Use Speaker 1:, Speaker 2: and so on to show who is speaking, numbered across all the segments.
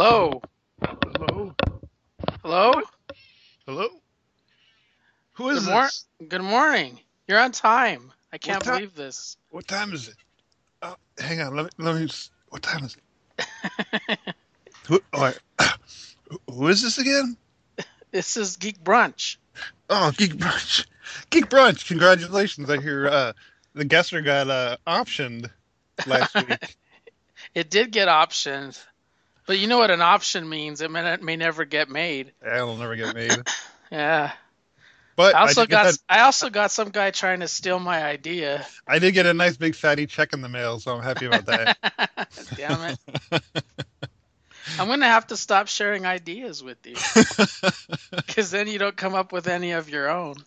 Speaker 1: Hello?
Speaker 2: Hello?
Speaker 1: Hello?
Speaker 2: Hello? Who
Speaker 1: Good
Speaker 2: is
Speaker 1: mor-
Speaker 2: this?
Speaker 1: Good morning. You're on time. I
Speaker 2: What
Speaker 1: can't
Speaker 2: time?
Speaker 1: believe this.
Speaker 2: What time is it? Hang on. Let me. What time is it? Who? Oh, who is this again?
Speaker 1: This is Geek Brunch.
Speaker 2: Oh, Geek Brunch. Geek Brunch. Congratulations! I hear the guesser got optioned last week.
Speaker 1: It did get optioned, but you know what an option means? It may never get made.
Speaker 2: That'll never get made.
Speaker 1: Yeah.
Speaker 2: But
Speaker 1: I also got I also got some guy trying to steal my idea.
Speaker 2: I did get a nice big fatty check in the mail, so I'm happy about that.
Speaker 1: Damn it. I'm going to have to stop sharing ideas with you because then you don't come up with any of your own.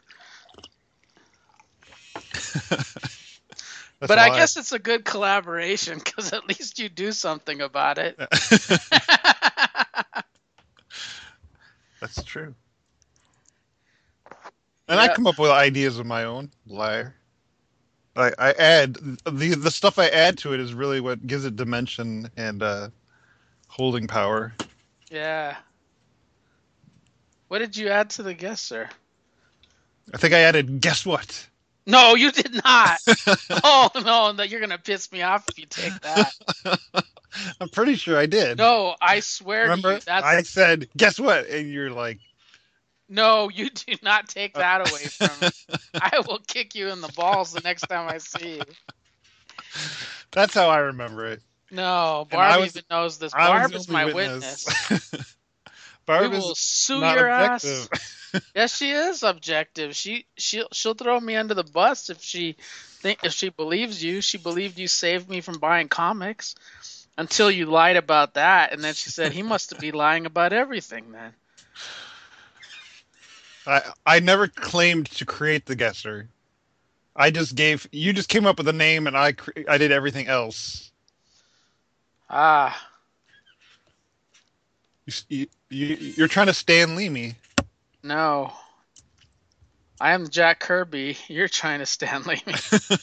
Speaker 2: That's
Speaker 1: But
Speaker 2: a
Speaker 1: I
Speaker 2: lie.
Speaker 1: guess it's a good collaboration because at least you do something about it.
Speaker 2: That's true. And I
Speaker 1: Yep.
Speaker 2: come up with ideas of my own. Liar. I add the stuff I add to it is really what gives it dimension and holding power.
Speaker 1: Yeah. What did you add to the guess, sir?
Speaker 2: I think I added. Guess what?
Speaker 1: No, you did not. Oh no, no, you're gonna piss me off if you take that.
Speaker 2: I'm pretty sure I did.
Speaker 1: No, I swear to you,
Speaker 2: Remember,
Speaker 1: that's
Speaker 2: I said, "Guess what?" And you're like,
Speaker 1: no, you do not take
Speaker 2: uh,
Speaker 1: that away from me. I will kick you in the balls the next time I see you.
Speaker 2: "That's how I remember it."
Speaker 1: No,
Speaker 2: And
Speaker 1: Barb even knows this.
Speaker 2: I was
Speaker 1: Barb
Speaker 2: the
Speaker 1: is
Speaker 2: only
Speaker 1: my
Speaker 2: witness.
Speaker 1: witness. We
Speaker 2: Barb is
Speaker 1: will sue
Speaker 2: not
Speaker 1: your
Speaker 2: objective.
Speaker 1: ass. Yes, she is objective. She'll throw me under the bus if she believes you. She believed you saved me from buying comics until you lied about that, and then she said he must be lying about everything then.
Speaker 2: I never claimed to create the guesser. I just gave you just came up with a name, and I did everything else.
Speaker 1: Ah,
Speaker 2: You're trying to Stan Lee me.
Speaker 1: no. I am Jack Kirby. You're trying to Stanley me.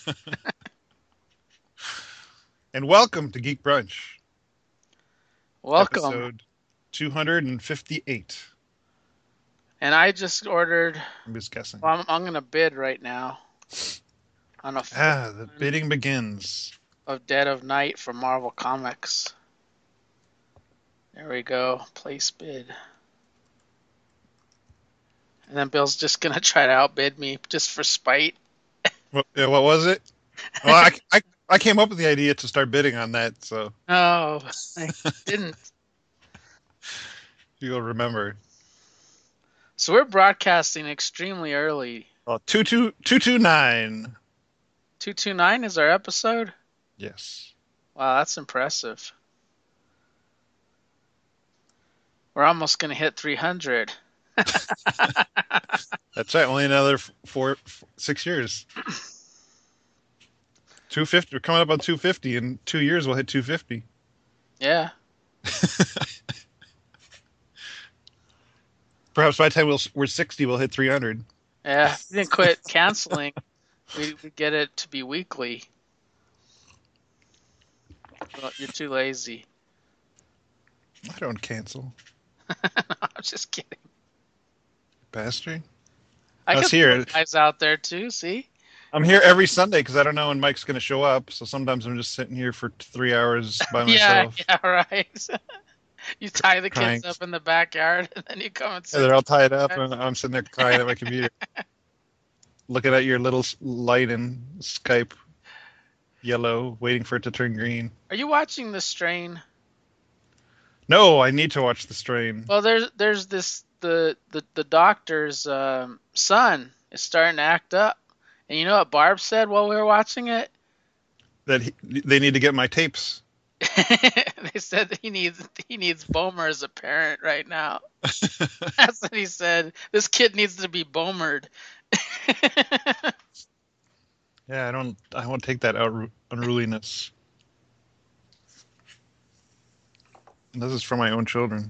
Speaker 2: And welcome to Geek Brunch,
Speaker 1: Welcome.
Speaker 2: episode 258.
Speaker 1: And I just ordered.
Speaker 2: I'm just guessing.
Speaker 1: Well, I'm gonna bid right now on a full
Speaker 2: The
Speaker 1: run
Speaker 2: bidding begins.
Speaker 1: of Dead of Night from Marvel Comics. There we go. Place bid. And then Bill's just gonna try to outbid me just for spite.
Speaker 2: What was it? Well, I came up with the idea to start bidding on that, so
Speaker 1: Oh, I didn't.
Speaker 2: you'll remember.
Speaker 1: So we're broadcasting extremely early.
Speaker 2: Well, 229.
Speaker 1: 229 is our episode?
Speaker 2: Yes.
Speaker 1: Wow, that's impressive. We're almost going to hit 300.
Speaker 2: That's right. Only another 6 years. 250. We're coming up on 250. In 2 years, we'll hit 250.
Speaker 1: Yeah.
Speaker 2: Perhaps by the time we're 60, we'll hit 300.
Speaker 1: Yeah. If we didn't quit canceling, we'd get it to be weekly. Well, you're too lazy.
Speaker 2: I don't cancel,
Speaker 1: I'm just kidding.
Speaker 2: bastard.
Speaker 1: I
Speaker 2: I was
Speaker 1: got some
Speaker 2: here.
Speaker 1: guys out there too, see?
Speaker 2: I'm here every Sunday because I don't know when Mike's going to show up. So sometimes I'm just sitting here for 3 hours by
Speaker 1: Yeah,
Speaker 2: myself,
Speaker 1: yeah, right. You tie the
Speaker 2: crying.
Speaker 1: kids up in the backyard and then you come and
Speaker 2: And
Speaker 1: sit
Speaker 2: they're all tied up,
Speaker 1: there.
Speaker 2: and I'm sitting there crying at my computer, looking at your little light in Skype yellow, waiting for it to turn green.
Speaker 1: Are you watching The Strain?
Speaker 2: No, I need to watch The Strain.
Speaker 1: Well, there's this the doctor's son is starting to act up, and you know what Barb said while we were watching it?
Speaker 2: They need to get my tapes.
Speaker 1: They said that he needs Bomer as a parent right now. That's what he said. This kid needs to be Bomered.
Speaker 2: Yeah, I won't take that unruliness. This is for my own children.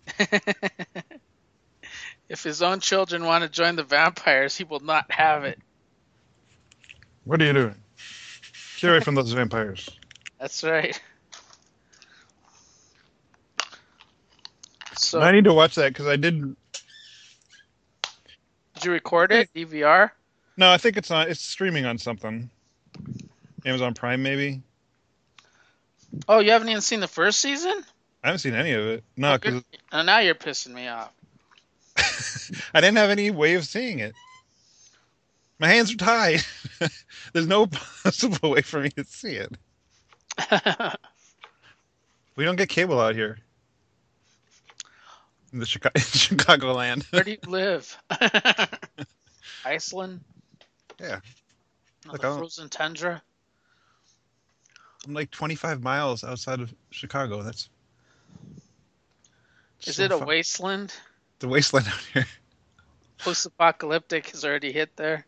Speaker 1: If his own children want to join the vampires, he will not have it.
Speaker 2: What are you doing? Get away from those vampires.
Speaker 1: That's right. So
Speaker 2: I need to watch that because I did.
Speaker 1: did you record it? DVR?
Speaker 2: No, I think it's on. It's streaming on something. Amazon Prime, maybe.
Speaker 1: Oh, you haven't even seen the first season?
Speaker 2: I haven't seen any of it. No,
Speaker 1: Oh,
Speaker 2: because
Speaker 1: now you're pissing me off.
Speaker 2: I didn't have any way of seeing it. My hands are tied. There's no possible way for me to see it. We don't get cable out here in the Chicagoland.
Speaker 1: Where do you live? Iceland?
Speaker 2: Yeah,
Speaker 1: No,
Speaker 2: Look,
Speaker 1: the frozen tundra?
Speaker 2: I'm like 25 miles outside of Chicago. That's
Speaker 1: Is
Speaker 2: so
Speaker 1: it a
Speaker 2: far.
Speaker 1: wasteland?
Speaker 2: The wasteland out here.
Speaker 1: Post-apocalyptic has already hit there.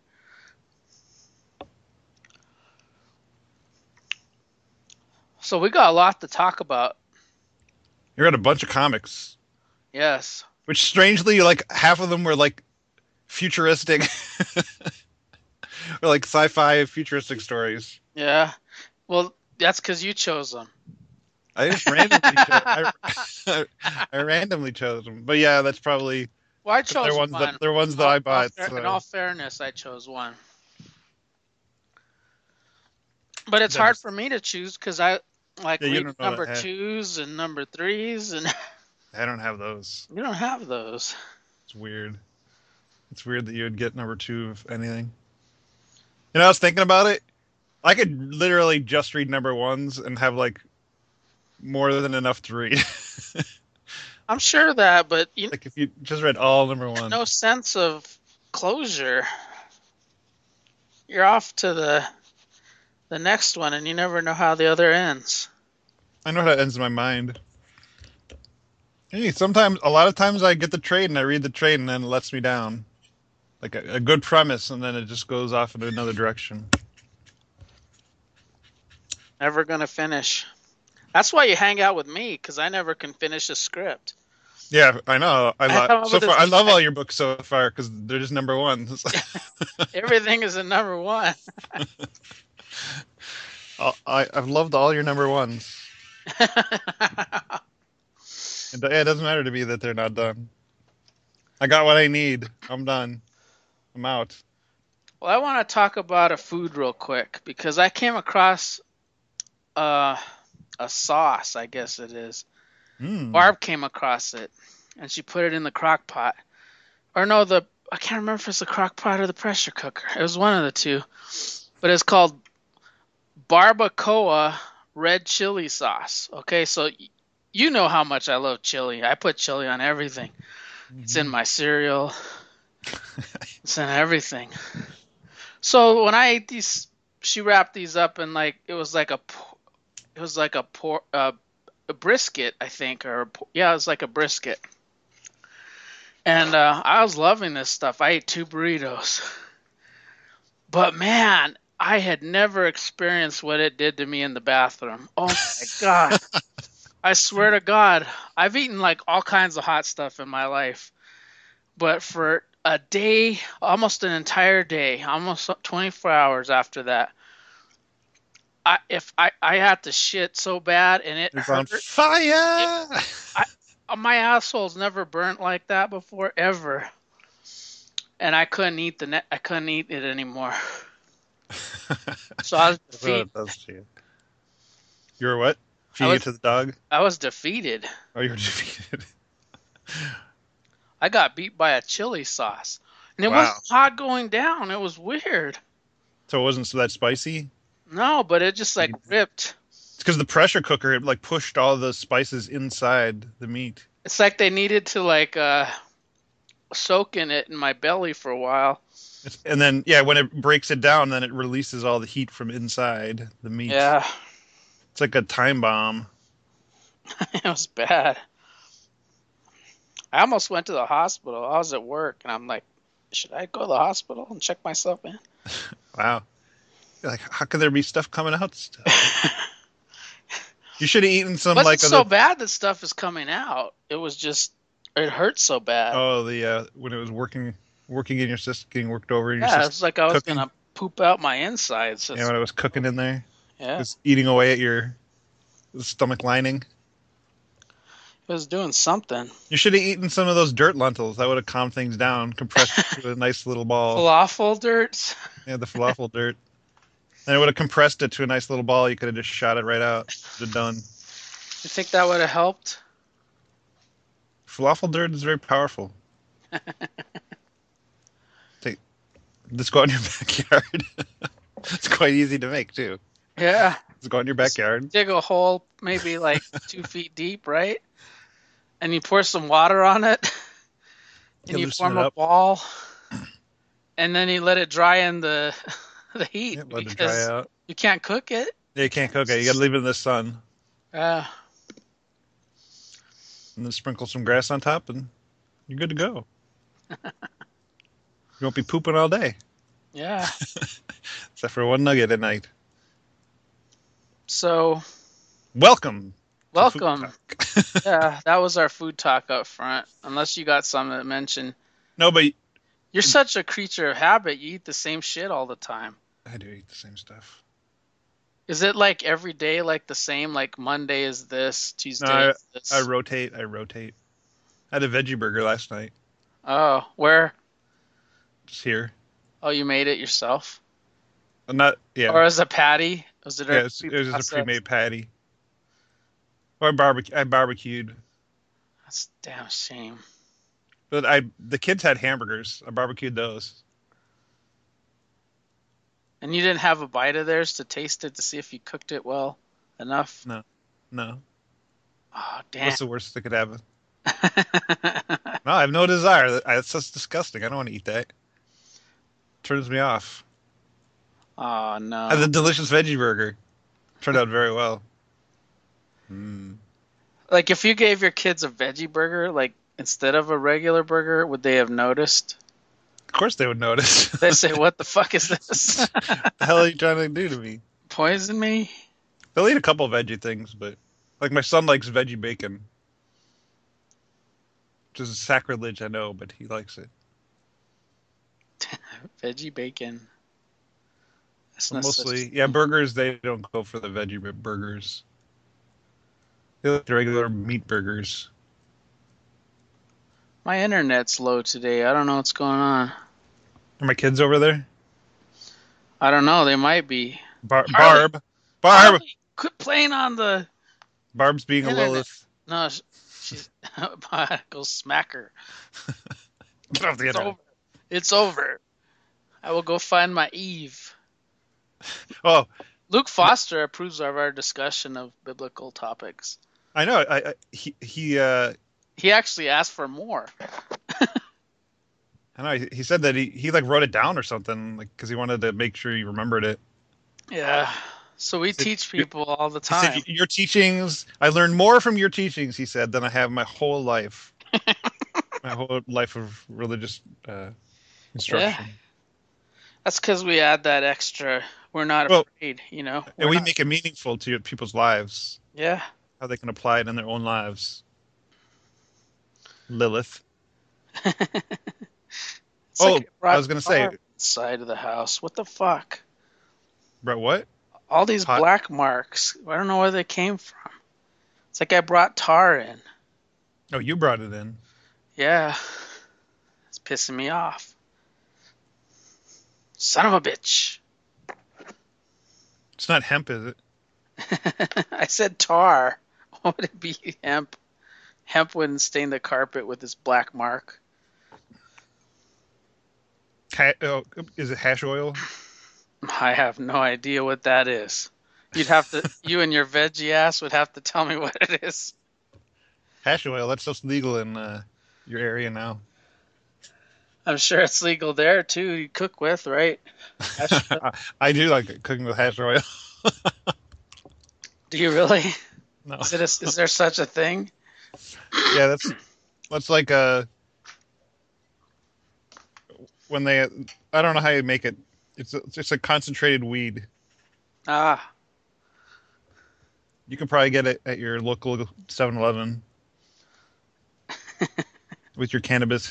Speaker 1: So we got a lot to talk about.
Speaker 2: You read a bunch of comics,
Speaker 1: Yes.
Speaker 2: which strangely, like half of them were like futuristic, or like sci-fi futuristic stories.
Speaker 1: Yeah. Well, that's because you chose them.
Speaker 2: I just randomly I randomly chose them, but yeah, that's probably
Speaker 1: Well, I chose
Speaker 2: they're ones
Speaker 1: one.
Speaker 2: that I bought.
Speaker 1: In all fairness, I chose one. But it's
Speaker 2: That
Speaker 1: hard
Speaker 2: is-
Speaker 1: for me to choose because I like
Speaker 2: Yeah, you
Speaker 1: read
Speaker 2: don't know
Speaker 1: number
Speaker 2: that.
Speaker 1: 2s and number 3s, and
Speaker 2: I don't have those.
Speaker 1: you don't have those.
Speaker 2: It's weird. It's weird that you would get number 2 of anything. You know, I was thinking about it. I could literally just read number 1s and have like more than enough to read.
Speaker 1: I'm sure that, but you
Speaker 2: Like if you just read all number 1s.
Speaker 1: no sense of closure. You're off to the next one, and you never know how the other ends.
Speaker 2: I know how it ends in my mind. Hey, sometimes, a lot of times I get the trade and I read the trade and then it lets me down. Like a good premise and then it just goes off into another direction.
Speaker 1: Never gonna finish. That's why you hang out with me, because I never can finish a script.
Speaker 2: Yeah, I know.
Speaker 1: come up with
Speaker 2: I
Speaker 1: this-
Speaker 2: love all your books so far because they're just number 1s.
Speaker 1: Everything is a number 1.
Speaker 2: I've loved all your number 1s. It doesn't matter to me that they're not done. I got what I need. I'm done. I'm out.
Speaker 1: Well, I want to talk about a food real quick because I came across a sauce, I guess it is. Barb came across it, and she put it in the crock pot. Or no, I can't remember if it's the crock pot or the pressure cooker. It was one of the two. But it's called Barbacoa red chili sauce. Okay, so you know how much I love chili. I put chili on everything. It's in my cereal. It's in everything. So when I ate these, she wrapped these up in like it was like a brisket, I think, it was like a brisket. And I was loving this stuff. I ate 2 burritos. But man, I had never experienced what it did to me in the bathroom. Oh my God. I swear to God, I've eaten like all kinds of hot stuff in my life. But for a day, almost an entire day, almost 24 hours after that, I had to shit so bad and it
Speaker 2: It's
Speaker 1: hurt.
Speaker 2: on fire.
Speaker 1: My asshole's never burnt like that before, ever. And I couldn't eat I couldn't eat it anymore. So I was
Speaker 2: That's what
Speaker 1: defeated.
Speaker 2: it does to you. You were what? Feeding it to the dog?
Speaker 1: I was defeated.
Speaker 2: Oh, you were defeated.
Speaker 1: I got beat by a chili sauce. And it
Speaker 2: Wow.
Speaker 1: wasn't hot going down. It was weird.
Speaker 2: So it wasn't that spicy?
Speaker 1: No, but it just like ripped.
Speaker 2: It's because the pressure cooker it like pushed all the spices inside the meat.
Speaker 1: It's like they needed to like soak in it in my belly for a while.
Speaker 2: And then yeah, when it breaks it down, then it releases all the heat from inside the meat.
Speaker 1: Yeah,
Speaker 2: It's like a time bomb.
Speaker 1: it was bad. I almost went to the hospital. I was at work and I'm like, should I go to the hospital and check myself in?
Speaker 2: Wow. Like, how could there be stuff coming out still? You should have eaten some
Speaker 1: But
Speaker 2: like
Speaker 1: it's so bad that stuff is coming out. It was just, it hurt so bad.
Speaker 2: Oh, the when it was working in your system, getting worked over in your
Speaker 1: Yeah,
Speaker 2: system.
Speaker 1: it's like I was
Speaker 2: cooking.
Speaker 1: gonna poop out my insides.
Speaker 2: Yeah, when it was cooking in there, it
Speaker 1: Yeah,
Speaker 2: was eating away at your stomach lining.
Speaker 1: It was doing something.
Speaker 2: You should have eaten some of those dirt lentils. That would have calmed things down, compressed it to a nice little ball.
Speaker 1: Falafel dirt.
Speaker 2: Yeah, the falafel dirt. And it would have compressed it to a nice little ball. You could have just shot it right out. Would have done.
Speaker 1: You think that would have helped?
Speaker 2: Falafel dirt is very powerful. Take, just go out in your backyard. It's quite easy to make too.
Speaker 1: Yeah.
Speaker 2: Just go out in your backyard.
Speaker 1: Dig a hole maybe like 2 feet deep, right? And you pour some water on it, and you
Speaker 2: loosen
Speaker 1: form
Speaker 2: it
Speaker 1: a
Speaker 2: up.
Speaker 1: ball, and then you let it dry in the the heat
Speaker 2: Yeah, let it dry
Speaker 1: because
Speaker 2: out.
Speaker 1: you can't cook it.
Speaker 2: Yeah, you can't cook it. You got to leave it in the sun,
Speaker 1: Uh,
Speaker 2: and then sprinkle some grass on top, and you're good to go. You won't be pooping all day,
Speaker 1: yeah.
Speaker 2: except for one nugget at night.
Speaker 1: So
Speaker 2: Welcome. to Food
Speaker 1: welcome.
Speaker 2: Talk.
Speaker 1: Yeah, that was our food talk up front. Unless you got something to mention.
Speaker 2: No, but
Speaker 1: You're such a creature of habit. You eat the same shit all the time.
Speaker 2: I do eat the same stuff.
Speaker 1: Is it like every day like the same? Like Monday is this, Tuesday
Speaker 2: No,
Speaker 1: is this.
Speaker 2: I rotate. I had a veggie burger last night.
Speaker 1: Oh, where?
Speaker 2: Just here.
Speaker 1: Oh, you made it yourself?
Speaker 2: Not yeah.
Speaker 1: Or as a patty? Was it
Speaker 2: Yeah,
Speaker 1: a
Speaker 2: it was just a
Speaker 1: pre-processed?
Speaker 2: pre-made patty. Or I barbecued.
Speaker 1: That's a damn shame.
Speaker 2: But the kids had hamburgers. I barbecued those.
Speaker 1: And you didn't have a bite of theirs to taste it to see if you cooked it well enough?
Speaker 2: No.
Speaker 1: Oh, damn.
Speaker 2: What's the worst that could happen? No, I have no desire. It's just disgusting. I don't want to eat that. Turns me off.
Speaker 1: Oh, no.
Speaker 2: I had a delicious veggie burger. Turned out very well.
Speaker 1: Like, if you gave your kids a veggie burger, like, instead of a regular burger, would they have noticed?
Speaker 2: Of course they would notice.
Speaker 1: They say, what the fuck is this?
Speaker 2: The hell are you trying to do to me?
Speaker 1: Poison me?
Speaker 2: They'll eat a couple veggie things, but like my son likes veggie bacon. Which is sacrilege, I know, but he likes it.
Speaker 1: Veggie bacon. That's
Speaker 2: But
Speaker 1: not
Speaker 2: mostly,
Speaker 1: such...
Speaker 2: yeah, burgers, they don't go for the veggie burgers. They like the regular meat burgers.
Speaker 1: My internet's low today. I don't know what's going on.
Speaker 2: Are my kids over there?
Speaker 1: I don't know. They might be.
Speaker 2: Barb!
Speaker 1: Harley, quit playing on the
Speaker 2: Barb's being a
Speaker 1: internet.
Speaker 2: Lilith.
Speaker 1: No, she's... Go smack her.
Speaker 2: Get off the
Speaker 1: It's
Speaker 2: internet.
Speaker 1: over. It's over. I will go find my Eve.
Speaker 2: Oh,
Speaker 1: Luke Foster approves of our discussion of biblical topics.
Speaker 2: I know.
Speaker 1: He actually asked for more.
Speaker 2: I know. He said that he like wrote it down or something, like because he wanted to make sure you remembered it.
Speaker 1: Yeah. So we teach people all the
Speaker 2: He said,
Speaker 1: time.
Speaker 2: your teachings. I learned more from your teachings, he said, than I have my whole life. My whole life of religious instruction.
Speaker 1: Yeah. That's because we add that extra. We're not
Speaker 2: Well,
Speaker 1: afraid, you know.
Speaker 2: and
Speaker 1: We're
Speaker 2: we
Speaker 1: not-
Speaker 2: make it meaningful to people's lives,
Speaker 1: Yeah.
Speaker 2: how they can apply it in their own lives. Lilith.
Speaker 1: It's
Speaker 2: Oh,
Speaker 1: like it brought
Speaker 2: I was gonna say-
Speaker 1: tar side of the house. What the fuck?
Speaker 2: Bro, what?
Speaker 1: All these
Speaker 2: Hot-
Speaker 1: black marks. I don't know where they came from. It's like I brought tar in.
Speaker 2: Oh, you brought it in.
Speaker 1: Yeah. It's pissing me off. Son of a bitch.
Speaker 2: It's not hemp, is it?
Speaker 1: I said tar. Why would it be hemp? Hemp wouldn't stain the carpet with this black mark.
Speaker 2: Is it hash oil?
Speaker 1: I have no idea what that is. You'd have to, you and your veggie ass would have to tell me what it is.
Speaker 2: Hash oil. That's just legal in your area now.
Speaker 1: I'm sure it's legal there too. You cook with, right?
Speaker 2: I do like cooking with hash oil.
Speaker 1: Do you really?
Speaker 2: No.
Speaker 1: Is there such a thing?
Speaker 2: Yeah, that's like when they I don't know how you make it. It's a concentrated weed.
Speaker 1: Ah,
Speaker 2: You can probably get it at your local 7-Eleven with your cannabis.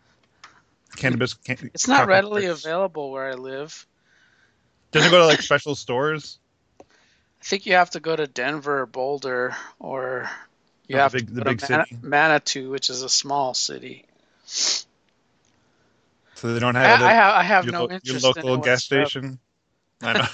Speaker 1: it's not readily available where I live.
Speaker 2: Does it go to like special stores?
Speaker 1: I think you have to go to Denver or Boulder or You
Speaker 2: Not
Speaker 1: have to
Speaker 2: the
Speaker 1: go
Speaker 2: big
Speaker 1: to
Speaker 2: city.
Speaker 1: Manitou, which is a small city.
Speaker 2: So they don't have it
Speaker 1: I have
Speaker 2: at
Speaker 1: no
Speaker 2: your
Speaker 1: interest in
Speaker 2: local
Speaker 1: it
Speaker 2: gas
Speaker 1: whatsoever.
Speaker 2: station. I know.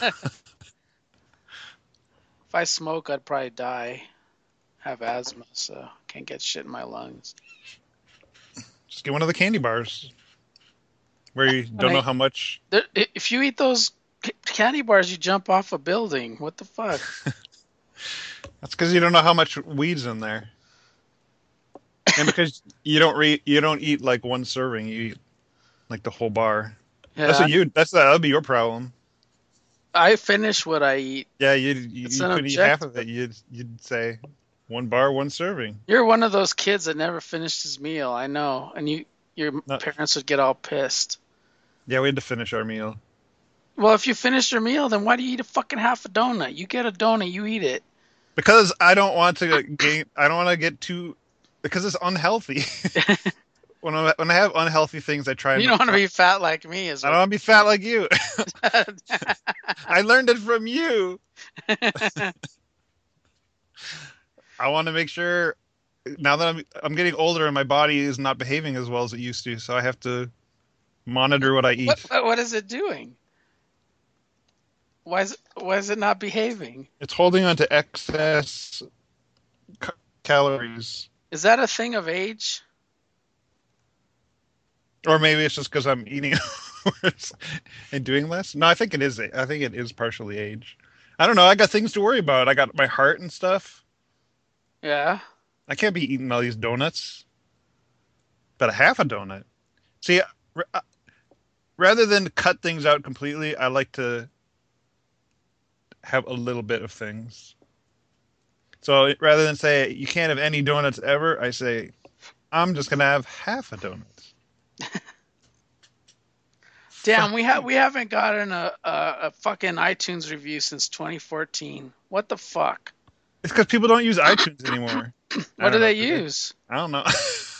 Speaker 1: If I smoke, I'd probably die. Have asthma, so can't get shit in my lungs.
Speaker 2: Just get one of the candy bars where you
Speaker 1: And
Speaker 2: don't know how much.
Speaker 1: if you eat those candy bars, you jump off a building. What the fuck?
Speaker 2: That's because you don't know how much weed's in there, and because you don't eat like one serving. You eat like the whole bar.
Speaker 1: Yeah,
Speaker 2: That'll be your problem.
Speaker 1: I finish what I eat.
Speaker 2: Yeah,
Speaker 1: It's
Speaker 2: you
Speaker 1: an
Speaker 2: couldn't eat half
Speaker 1: objective.
Speaker 2: of it. You'd say one bar, one serving.
Speaker 1: You're one of those kids that never finished his meal. I know, and your
Speaker 2: Not,
Speaker 1: parents would get all pissed.
Speaker 2: yeah, we had to finish our meal
Speaker 1: Well, if you finish your meal, then why do you eat a fucking half a donut? You get a donut, you eat it.
Speaker 2: because I don't want to gain. I don't want to get too because it's unhealthy. When I have unhealthy things, I try
Speaker 1: You
Speaker 2: not.
Speaker 1: don't want to be fat like me, is
Speaker 2: I don't
Speaker 1: what.
Speaker 2: want to be fat like you. I learned it from you. I want to make sure now that I'm getting older and my body is not behaving as well as it used to, so I have to monitor what I eat.
Speaker 1: What is it doing? Why is it not behaving?
Speaker 2: It's holding on to excess ca- calories,
Speaker 1: Is that a thing of age?
Speaker 2: or maybe it's just because I'm eating worse and doing less. No, I think it is. I think it is partially age. I don't know. I got things to worry about. I got my heart and stuff.
Speaker 1: Yeah.
Speaker 2: I can't be eating all these donuts, but a half a donut. See, r- rather than cut things out completely, I like to have a little bit of things. So rather than say you can't have any donuts ever, I say I'm just gonna have half a donut.
Speaker 1: Damn,
Speaker 2: Fuck you.
Speaker 1: we haven't gotten a fucking iTunes review since 2014. What the fuck?
Speaker 2: It's because people don't use iTunes anymore. I
Speaker 1: What do
Speaker 2: don't know.
Speaker 1: they
Speaker 2: Do they?
Speaker 1: use?
Speaker 2: I don't know.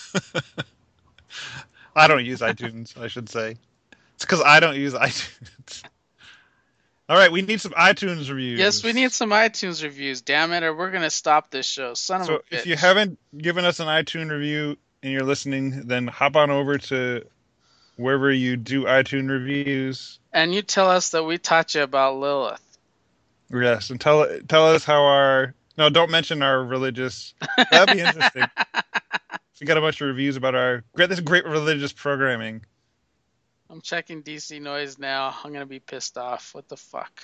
Speaker 2: I don't use iTunes, I should say. It's because I don't use iTunes. All right, we need some iTunes
Speaker 1: Yes, we need
Speaker 2: reviews.
Speaker 1: some iTunes reviews, damn it, or we're gonna stop this show. Son of a
Speaker 2: So if you
Speaker 1: bitch.
Speaker 2: haven't given us an iTunes review and you're listening, then hop on over to wherever you do iTunes reviews.
Speaker 1: And you tell us that we taught you about Lilith.
Speaker 2: Yes, and tell us how our no, don't mention our religious. That'd be interesting. We got a bunch of reviews about this great religious programming.
Speaker 1: I'm checking DC Noise now. I'm gonna be pissed off. What the fuck?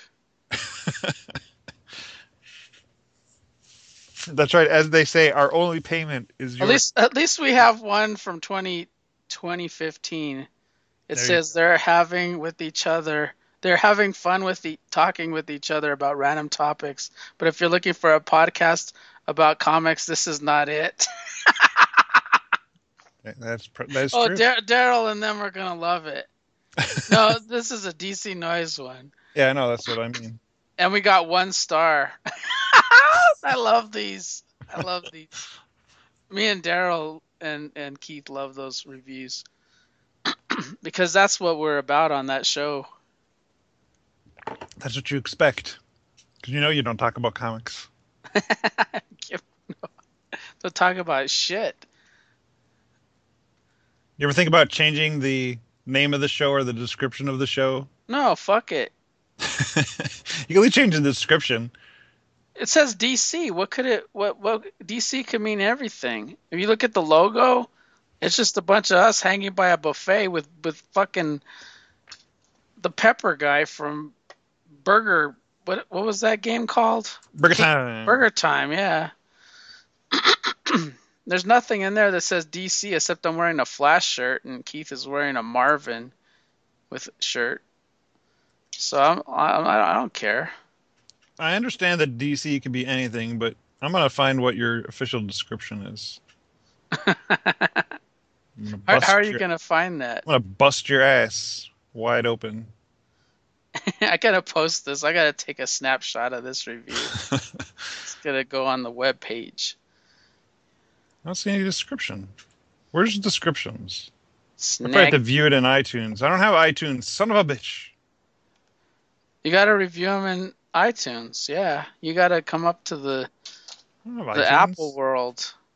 Speaker 2: That's right. As they say, our only payment is your.
Speaker 1: At least we have one from 2015. It
Speaker 2: There you
Speaker 1: says they're having fun with talking with each other about random topics. But if you're looking for a podcast about comics, this is not it.
Speaker 2: go. That's
Speaker 1: Oh,
Speaker 2: true.
Speaker 1: Daryl and them are gonna love it. No, this is a DC Noise one,
Speaker 2: Yeah, I know. That's what I mean.
Speaker 1: and we got 1 star. I love these. I love these. Me and Daryl and Keith love those reviews because that's what we're about on that show.
Speaker 2: That's what you expect. Because you know you don't talk about comics.
Speaker 1: Don't talk about shit.
Speaker 2: You ever think about changing the name of the show or the description of the show?
Speaker 1: No, fuck it.
Speaker 2: You can only change the description.
Speaker 1: It says DC. What could it? What DC could mean everything. If you look at the logo, it's just a bunch of us hanging by a buffet with fucking the pepper guy from Burger. What was that game called?
Speaker 2: Burger time.
Speaker 1: Burger Time. Yeah. There's nothing in there that says DC except I'm wearing a Flash shirt and Keith is wearing a Marvin with shirt. So I don't care.
Speaker 2: I understand that DC can be anything, but I'm gonna find what your official description is.
Speaker 1: How are you gonna find that?
Speaker 2: I'm gonna bust your ass wide open.
Speaker 1: I gotta post this. I gotta take a snapshot of this review. It's gonna go on the web page.
Speaker 2: I don't see any description. Where's the descriptions? I probably have
Speaker 1: Snag.
Speaker 2: to view it in iTunes. I don't have iTunes. Son of a bitch.
Speaker 1: You gotta review them in iTunes. Yeah, you gotta come up to
Speaker 2: I don't have
Speaker 1: the
Speaker 2: iTunes.
Speaker 1: Apple world.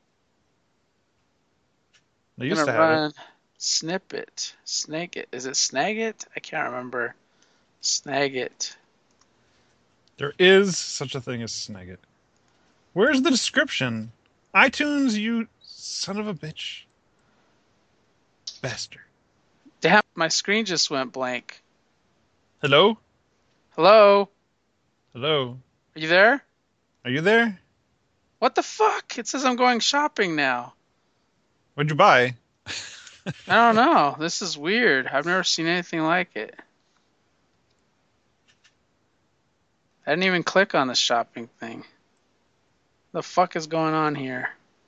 Speaker 2: They
Speaker 1: I'm
Speaker 2: used
Speaker 1: gonna
Speaker 2: to have it.
Speaker 1: run Snippet. Snagit. Is it Snagit? I can't remember. Snagit.
Speaker 2: There is such a thing as Snagit. Where's the description? iTunes, you son of a bitch. Bastard.
Speaker 1: Damn, my screen just went blank.
Speaker 2: Hello?
Speaker 1: Hello?
Speaker 2: Hello?
Speaker 1: Are you there?
Speaker 2: Are you there?
Speaker 1: What the fuck? It says I'm going shopping now.
Speaker 2: What'd you buy?
Speaker 1: I don't know. This is weird. I've never seen anything like it. I didn't even click on the shopping thing. The fuck is going on here?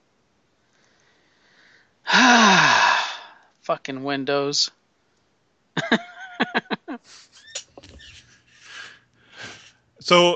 Speaker 1: Fucking Windows.
Speaker 2: So,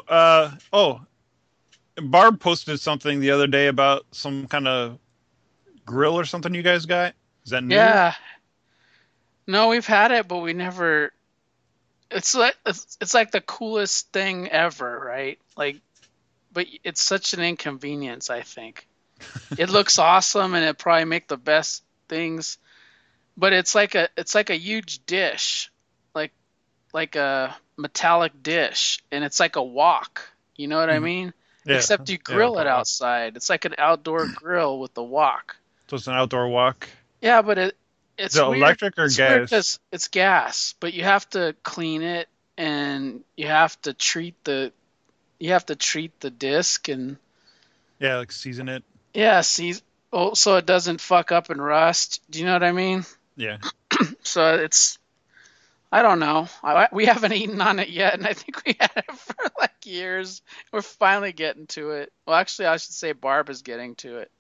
Speaker 2: Barb posted something the other day about some kind of grill or something you guys got. Is that new?
Speaker 1: Yeah. No, we've had it, but we never. It's like the coolest thing ever, right? Like, but it's such an inconvenience. I think it looks awesome, and it probably make the best things. But it's like a huge dish, like like a metallic dish, and it's like a wok. You know what I
Speaker 2: Mhm.
Speaker 1: mean?
Speaker 2: Yeah,
Speaker 1: Except you
Speaker 2: yeah,
Speaker 1: grill it outside. It's like an outdoor grill with the wok.
Speaker 2: so it's an outdoor walk.
Speaker 1: Yeah, but
Speaker 2: Is
Speaker 1: it's
Speaker 2: it
Speaker 1: weird.
Speaker 2: electric or
Speaker 1: It's weird
Speaker 2: gas?
Speaker 1: because it's gas, but you have to clean it and you have to treat the disc and
Speaker 2: Yeah, like season it.
Speaker 1: yeah, see, oh, so it doesn't fuck up and rust. Do you know what I mean?
Speaker 2: Yeah.
Speaker 1: So it's I don't know. We haven't eaten on it yet, and I think we had it for like years. We're finally getting to it. Well, actually, I should say Barb is getting to it.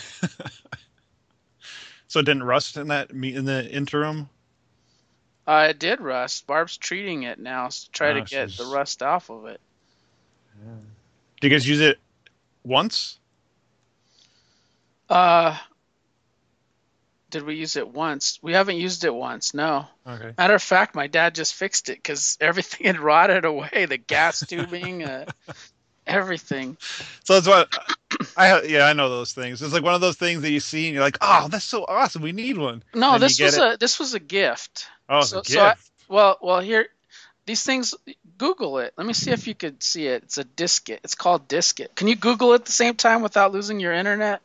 Speaker 2: So it didn't rust in that in the interim.
Speaker 1: It did rust. Barb's treating it now to try to get the
Speaker 2: She's.
Speaker 1: rust off of it.
Speaker 2: Do you guys use it once?
Speaker 1: Uh, did we use it once? We haven't used it once. No.
Speaker 2: Okay.
Speaker 1: Matter of fact, my dad just fixed it because everything had rotted away. The gas tubing, everything.
Speaker 2: So that's what yeah, I know those things. It's like one of those things that you see and you're like, oh, that's so awesome. We need one.
Speaker 1: No,
Speaker 2: And then you
Speaker 1: this
Speaker 2: get
Speaker 1: was
Speaker 2: it.
Speaker 1: a gift.
Speaker 2: Oh, it's a
Speaker 1: So
Speaker 2: gift.
Speaker 1: well here these things. Google it. Let me see if you could see it. It's a Diskit. It's called Diskit. Can you Google it at the same time without losing your internet?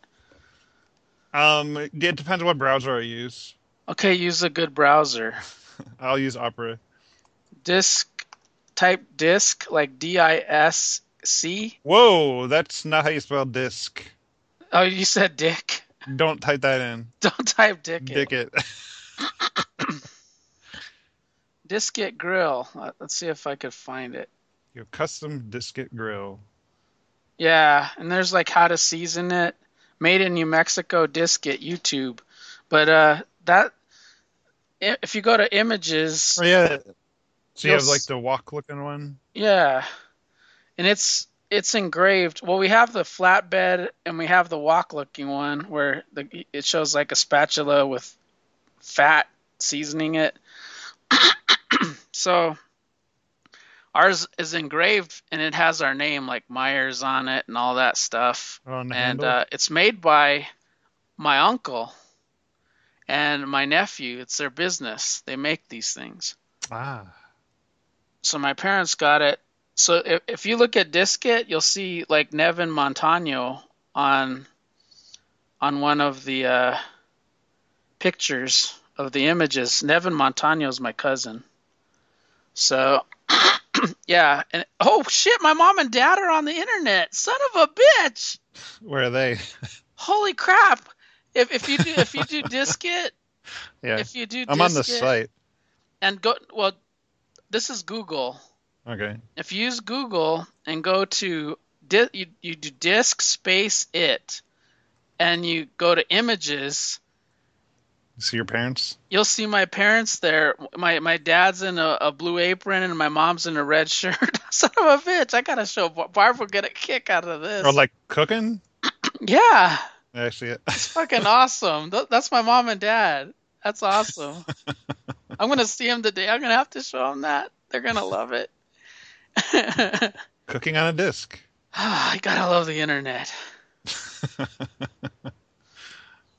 Speaker 2: It depends on what browser I use.
Speaker 1: Okay, use a good browser.
Speaker 2: I'll use Opera.
Speaker 1: Disk, type disk like DISC.
Speaker 2: Whoa, that's not how you spell disc.
Speaker 1: Oh, you said dick.
Speaker 2: Don't type that in.
Speaker 1: Don't type dick it.
Speaker 2: Dick it.
Speaker 1: Diskit grill. Let's see if I could find it.
Speaker 2: Your custom disket grill.
Speaker 1: Yeah, and there's like how to season it. Made in New Mexico Diskit YouTube. But that if you go to images,
Speaker 2: Oh yeah. So you
Speaker 1: you'll
Speaker 2: have like the wok looking one.
Speaker 1: yeah, and it's engraved. Well, we have the flatbed and we have the wok looking one where it shows like a spatula with fat seasoning it. So ours is engraved and it has our name like Myers on it and all that stuff.
Speaker 2: On the
Speaker 1: And
Speaker 2: handle.
Speaker 1: it's made by my uncle and my nephew. It's their business. They make these things.
Speaker 2: Ah.
Speaker 1: So my parents got it. So if you look at Diskit, you'll see like Nevin Montano on one of the pictures of the images. Nevin Montano is my cousin. So yeah, and oh shit, my mom and dad are on the internet. Son of a bitch!
Speaker 2: Where are they?
Speaker 1: Holy crap! If you do Diskit,
Speaker 2: Yeah.
Speaker 1: if you do
Speaker 2: I'm on the
Speaker 1: Diskit
Speaker 2: site.
Speaker 1: and go well, this is Google.
Speaker 2: Okay.
Speaker 1: If you use Google and go to you do disk space it, and you go to images,
Speaker 2: See your parents?
Speaker 1: you'll see my parents there. My dad's in a blue apron and my mom's in a red shirt. Son of a bitch! I gotta show Barb will get a kick out of
Speaker 2: Or
Speaker 1: this.
Speaker 2: like cooking?
Speaker 1: Yeah,
Speaker 2: Actually,
Speaker 1: it's fucking awesome. That's my mom and dad. That's awesome. I'm gonna see them today. I'm gonna have to show them that. They're gonna love it.
Speaker 2: cooking on a disc.
Speaker 1: I gotta love the internet.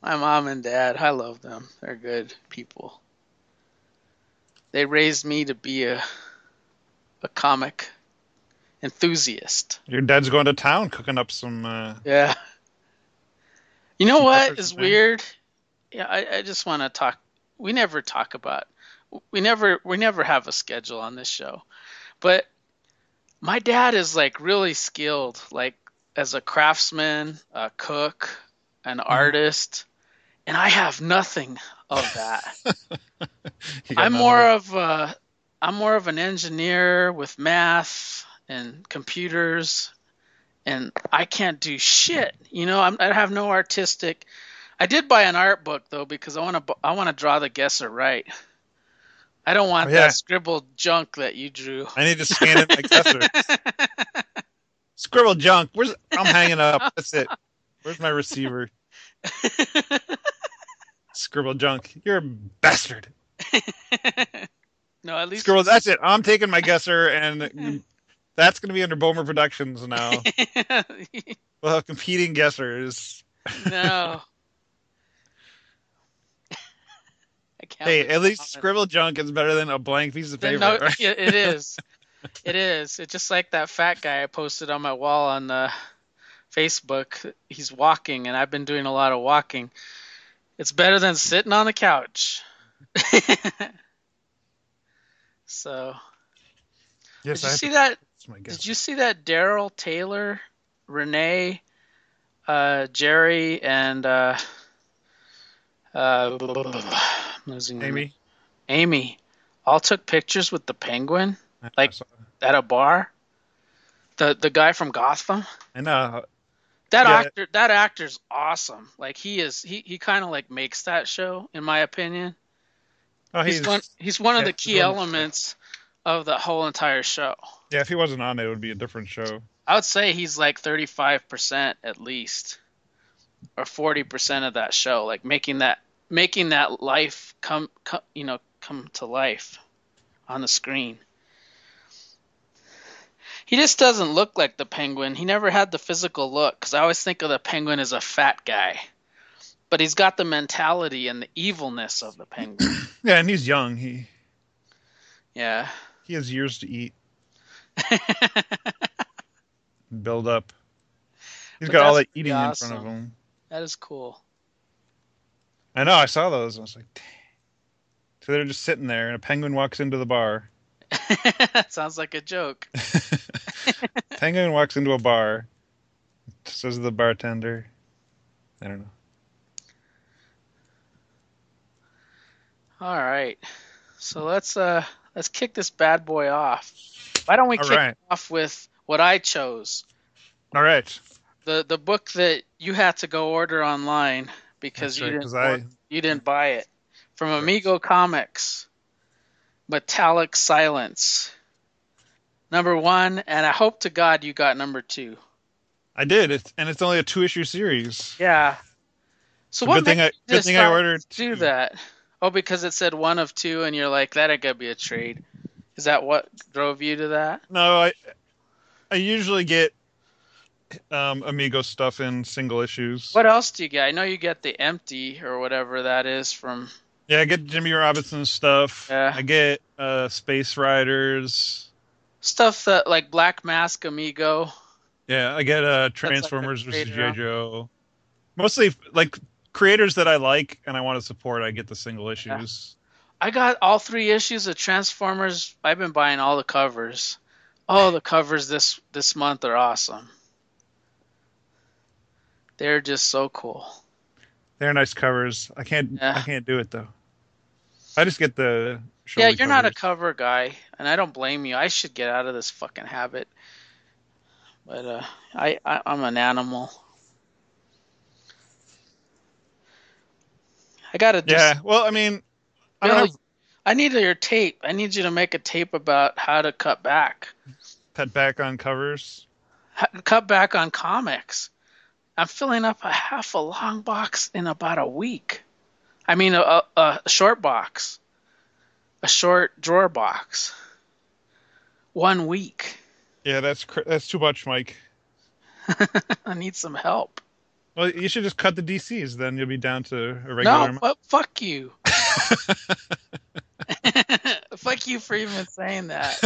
Speaker 1: My mom and dad, I love them. They're good people. They raised me to be a comic enthusiast.
Speaker 2: Your dad's going to town cooking up some
Speaker 1: Yeah. You know
Speaker 2: some
Speaker 1: what
Speaker 2: peppers
Speaker 1: is
Speaker 2: and things.
Speaker 1: weird? Yeah, I just want to talk. We never talk about. We never have a schedule on this show. But my dad is like really skilled, like as a craftsman, a cook, an
Speaker 2: Mhm.
Speaker 1: artist, and I have nothing of that.
Speaker 2: You got
Speaker 1: I'm
Speaker 2: none of
Speaker 1: more
Speaker 2: it.
Speaker 1: of a, I'm more of an engineer with math and computers, and I can't do shit. I have no artistic. I did buy an art book though because I want to draw the guesser right. I don't
Speaker 2: Oh
Speaker 1: want that
Speaker 2: yeah,
Speaker 1: scribbled junk that you drew.
Speaker 2: I need to scan in my guesser. Scribble junk. I'm hanging up. That's it. Where's my receiver? Scribble junk. You're a bastard.
Speaker 1: No, at least
Speaker 2: Scribble. That's it. I'm taking my guesser, and that's going to be under Boomer Productions now. We'll have competing guessers.
Speaker 1: no, I can't
Speaker 2: Hey,
Speaker 1: believe
Speaker 2: at least
Speaker 1: I'm
Speaker 2: scribble junk is better than a blank piece of
Speaker 1: then no,
Speaker 2: paper.
Speaker 1: it is. It is. It's just like that fat guy I posted on my wall on Facebook. He's walking, and I've been doing a lot of walking. It's better than sitting on the couch. So, did
Speaker 2: Yes,
Speaker 1: you
Speaker 2: I have to.
Speaker 1: see that?
Speaker 2: That's my
Speaker 1: Did you
Speaker 2: guesser.
Speaker 1: see that Daryl Taylor, Renee, Jerry, and I'm losing the name.
Speaker 2: Amy.
Speaker 1: Amy, all took pictures with the penguin,
Speaker 2: I
Speaker 1: like
Speaker 2: saw.
Speaker 1: at a bar. The guy from Gotham.
Speaker 2: I know.
Speaker 1: That
Speaker 2: Yeah.
Speaker 1: actor, that actor's awesome. Like he kind of like makes that show, in my opinion.
Speaker 2: Oh,
Speaker 1: He's one of
Speaker 2: yeah.
Speaker 1: the key elements of the whole entire show.
Speaker 2: Yeah, if he wasn't on it, it would be a different show.
Speaker 1: I would say he's like 35% at least, or 40% of that show, like making that life come to life on the screen. He just doesn't look like the penguin. He never had the physical look because I always think of the penguin as a fat guy, but he's got the mentality and the evilness of the penguin.
Speaker 2: Yeah, and he's young.
Speaker 1: Yeah.
Speaker 2: He has years to eat and build up. He's
Speaker 1: But
Speaker 2: got all
Speaker 1: that's
Speaker 2: that
Speaker 1: pretty
Speaker 2: eating in front of
Speaker 1: awesome.
Speaker 2: him.
Speaker 1: That is cool.
Speaker 2: I know. I saw those. I was like, dang. So they're just sitting there, and a penguin walks into the bar.
Speaker 1: Sounds like a joke.
Speaker 2: Penguin walks into a bar, says to the bartender, I don't know.
Speaker 1: All right. So let's kick this bad boy off. Why don't we
Speaker 2: All
Speaker 1: kick
Speaker 2: right.
Speaker 1: it off with what I chose?
Speaker 2: All right.
Speaker 1: The book that you had to go order online because
Speaker 2: That's
Speaker 1: you
Speaker 2: right.
Speaker 1: didn't
Speaker 2: Because
Speaker 1: you didn't buy it from
Speaker 2: correct.
Speaker 1: Amigo Comics. Metallic Silence. Number one, and I hope to God you got number two.
Speaker 2: I did. It's only a 2-issue series.
Speaker 1: Yeah. So
Speaker 2: So
Speaker 1: what made you
Speaker 2: good thing I
Speaker 1: decide
Speaker 2: ordered
Speaker 1: to do
Speaker 2: two.
Speaker 1: that? Oh, because it said one of two, and you're like, that ain't gonna be a trade. Is that what drove you to that?
Speaker 2: No, I usually get Amigo stuff in single issues.
Speaker 1: What else do you get? I know you get the empty or whatever that is from.
Speaker 2: Yeah, I get Jimmy Robinson stuff.
Speaker 1: Yeah.
Speaker 2: I get Space Riders.
Speaker 1: Stuff that like Black Mask Amigo.
Speaker 2: Yeah, I get
Speaker 1: That's like a
Speaker 2: Transformers versus
Speaker 1: trader.
Speaker 2: G.I. Joe. Mostly like creators that I like and I want to support. I get the single
Speaker 1: Yeah.
Speaker 2: issues.
Speaker 1: I got all three issues of Transformers. I've been buying all the covers. Oh, the covers this month are awesome. They're just so cool.
Speaker 2: They're nice covers. I
Speaker 1: Yeah.
Speaker 2: can't do it though. I just get the
Speaker 1: Yeah,
Speaker 2: showy
Speaker 1: you're not a
Speaker 2: covers.
Speaker 1: cover guy, and I don't blame you. I should get out of this fucking habit. But I'm an animal. I gotta do
Speaker 2: Yeah. Well, I mean, I don't
Speaker 1: Bill.
Speaker 2: have
Speaker 1: I need your tape. I need you to make a tape about how to cut back.
Speaker 2: pet back on covers.
Speaker 1: Cut back on comics. I'm filling up a half a long box in about a week. I mean, a short box, a short drawer box. 1 week.
Speaker 2: Yeah, that's too much, Mike.
Speaker 1: I need some help.
Speaker 2: Well, you should just cut the DCs. Then you'll be down to a regular
Speaker 1: No,
Speaker 2: amount.
Speaker 1: but fuck you. Fuck you for even saying that.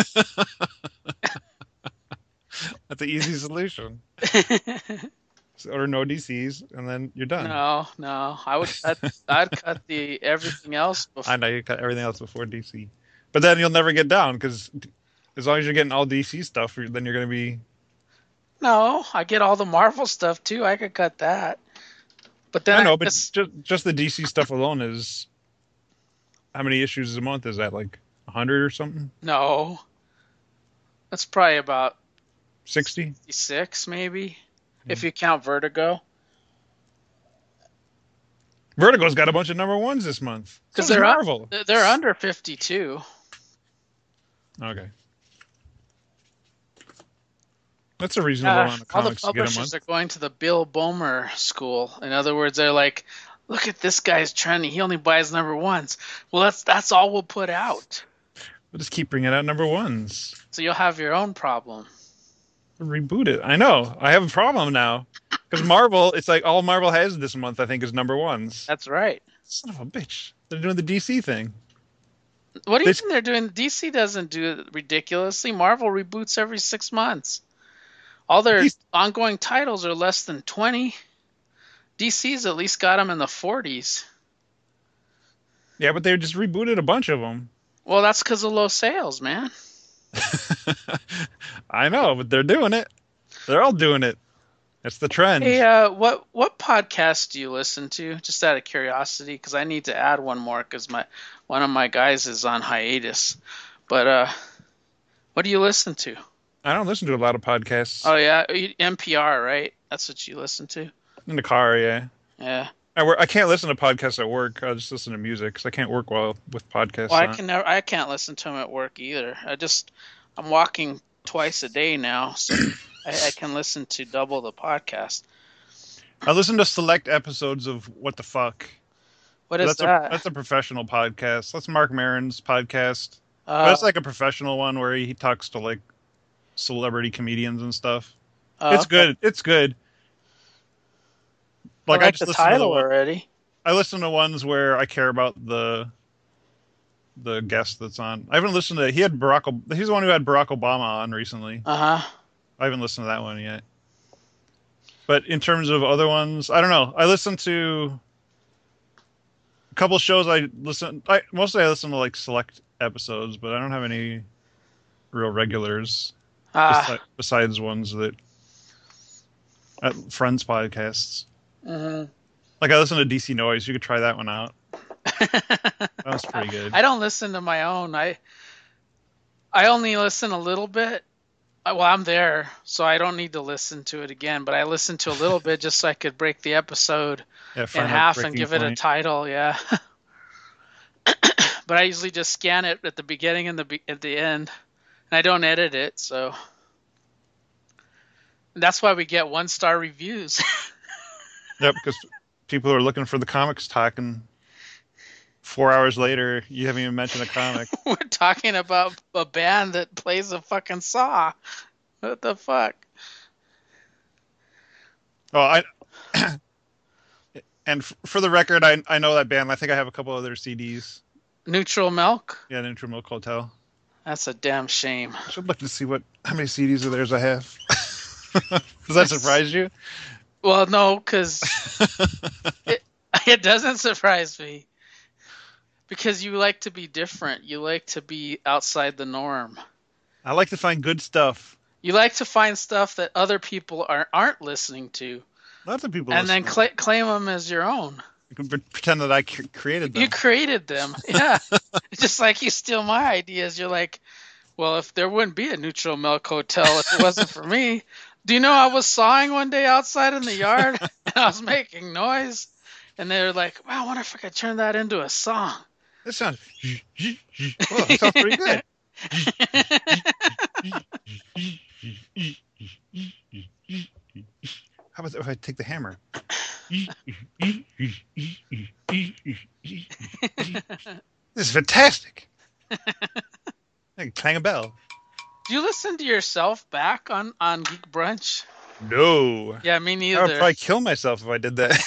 Speaker 2: That's an easy solution. Or no DCs, and then you're done.
Speaker 1: No, I'd cut the everything else
Speaker 2: I
Speaker 1: before.
Speaker 2: know you cut everything else before DC, but then you'll never get down because as long as you're getting all DC stuff, then you're going to be.
Speaker 1: No, I get all the Marvel stuff too. I could cut that. But then
Speaker 2: I
Speaker 1: I
Speaker 2: know, but
Speaker 1: just
Speaker 2: just the DC stuff alone is how many issues a month is that? Like 100 or something?
Speaker 1: no. That's probably about
Speaker 2: 60?
Speaker 1: 66 maybe, if you count Vertigo.
Speaker 2: Vertigo's got a bunch of number ones this month. So
Speaker 1: Because
Speaker 2: does Marvel.
Speaker 1: they're under 52.
Speaker 2: Okay. That's a reasonable amount of
Speaker 1: All the
Speaker 2: comics to get a month.
Speaker 1: publishers are going to the Bill Bomer school. In other words, they're like, look at this guy's trending. He only buys number ones. Well, that's all we'll put out.
Speaker 2: We'll just keep bringing out number ones.
Speaker 1: So you'll have your own problem.
Speaker 2: Reboot it. I know. I have a problem now. Because Marvel, it's like all Marvel has this month, I think, is number ones.
Speaker 1: That's right.
Speaker 2: Son of a bitch. They're doing the DC thing.
Speaker 1: What do you think they're doing? DC doesn't do it ridiculously. Marvel reboots every 6 months. All their ongoing titles are less than 20. DC's at least got them in the 40s.
Speaker 2: Yeah, but they just rebooted a bunch of them.
Speaker 1: Well, that's because of low sales, man.
Speaker 2: I know, but they're doing it. They're all doing it. That's the trend.
Speaker 1: Hey, what podcast do you listen to? Just out of curiosity, because I need to add one more because one of my guys is on hiatus. But what do you listen to?
Speaker 2: I don't listen to a lot of podcasts.
Speaker 1: Oh yeah, NPR, right? That's what you listen to.
Speaker 2: In the car, yeah.
Speaker 1: Yeah.
Speaker 2: I can't listen to podcasts at work. I just listen to music because I can't work well with podcasts.
Speaker 1: Well, I can't listen to them at work either. I'm walking twice a day now, so I can listen to double the podcast.
Speaker 2: I listen to select episodes of What the Fuck.
Speaker 1: What is that?
Speaker 2: That's a professional podcast. That's Mark Maron's podcast. But it's like a professional one where he talks to like celebrity comedians and stuff. It's good. It's good.
Speaker 1: Like I just the title already.
Speaker 2: I listen to ones where I care about the guest that's on. I haven't listened to. He's the one who had Barack Obama on recently. I haven't listened to that one yet. But in terms of other ones, I don't know. I listen to a couple shows. Mostly I listen to like select episodes, but I don't have any real regulars besides ones that friends podcasts. Mm-hmm. Like I listen to DC Noise. You could try that one out. That was pretty good.
Speaker 1: I don't listen to my own. I only listen a little bit. Well, I'm there, so I don't need to listen to it again. But I listened to a little bit just so I could break the episode in half and give it a title. Yeah. But I usually just scan it at the beginning and at the end, and I don't edit it. So that's why we get 1-star reviews.
Speaker 2: Yep, because people are looking for the comics talk, and 4 hours later, you haven't even mentioned a comic.
Speaker 1: We're talking about a band that plays a fucking saw. What the fuck?
Speaker 2: Oh, and for the record, I know that band. I think I have a couple other CDs.
Speaker 1: Neutral Milk?
Speaker 2: Yeah, Neutral Milk Hotel.
Speaker 1: That's a damn shame.
Speaker 2: I should look to see how many CDs of theirs I have. Does that surprise you?
Speaker 1: Well, no, because it doesn't surprise me. Because you like to be different. You like to be outside the norm.
Speaker 2: I like to find good stuff.
Speaker 1: You like to find stuff that other people aren't listening to.
Speaker 2: Lots of people
Speaker 1: and then claim them as your own.
Speaker 2: You can pretend that I created them.
Speaker 1: You created them, yeah. Just like you steal my ideas. You're like, well, if there wouldn't be a Neutral Milk Hotel if it wasn't for me. Do you know I was sawing one day outside in the yard and I was making noise? And they were like, wow, I wonder if I could turn that into a song.
Speaker 2: That sounds pretty good. How about if I take the hammer? This is fantastic. I can clang a bell.
Speaker 1: Do you listen to yourself back on Geek Brunch?
Speaker 2: No.
Speaker 1: Yeah, me
Speaker 2: I would
Speaker 1: neither.
Speaker 2: probably kill myself if I did that.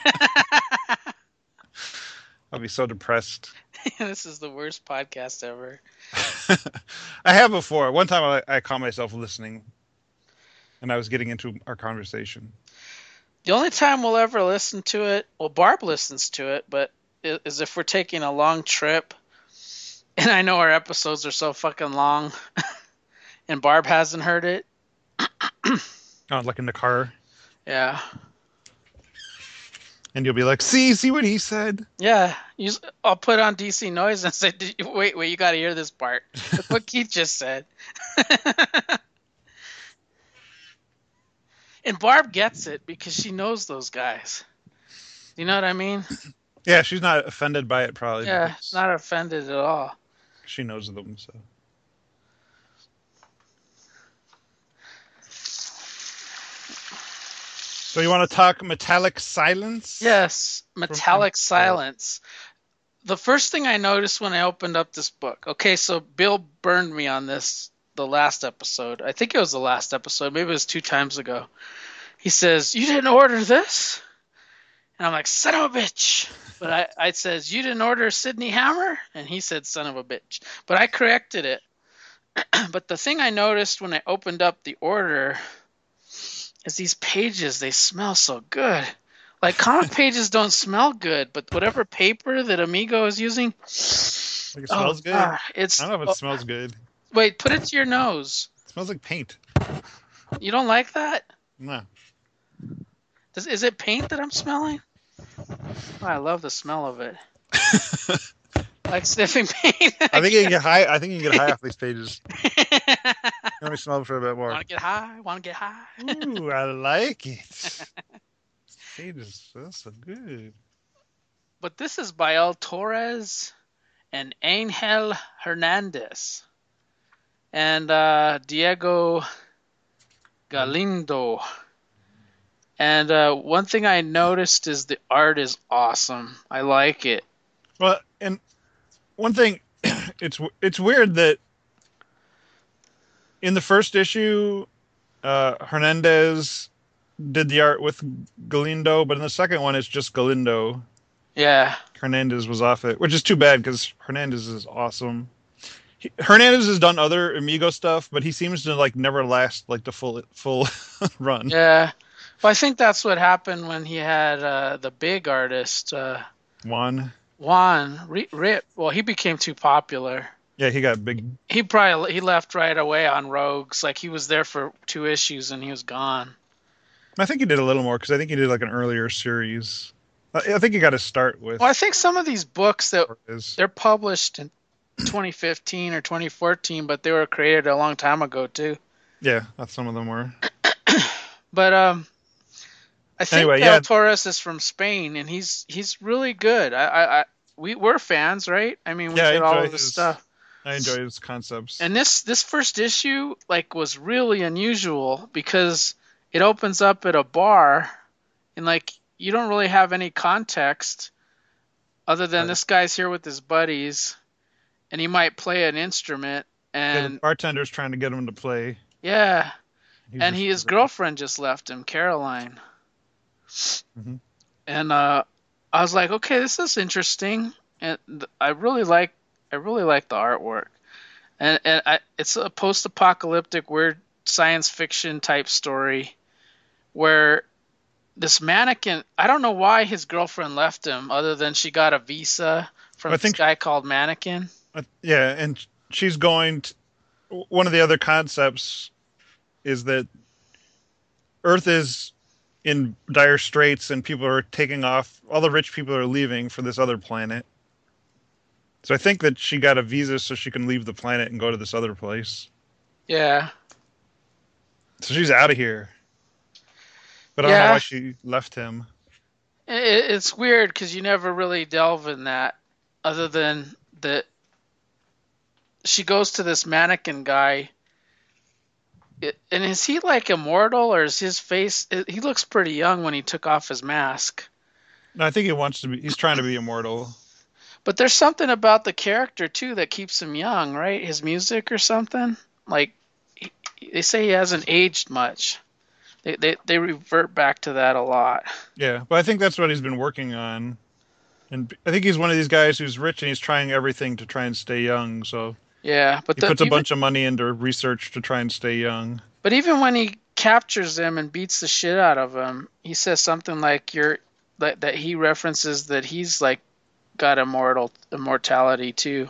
Speaker 2: I'd be so depressed.
Speaker 1: This is the worst podcast ever.
Speaker 2: I have before. One time I caught myself listening, and I was getting into our conversation.
Speaker 1: The only time we'll ever listen to it, well, Barb listens to it, but is if we're taking a long trip, and I know our episodes are so fucking long, and Barb hasn't heard it.
Speaker 2: Oh, like in the car,
Speaker 1: Yeah.
Speaker 2: and you'll be like, "See what he said."
Speaker 1: Yeah. I'll put on DC Noise and say, wait, you got to hear this part. Look what Keith just said. And Barb gets it because she knows those guys. You know what I mean?
Speaker 2: Yeah, she's not offended by it, probably.
Speaker 1: Yeah,
Speaker 2: Because
Speaker 1: not offended at all.
Speaker 2: she knows them. So, you want to talk Metallic Silence?
Speaker 1: Yes, Metallic Silence. The first thing I noticed when I opened up this book. Okay, so Bill burned me on this the last episode. I think it was the last episode. Maybe it was 2 times ago. He says, "You didn't order this?" And I'm like, "Son of a bitch." But I says, "You didn't order Sydney Hammer?" And he said, "Son of a bitch." But I corrected it. But the thing I noticed when I opened up the order is these pages, they smell so good. Like comic pages don't smell good, but whatever paper that Amigo is using,
Speaker 2: Like it smells good. I
Speaker 1: it's.
Speaker 2: don't know if it smells good.
Speaker 1: Wait, put it to your nose.
Speaker 2: It smells like paint.
Speaker 1: You don't like that?
Speaker 2: No.
Speaker 1: Is it paint that I'm smelling? Oh, I love the smell of it. Like sniffing paint.
Speaker 2: I think you can get high. I think you can get high off these pages. Let me smell them for a bit more.
Speaker 1: Want to get high? Want to get high?
Speaker 2: Ooh, I like it. This pages smells so good.
Speaker 1: But this is by El Torres and Angel Hernandez and Diego Galindo. And one thing I noticed is the art is awesome. I like it.
Speaker 2: Well, and one thing, it's weird that in the first issue, Hernandez did the art with Galindo, but in the second one, it's just Galindo.
Speaker 1: Yeah.
Speaker 2: Hernandez was off it, which is too bad because Hernandez is awesome. Hernandez has done other Amigo stuff, but he seems to like never last like the full run.
Speaker 1: Yeah. Well, I think that's what happened when he had the big artist
Speaker 2: Juan.
Speaker 1: Rip. Well, he became too popular.
Speaker 2: Yeah, he got big.
Speaker 1: He left right away on Rogues. Like he was there for 2 issues and he was gone.
Speaker 2: I think he did a little more because I think he did like an earlier series. I think you got to start with.
Speaker 1: Well, I think some of these books that they're published in 2015 or 2014, but they were created a long time ago too.
Speaker 2: Yeah, that's some of them were.
Speaker 1: But I think
Speaker 2: Anyway,
Speaker 1: El Torres is from Spain, and he's really good. We're fans, right? I mean, we get all of his stuff.
Speaker 2: I enjoy his concepts.
Speaker 1: And this first issue like was really unusual because it opens up at a bar, and like you don't really have any context other than this guy's here with his buddies, and he might play an instrument, and
Speaker 2: the bartender's trying to get him to play.
Speaker 1: Yeah, and his girlfriend just left him, Caroline.
Speaker 2: Mm-hmm.
Speaker 1: And I was like, okay, this is interesting, and I really like the artwork, and it's a post-apocalyptic, weird science fiction type story where this mannequin, I don't know why his girlfriend left him, other than she got a visa from this guy called Mannequin.
Speaker 2: Yeah, and she's going to, one of the other concepts is that Earth is in dire straits and people are taking off. All the rich people are leaving for this other planet. So I think that she got a visa so she can leave the planet and go to this other place.
Speaker 1: Yeah.
Speaker 2: So she's out of here. But I don't know why she left him.
Speaker 1: It's weird because you never really delve in that, other than that she goes to this mannequin guy. And is he like immortal, or is his face? He looks pretty young when he took off his mask.
Speaker 2: No, I think he wants to be. He's trying to be immortal.
Speaker 1: But there's something about the character too that keeps him young, right? His music or something. Like they say he hasn't aged much. They revert back to that a lot.
Speaker 2: Yeah, but I think that's what he's been working on. And I think he's one of these guys who's rich and he's trying everything to try and stay young. So
Speaker 1: Yeah,
Speaker 2: he puts a bunch of money into research to try and stay young.
Speaker 1: but even when he captures him and beats the shit out of him, he says something like you're that he references that he's like got immortality too.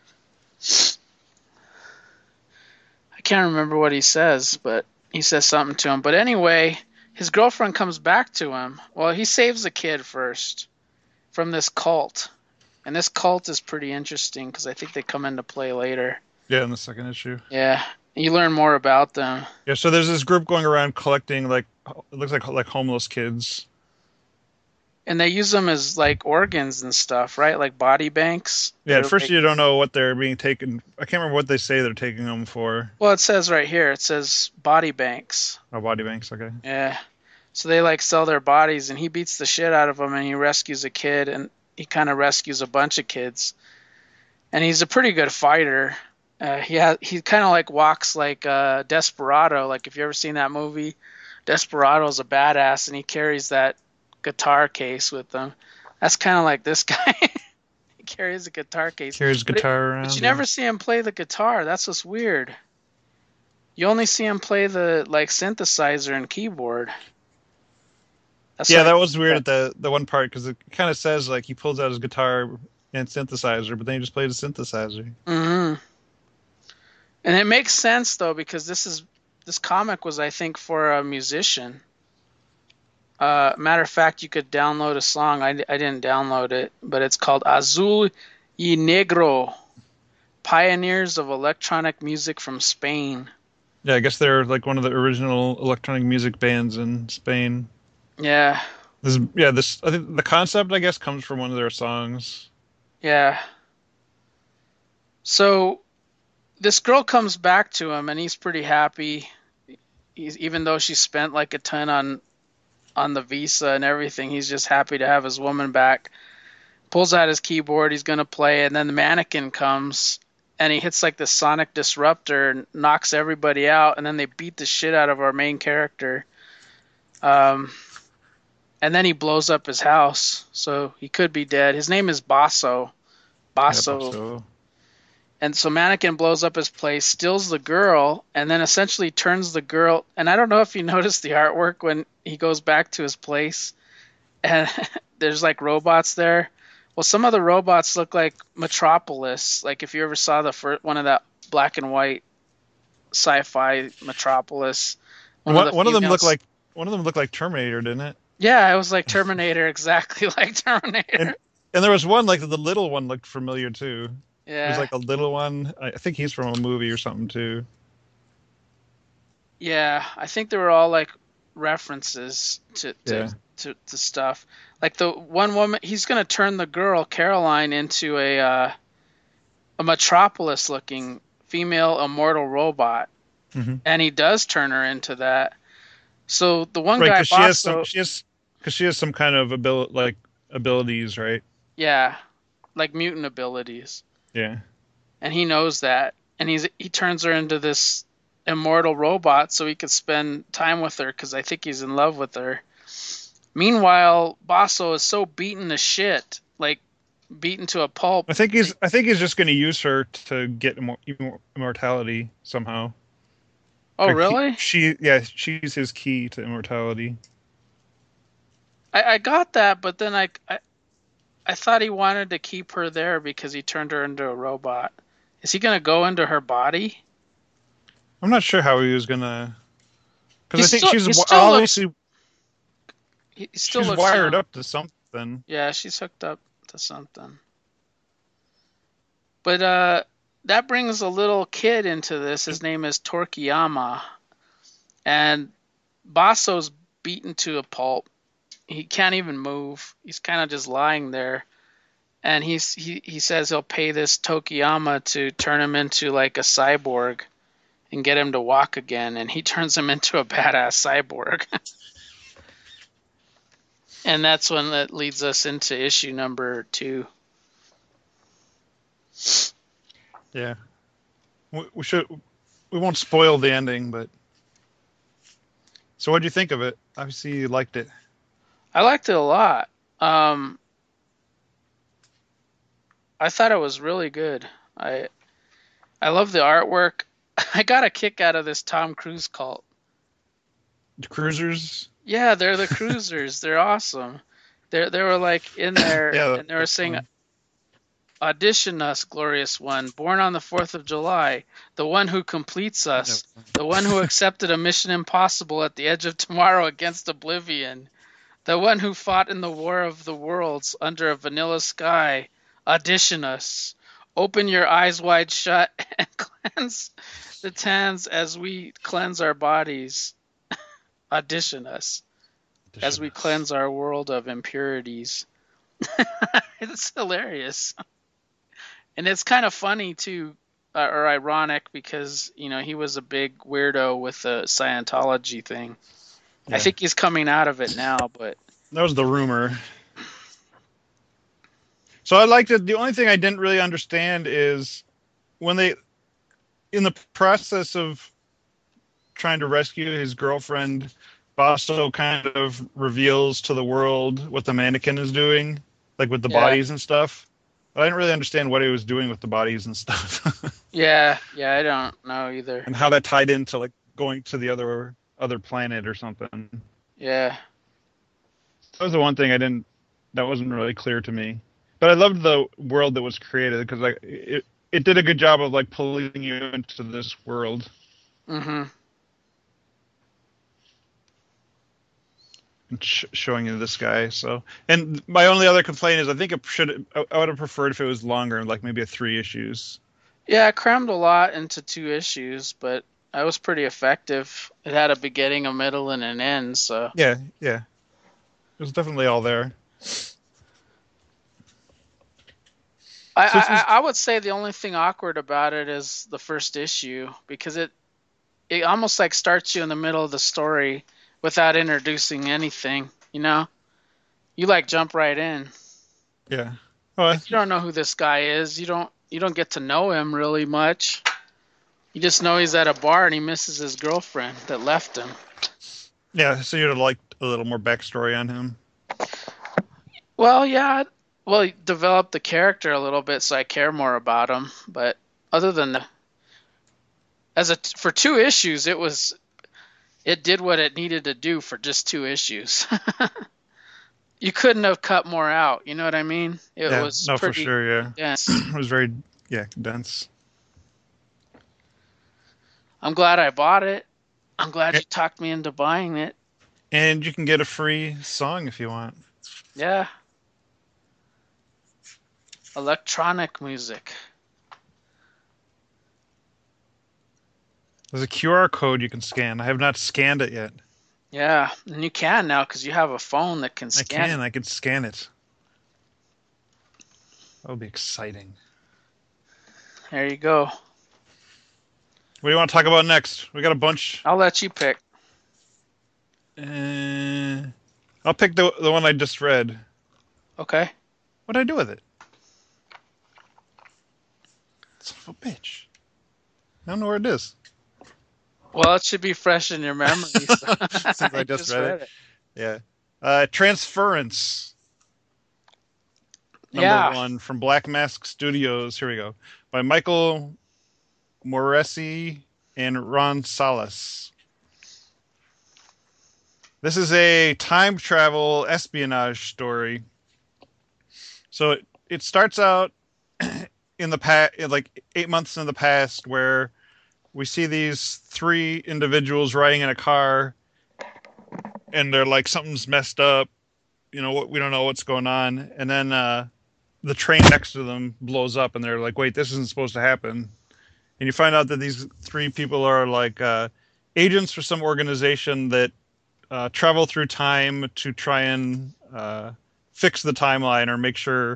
Speaker 1: I can't remember what he says, but he says something to him. But anyway, his girlfriend comes back to him. Well, he saves the kid first from this cult. And this cult is pretty interesting because I think they come into play later.
Speaker 2: Yeah, in the second issue.
Speaker 1: Yeah, you learn more about them.
Speaker 2: Yeah, so there's this group going around collecting like it looks like homeless kids.
Speaker 1: And they use them as like organs and stuff, right? Like body banks.
Speaker 2: Yeah, at
Speaker 1: They're
Speaker 2: first
Speaker 1: like,
Speaker 2: you don't know what they're being taken. I can't remember what they say they're taking them for.
Speaker 1: well, it says right here, it says body banks.
Speaker 2: Oh, body banks. Okay.
Speaker 1: Yeah. So they like sell their bodies, and he beats the shit out of them, and he rescues a kid, and he kind of rescues a bunch of kids. And he's a pretty good fighter. He kind of like walks like Desperado. Like if you ever seen that movie, Desperado's a badass, and he carries that guitar case with him. That's kind of like this guy. He carries a guitar case.
Speaker 2: Carries guitar
Speaker 1: But
Speaker 2: around.
Speaker 1: you
Speaker 2: Yeah.
Speaker 1: never see him play the guitar. That's what's weird. You only see him play the like synthesizer and keyboard. That's
Speaker 2: Yeah,
Speaker 1: why.
Speaker 2: that was weird at the one part because it kind of says like he pulls out his guitar and synthesizer, but then he just plays a synthesizer.
Speaker 1: Mm-hmm. And it makes sense though because this comic was I think for a musician. Matter of fact, you could download a song. I didn't download it, but it's called Azul y Negro, Pioneers of Electronic Music from Spain.
Speaker 2: Yeah, I guess they're like one of the original electronic music bands in Spain.
Speaker 1: Yeah,
Speaker 2: This I think the concept I guess comes from one of their songs.
Speaker 1: yeah. So this girl comes back to him, and he's pretty happy. Even though she spent like a ton on the visa and everything, he's just happy to have his woman back. Pulls out his keyboard, he's gonna play, and then the mannequin comes and he hits like the sonic disruptor and knocks everybody out, and then they beat the shit out of our main character. Um, and then he blows up his house, so he could be dead. His name is Basso.
Speaker 2: Yeah,
Speaker 1: Basso.
Speaker 2: so
Speaker 1: And so Mannequin blows up his place, steals the girl, and then essentially turns the girl. And I don't know if you noticed the artwork when he goes back to his place, and there's like robots there. Well, some of the robots look like Metropolis. Like if you ever saw the first one of that black and white sci-fi Metropolis, one of the
Speaker 2: one of them
Speaker 1: females.
Speaker 2: looked like Terminator, didn't it?
Speaker 1: Yeah, it was like Terminator, exactly like Terminator.
Speaker 2: And there was one like the little one looked familiar too. It was
Speaker 1: Yeah,
Speaker 2: like a little one. I think he's from a movie or something too.
Speaker 1: yeah. I think they were all like references
Speaker 2: Yeah.
Speaker 1: to stuff. Like the one woman, he's gonna turn the girl Caroline into a Metropolis looking female immortal robot,
Speaker 2: Hmm.
Speaker 1: and he does turn her into that. So the one
Speaker 2: Right,
Speaker 1: guy
Speaker 2: because
Speaker 1: Basso,
Speaker 2: she has some kind of abilities, right?
Speaker 1: yeah, like mutant abilities,
Speaker 2: Yeah.
Speaker 1: and he knows that, and he turns her into this immortal robot so he could spend time with her because I think he's in love with her. Meanwhile, Basso is so beaten to shit, like beaten to a pulp.
Speaker 2: I think he's just going to use her to get immortality somehow.
Speaker 1: Oh,
Speaker 2: Like
Speaker 1: really?
Speaker 2: she's his key to immortality.
Speaker 1: I got that, but then I thought he wanted to keep her there because he turned her into a robot. Is he gonna go into her body?
Speaker 2: I'm not sure how he was gonna, because I think
Speaker 1: He
Speaker 2: she's
Speaker 1: still looks
Speaker 2: obviously
Speaker 1: he still
Speaker 2: she's
Speaker 1: looks
Speaker 2: wired
Speaker 1: young.
Speaker 2: up to something.
Speaker 1: Yeah, she's hooked up to something. But that brings a little kid into this. His name is Torquiyama, and Basso's beaten to a pulp. He can't even move. He's kind of just lying there. And he says he'll pay this Tokiyama to turn him into like a cyborg and get him to walk again. And he turns him into a badass cyborg. And that's when that leads us into issue number 2.
Speaker 2: Yeah, we won't spoil the ending, but So what'd you think of it? Obviously, you liked it.
Speaker 1: I liked it a lot. Um, I thought it was really good. I I love the artwork. I got a kick out of this Tom Cruise cult.
Speaker 2: The Cruisers.
Speaker 1: Yeah, they're the Cruisers. They're awesome. They were like in there
Speaker 2: Yeah,
Speaker 1: and they were
Speaker 2: that's
Speaker 1: saying,
Speaker 2: fun.
Speaker 1: "Audition us, glorious one, born on the 4th of July, the one who completes
Speaker 2: Yeah.
Speaker 1: us, the one who accepted a mission impossible at the edge of tomorrow against oblivion, the one who fought in the War of the Worlds under a vanilla sky. Audition us. Open your eyes wide shut and cleanse the tans as we cleanse our bodies. Audition us as we
Speaker 2: Auditionist.
Speaker 1: cleanse our world of impurities." It's hilarious. And it's kind of funny too, or ironic, because he was a big weirdo with the Scientology thing. I
Speaker 2: Yeah,
Speaker 1: think he's coming out of it now, but
Speaker 2: that was the rumor. So I liked it. The only thing I didn't really understand is when they, in the process of trying to rescue his girlfriend, Basso kind of reveals to the world what the mannequin is doing, like with the
Speaker 1: yeah,
Speaker 2: bodies and stuff. But I didn't really understand what he was doing with the bodies and stuff,
Speaker 1: yeah, I don't know either.
Speaker 2: and how that tied into like going to the other planet or something.
Speaker 1: Yeah,
Speaker 2: That was the one thing that wasn't really clear to me. But I loved the world that was created because like it did a good job of like pulling you into this world
Speaker 1: mhm,
Speaker 2: and showing you this guy. So, and my only other complaint is I think I would have preferred if it was longer, like maybe a 3 issues.
Speaker 1: yeah. I crammed a lot into 2 issues, but I was pretty effective. It had a beginning, a middle, and an end. So
Speaker 2: Yeah, yeah, it was definitely all there.
Speaker 1: I,
Speaker 2: So this
Speaker 1: I
Speaker 2: was
Speaker 1: I would say the only thing awkward about it is the first issue, because it almost like starts you in the middle of the story without introducing anything. You like jump right in.
Speaker 2: yeah. Oh,
Speaker 1: Like, you don't know who this guy is. You don't get to know him really much. You just know he's at a bar and he misses his girlfriend that left him.
Speaker 2: yeah. So you'd have liked a little more backstory on him.
Speaker 1: Well, yeah. Well, he developed the character a little bit, so I care more about him. But other than that, for 2 issues, it did what it needed to do for just 2 issues. You couldn't have cut more out. You know what I mean? It
Speaker 2: Yeah,
Speaker 1: was
Speaker 2: no, for
Speaker 1: pretty
Speaker 2: sure. Yeah,
Speaker 1: dense.
Speaker 2: it was very dense.
Speaker 1: I'm glad I bought it. I'm glad you talked me into buying it.
Speaker 2: And you can get a free song if you want.
Speaker 1: Yeah, electronic music.
Speaker 2: There's a QR code you can scan. I have not scanned it yet.
Speaker 1: Yeah, and you can now because you have a phone that can
Speaker 2: I
Speaker 1: scan
Speaker 2: can.
Speaker 1: it.
Speaker 2: I can scan it. That would be exciting.
Speaker 1: There you go.
Speaker 2: What do you want to talk about next? We got a bunch.
Speaker 1: I'll let you pick.
Speaker 2: Uh, I'll pick the one I just read.
Speaker 1: Okay.
Speaker 2: What did I do with it? Son of a bitch. I don't know where it is.
Speaker 1: Well, it should be fresh in your memory. So
Speaker 2: Since I
Speaker 1: I
Speaker 2: just
Speaker 1: just
Speaker 2: read it.
Speaker 1: read it.
Speaker 2: Yeah. Transference. Number
Speaker 1: Yeah.
Speaker 2: one from Black Mask Studios. Here we go. By Michael Moresi and Ron Salas. This is a time travel espionage story. So it starts out in the past, like 8 months in the past, where we see these three individuals riding in a car, and they're like something's messed up. We don't know what's going on, and then the train next to them blows up, and they're like, "Wait, this isn't supposed to happen." And you find out that these three people are like agents for some organization that travel through time to try and fix the timeline or make sure.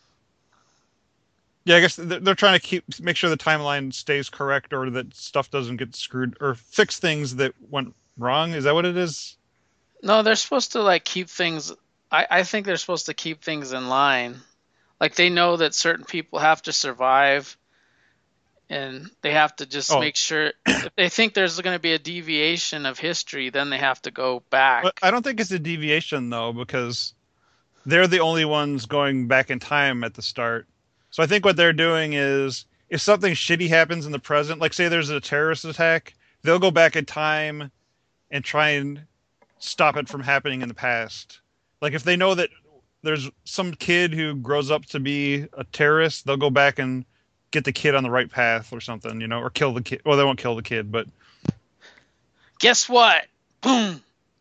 Speaker 2: Yeah, I guess they're trying to make sure the timeline stays correct or that stuff doesn't get screwed or fix things that went wrong. Is that what it is?
Speaker 1: No, they're supposed to like keep things. I think they're supposed to keep things in line. Like they know that certain people have to survive, and they have to just
Speaker 2: Oh,
Speaker 1: make sure if they think there's going to be a deviation of history, then they have to go
Speaker 2: but
Speaker 1: back.
Speaker 2: I don't think it's a deviation though, because they're the only ones going back in time at the start. So I think what they're doing is if something shitty happens in the present, like say there's a terrorist attack, they'll go back in time and try and stop it from happening in the past. Like if they know that there's some kid who grows up to be a terrorist, they'll go back and get the kid on the right path or something, or kill the kid. Well, they won't kill the kid, but
Speaker 1: Guess what? Boom.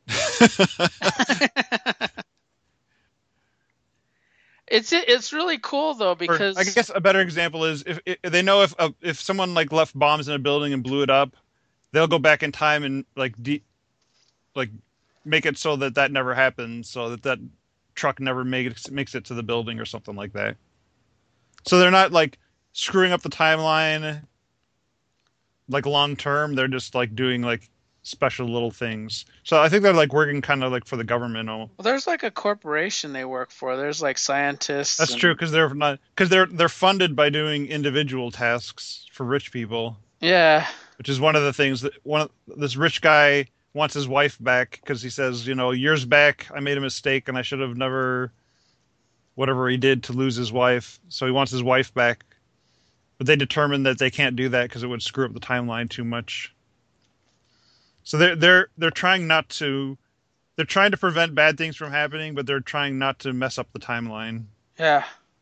Speaker 1: It's really cool though
Speaker 2: or I
Speaker 1: because
Speaker 2: guess a better example is if they know if someone like left bombs in a building and blew it up, they'll go back in time and like make it so that that never happens, so that that truck never makes it to the building or something like that. So they're not like screwing up the timeline like long term. They're just like doing like special little things. So I think they're like working kind of like for the government. Oh,
Speaker 1: well, there's like a corporation they work for. There's like scientists
Speaker 2: that's true
Speaker 1: and
Speaker 2: because they're not because they're funded by doing individual tasks for rich people,
Speaker 1: yeah,
Speaker 2: which is one of the things that this rich guy wants his wife back because he says, years back I made a mistake and I should have never whatever he did to lose his wife. So he wants his wife back, but they determined that they can't do that because it would screw up the timeline too much. So they're trying not to they're trying to prevent bad things from happening, but they're trying not to mess up the timeline.
Speaker 1: yeah.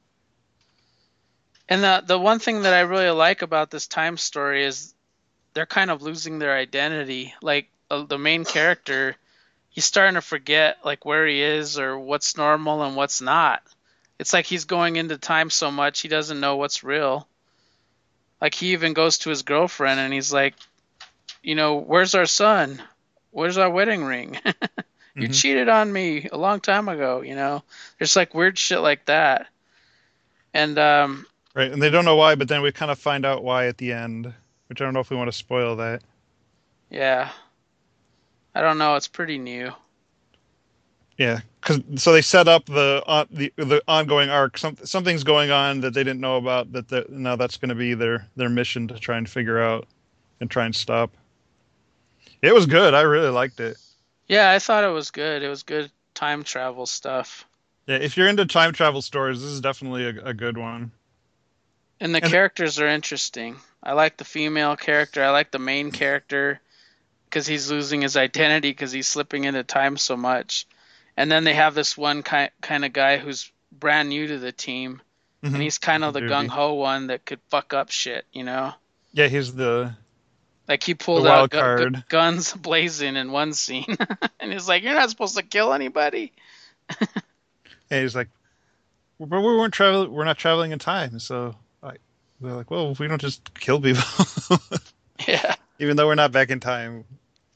Speaker 1: And the one thing that I really like about this time story is they're kind of losing their identity. Like the main character, he's starting to forget like where he is or what's normal and what's not. It's like he's going into time so much he doesn't know what's real. Like he even goes to his girlfriend and he's like, where's our son? Where's our wedding ring? You
Speaker 2: Hmm.
Speaker 1: cheated on me a long time ago. There's like weird shit like that. And
Speaker 2: Right, and they don't know why, but then we kind of find out why at the end, which I don't know if we want to spoil that.
Speaker 1: yeah, I don't know, it's pretty new.
Speaker 2: Yeah, because so they set up the ongoing arc. Something's going on that they didn't know about. Now that's going to be their mission to try and figure out and try and stop. It was good. I really liked it.
Speaker 1: Yeah, I thought it was good. It was good time travel stuff.
Speaker 2: Yeah, if you're into time travel stories, this is definitely a good one.
Speaker 1: And the
Speaker 2: And
Speaker 1: characters are interesting. I like the female character. I like the main character because he's losing his identity because he's slipping into time so much. And then they have this one kind of guy who's brand new to the team, and
Speaker 2: mhm,
Speaker 1: he's kind
Speaker 2: the
Speaker 1: of the gung
Speaker 2: Doogie.
Speaker 1: ho one that could fuck up shit.
Speaker 2: Yeah, he's
Speaker 1: Like he
Speaker 2: the
Speaker 1: pulled out
Speaker 2: wild card.
Speaker 1: guns blazing in one scene, and he's like, "You're not supposed to kill anybody."
Speaker 2: And he's like, but we weren't traveling. We're not traveling in time. So they're like, well, we don't just kill people,
Speaker 1: Yeah,
Speaker 2: even though we're not back in time.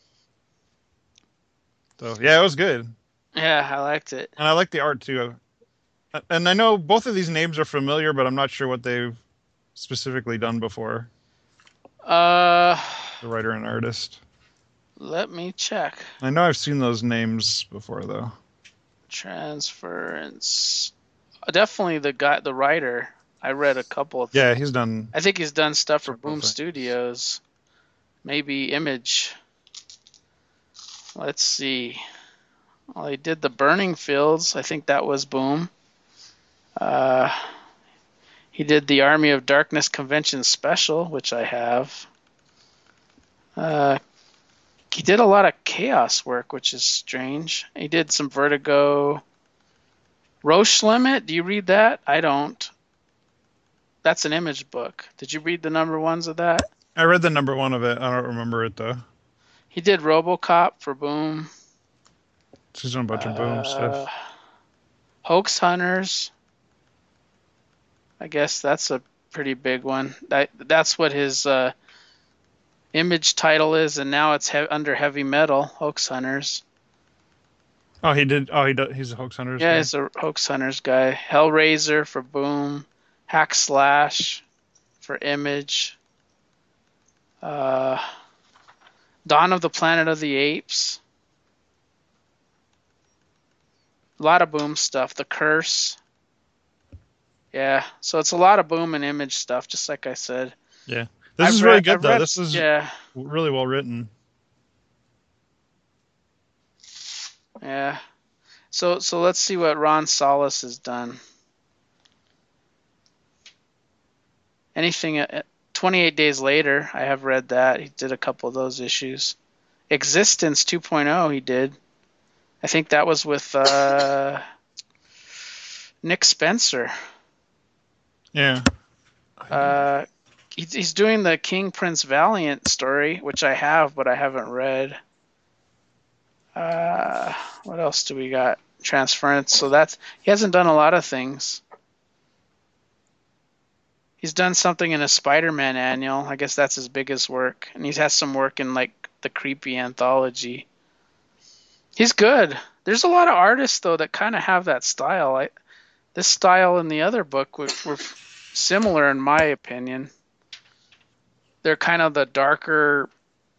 Speaker 2: So yeah, it was good,
Speaker 1: yeah, I liked it.
Speaker 2: and I like the art too. And I know both of these names are familiar, but I'm not sure what they've specifically done before.
Speaker 1: Uh,
Speaker 2: The writer and artist.
Speaker 1: Let me check.
Speaker 2: I know I've seen those names before, though.
Speaker 1: Transference. Definitely the writer. I read a couple of
Speaker 2: Yeah,
Speaker 1: things.
Speaker 2: he's done
Speaker 1: I think he's done stuff for
Speaker 2: several
Speaker 1: Boom
Speaker 2: things.
Speaker 1: Studios, maybe Image. Let's see. Well, he did the Burning Fields. I think that was Boom. Uh, he did the Army of Darkness Convention Special, which I have. Uh, he did a lot of Chaos work, which is strange. He did some Vertigo. Roche Limit. Do you read that? I don't. That's an Image book. Did you read the number ones of that?
Speaker 2: I read the number one of it. I don't remember it though.
Speaker 1: He did RoboCop for Boom.
Speaker 2: She's done a bunch of Boom
Speaker 1: Uh,
Speaker 2: stuff.
Speaker 1: Hoax Hunters. I guess that's a pretty big one. That's what his Image title is, and now it's under Heavy Metal. Hoax Hunters.
Speaker 2: Oh, he did. Oh, he does. He's a Hoax Hunters
Speaker 1: Yeah,
Speaker 2: guy.
Speaker 1: he's a Hoax Hunters guy. Hellraiser for Boom. Hack Slash for Image. Uh, Dawn of the Planet of the Apes. A lot of Boom stuff. The Curse. Yeah, so it's a lot of Boom and Image stuff, just like I said.
Speaker 2: Yeah. This is really good, though. This is
Speaker 1: yeah,
Speaker 2: really well written.
Speaker 1: yeah. So let's see what Ron Solis has done. Anything 28 Days Later, I have read that. He did a couple of those issues. Existence 2.0 he did. I think that was with Nick Spencer.
Speaker 2: Yeah.
Speaker 1: He's doing the King Prince Valiant story, which I have, but I haven't read. What else do we got? Transference. So he hasn't done a lot of things. He's done something in a Spider-Man annual. I guess that's his biggest work, and he has some work in like the Creepy anthology. He's good. There's a lot of artists though that kind of have that style. This style in the other book were similar in my opinion. They're kind of the darker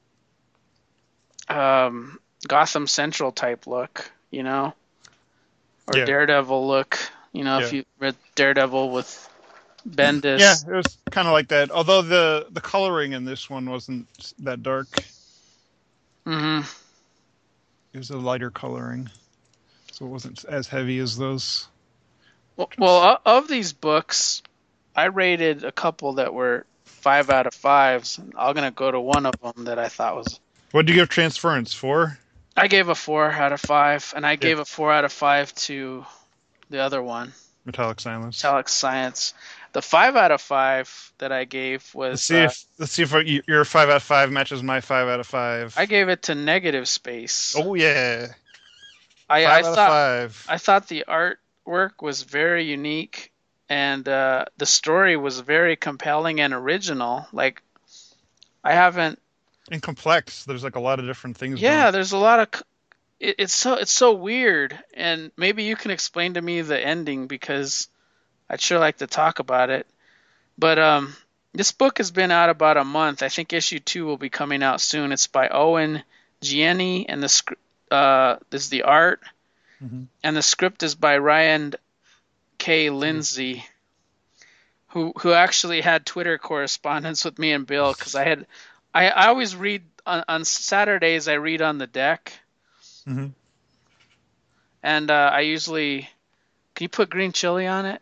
Speaker 1: Gotham Central type look, or
Speaker 2: Yeah.
Speaker 1: Daredevil look. If you read Daredevil with Bendis.
Speaker 2: Yeah, it was kind of like that. Although the coloring in this one wasn't that dark.
Speaker 1: Mm-hmm.
Speaker 2: It was a lighter coloring, so it wasn't as heavy as those.
Speaker 1: Well, of these books, I rated a couple that were 5 out of 5s. I'm gonna go to one of them that I thought was.
Speaker 2: What did you give Transference? 4?
Speaker 1: I gave a 4 out of 5, and I gave a 4 out of 5 to the other one.
Speaker 2: Metallic Silence.
Speaker 1: Metallic Science. The 5 out of 5 that I gave was.
Speaker 2: Let's see if your 5 out of 5 matches my 5 out of 5.
Speaker 1: I gave it to Negative Space.
Speaker 2: Oh yeah.
Speaker 1: 5
Speaker 2: out of 5.
Speaker 1: I thought the artwork was very unique, and the story was very compelling and original. Like, I haven't.
Speaker 2: And complex. There's like a lot of different things.
Speaker 1: Yeah, there's a lot of. It's so weird, and maybe you can explain to me the ending because I'd sure like to talk about it. But this book has been out about a month. I think issue 2 will be coming out soon. It's by Owen Gieni, and this is the art, and the script is by Ryan K. Lindsay, who actually had Twitter correspondence with me and Bill because I always read on Saturdays. I read on the deck.
Speaker 2: Mm-hmm.
Speaker 1: And I usually, can you put green chili on it?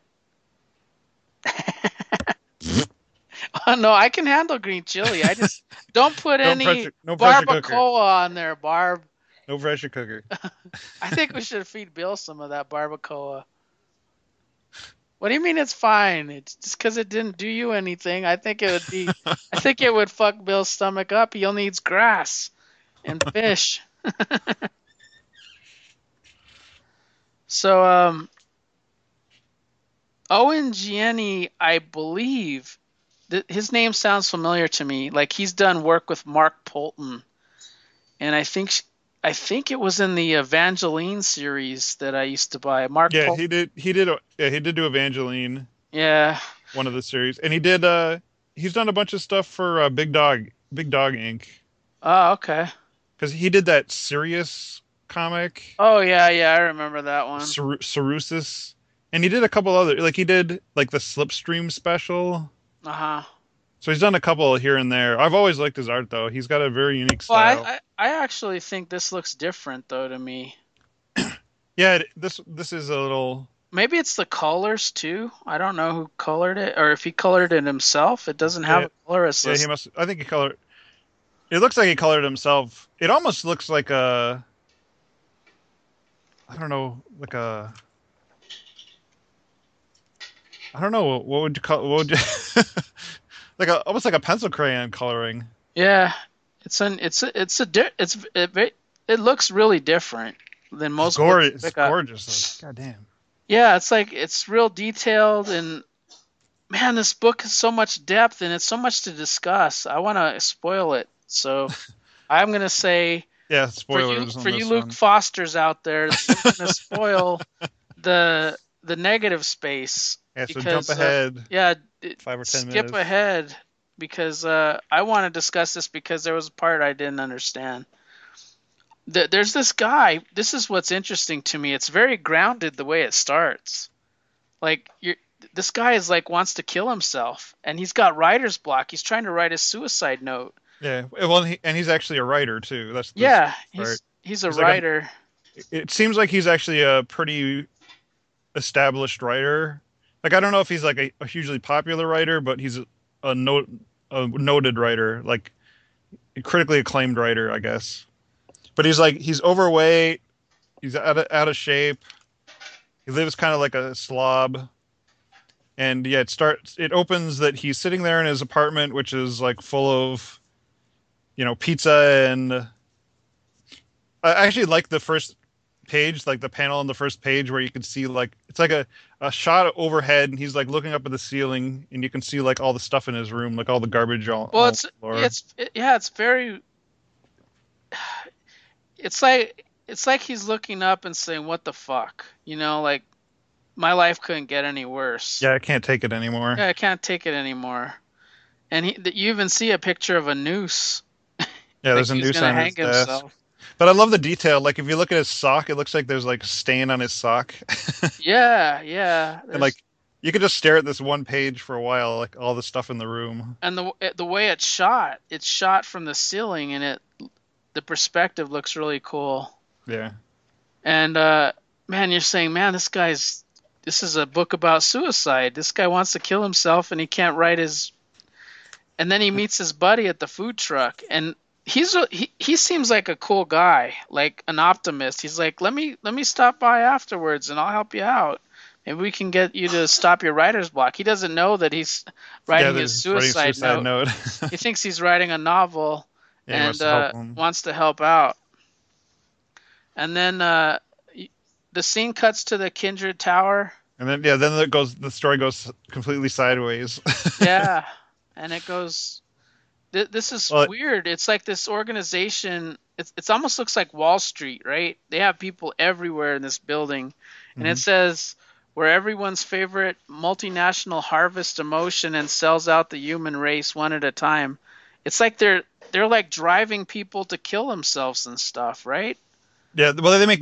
Speaker 1: Oh, no, I can handle green chili. I just don't put any barbacoa on there, Barb.
Speaker 2: No pressure cooker.
Speaker 1: I think we should feed Bill some of that barbacoa. What do you mean it's fine? It's just because it didn't do you anything. I think it would be. I think it would fuck Bill's stomach up. He only eats grass and fish. So, Owen Gieni, I believe, his name sounds familiar to me. Like he's done work with Mark Polton, and I think it was in the Evangeline series that I used to buy. Mark.
Speaker 2: Yeah,
Speaker 1: Polton.
Speaker 2: he did do Evangeline.
Speaker 1: Yeah.
Speaker 2: One of the series, and he did. He's done a bunch of stuff for Big Dog Inc.
Speaker 1: Oh, okay.
Speaker 2: Because he did that Sirius comic.
Speaker 1: Oh yeah, I remember that one.
Speaker 2: Cerusis. And he did a couple other, like he did like the Slipstream special.
Speaker 1: Uh-huh.
Speaker 2: So he's done a couple here and there. I've always liked his art though. He's got a very unique style.
Speaker 1: Well, I actually think this looks different though to me.
Speaker 2: Yeah, this is a little.
Speaker 1: Maybe it's the colors too. I don't know who colored it, or if he colored it himself. It doesn't have a colorist list.
Speaker 2: Yeah, he must. I think he colored. It looks like he colored it himself. It almost looks like a. I don't know, like a. I don't know, what would you call? What would you, almost like a pencil crayon coloring.
Speaker 1: Yeah, it looks really different than most.
Speaker 2: It's gorgeous. God damn.
Speaker 1: Yeah, it's real detailed, and man, this book has so much depth and it's so much to discuss. I want to spoil it, so I'm gonna say.
Speaker 2: Yeah, spoilers
Speaker 1: for you Luke Fosters out there. I'm gonna spoil the Negative Space.
Speaker 2: Yeah, so jump ahead. 5 or 10 minutes.
Speaker 1: Skip ahead because I want to discuss this because there was a part I didn't understand. There's this guy. This is what's interesting to me. It's very grounded the way it starts. Like this guy is like wants to kill himself, and he's got writer's block. He's trying to write a suicide note.
Speaker 2: Yeah. Well, and he's actually a writer too. That's this
Speaker 1: Yeah,
Speaker 2: part.
Speaker 1: he's a
Speaker 2: He's like
Speaker 1: writer.
Speaker 2: it seems like he's actually a pretty established writer. Like I don't know if he's like a hugely popular writer, but he's a note a noted writer, like a critically acclaimed writer, I guess. But he's overweight, he's out of shape. He lives kind of like a slob. And yeah, it opens that he's sitting there in his apartment, which is like full of, pizza. And I actually like the first page, like the panel on the first page where you can see like it's like a shot overhead, and he's like looking up at the ceiling, and you can see like all the stuff in his room, like all the garbage
Speaker 1: Well,
Speaker 2: on the floor.
Speaker 1: it's very. It's like he's looking up and saying, "What the fuck?" Like my life couldn't get any worse.
Speaker 2: Yeah, I can't take it anymore.
Speaker 1: Yeah, I can't take it anymore. And you even see a picture of a noose.
Speaker 2: Yeah,
Speaker 1: Like
Speaker 2: there's a
Speaker 1: he's
Speaker 2: noose
Speaker 1: gonna
Speaker 2: on his
Speaker 1: hang
Speaker 2: desk.
Speaker 1: himself.
Speaker 2: But I love the detail. Like if you look at his sock, it looks like there's like a stain on his sock.
Speaker 1: Yeah, yeah.
Speaker 2: And like you could just stare at this one page for a while, like all the stuff in the room.
Speaker 1: And the way it's shot from the ceiling, and the perspective looks really cool.
Speaker 2: Yeah.
Speaker 1: And man, you're saying, man, this is a book about suicide. This guy wants to kill himself, and he can't write his. And then he meets his buddy at the food truck, and he seems like a cool guy, like an optimist. He's like, let me stop by afterwards, and I'll help you out. Maybe we can get you to stop your writer's block. He doesn't know that he's writing his suicide note. He thinks he's writing a novel,
Speaker 2: Yeah,
Speaker 1: and
Speaker 2: he
Speaker 1: wants to help out. And then the scene cuts to the Kindred Tower.
Speaker 2: And then the story goes completely sideways.
Speaker 1: Yeah, and it goes. This is
Speaker 2: Well,
Speaker 1: weird. It's like this organization. It almost looks like Wall Street, right? They have people everywhere in this building, and it says where everyone's favorite multinational harvests emotion and sells out the human race one at a time. It's like they're like driving people to kill themselves and stuff, right?
Speaker 2: Yeah, well, they make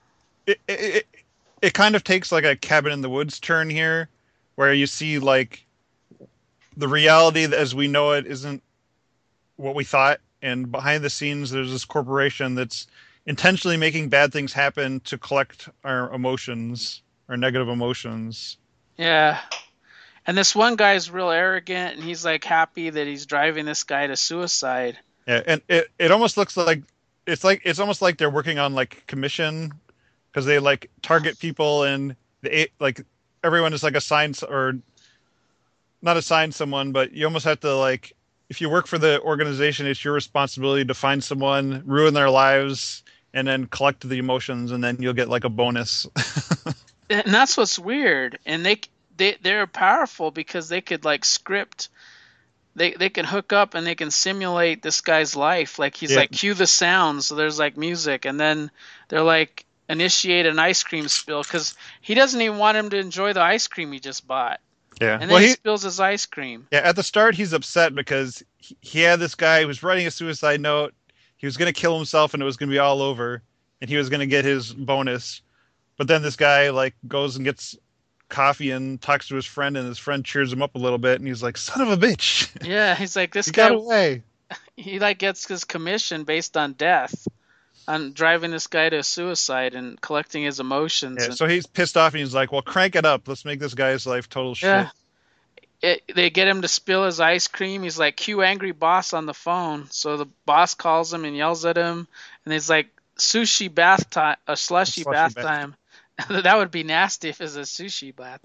Speaker 2: it kind of takes like a Cabin in the Woods turn here, where you see like the reality as we know it isn't what we thought, and behind the scenes there's this corporation that's intentionally making bad things happen to collect our emotions, our negative emotions.
Speaker 1: Yeah. And this one guy's real arrogant, and he's like happy that he's driving this guy to suicide.
Speaker 2: Yeah, and it almost looks like it's almost like they're working on like commission, because they like target people, and like everyone is like assigned, or not assigned someone, but you almost have to like, if you work for the organization, it's your responsibility to find someone, ruin their lives, and then collect the emotions, and then you'll get like a bonus.
Speaker 1: And that's what's weird. And they're powerful because they could like script. They can hook up and they can simulate this guy's life. Like he's like cue the sounds, so there's like music, and then they're like initiate an ice cream spill because he doesn't even want him to enjoy the ice cream he just bought.
Speaker 2: Yeah,
Speaker 1: and then he spills his ice cream.
Speaker 2: Yeah, at the start he's upset because he had this guy who was writing a suicide note. He was going to kill himself, and it was going to be all over, and he was going to get his bonus. But then this guy like goes and gets coffee and talks to his friend, and his friend cheers him up a little bit, and he's like, "Son of a bitch!"
Speaker 1: Yeah, he's like, this
Speaker 2: he
Speaker 1: guy
Speaker 2: got away.
Speaker 1: He like gets his commission based on death, on driving this guy to suicide and collecting his emotions.
Speaker 2: Yeah, so he's pissed off, and he's like, "Well, crank it up. Let's make this guy's life total shit."
Speaker 1: They get him to spill his ice cream. He's like, cue angry boss on the phone. So the boss calls him and yells at him, and he's like, sushi bath time, a slushy bath time. That would be nasty if it's a sushi bath.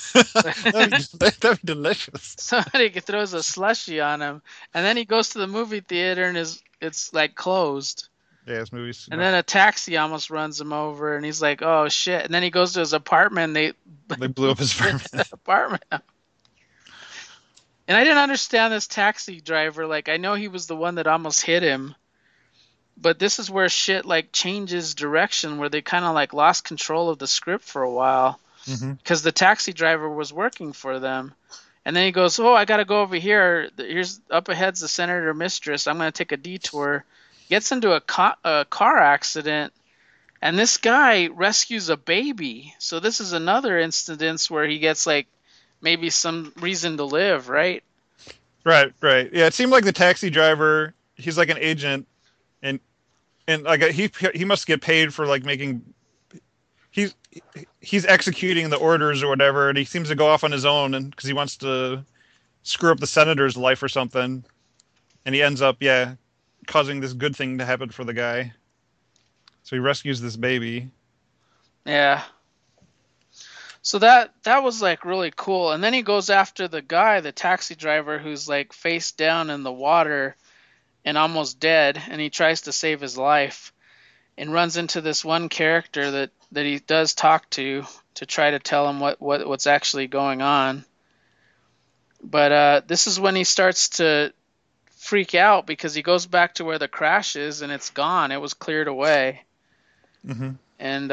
Speaker 2: That'd be delicious.
Speaker 1: Somebody throws a slushy on him, and then he goes to the movie theater, and it's like closed.
Speaker 2: Yeah, his movies.
Speaker 1: And then a taxi almost runs him over, and he's like, "Oh shit!" And then he goes to his apartment. And
Speaker 2: they blew up his
Speaker 1: apartment. And I didn't understand this taxi driver. Like, I know he was the one that almost hit him, but this is where shit like changes direction, where they kind of like lost control of the script for a while, because the taxi driver was working for them. And then he goes, "Oh, I got to go over here. Here's up ahead's the senator mistress. I'm going to take a detour." Gets into a car accident, and this guy rescues a baby. So this is another instance where he gets like maybe some reason to live, right?
Speaker 2: Right, right. Yeah, it seemed like the taxi driver, he's like an agent, and like he must get paid for like making he's he's executing the orders or whatever, and he seems to go off on his own, and because he wants to screw up the senator's life or something, and he ends up causing this good thing to happen for the guy. So he rescues this baby.
Speaker 1: Yeah. So that was like really cool. And then he goes after the guy, the taxi driver, who's like face down in the water and almost dead, and he tries to save his life and runs into this one character that he does talk to try to tell him what's actually going on. But this is when he starts to freak out because he goes back to where the crash is and it's gone. It was cleared away.
Speaker 2: Mm-hmm.
Speaker 1: And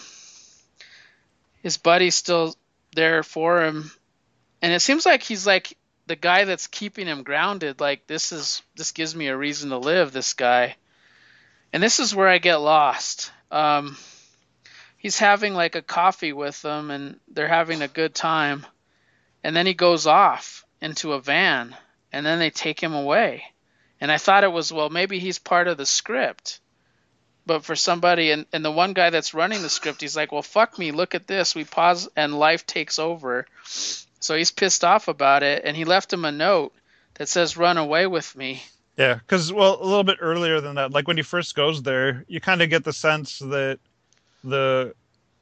Speaker 1: his buddy's still there for him, and it seems like he's like the guy that's keeping him grounded. Like this gives me a reason to live, this guy. And this is where I get lost. He's having like a coffee with them and they're having a good time, and then he goes off into a van and then they take him away. And I thought it was, well, maybe he's part of the script. But for somebody, and the one guy that's running the script, he's like, well, fuck me, look at this. We pause and life takes over. So he's pissed off about it, and he left him a note that says, run away with me.
Speaker 2: Yeah, because, well, a little bit earlier than that, like when he first goes there, you kind of get the sense that the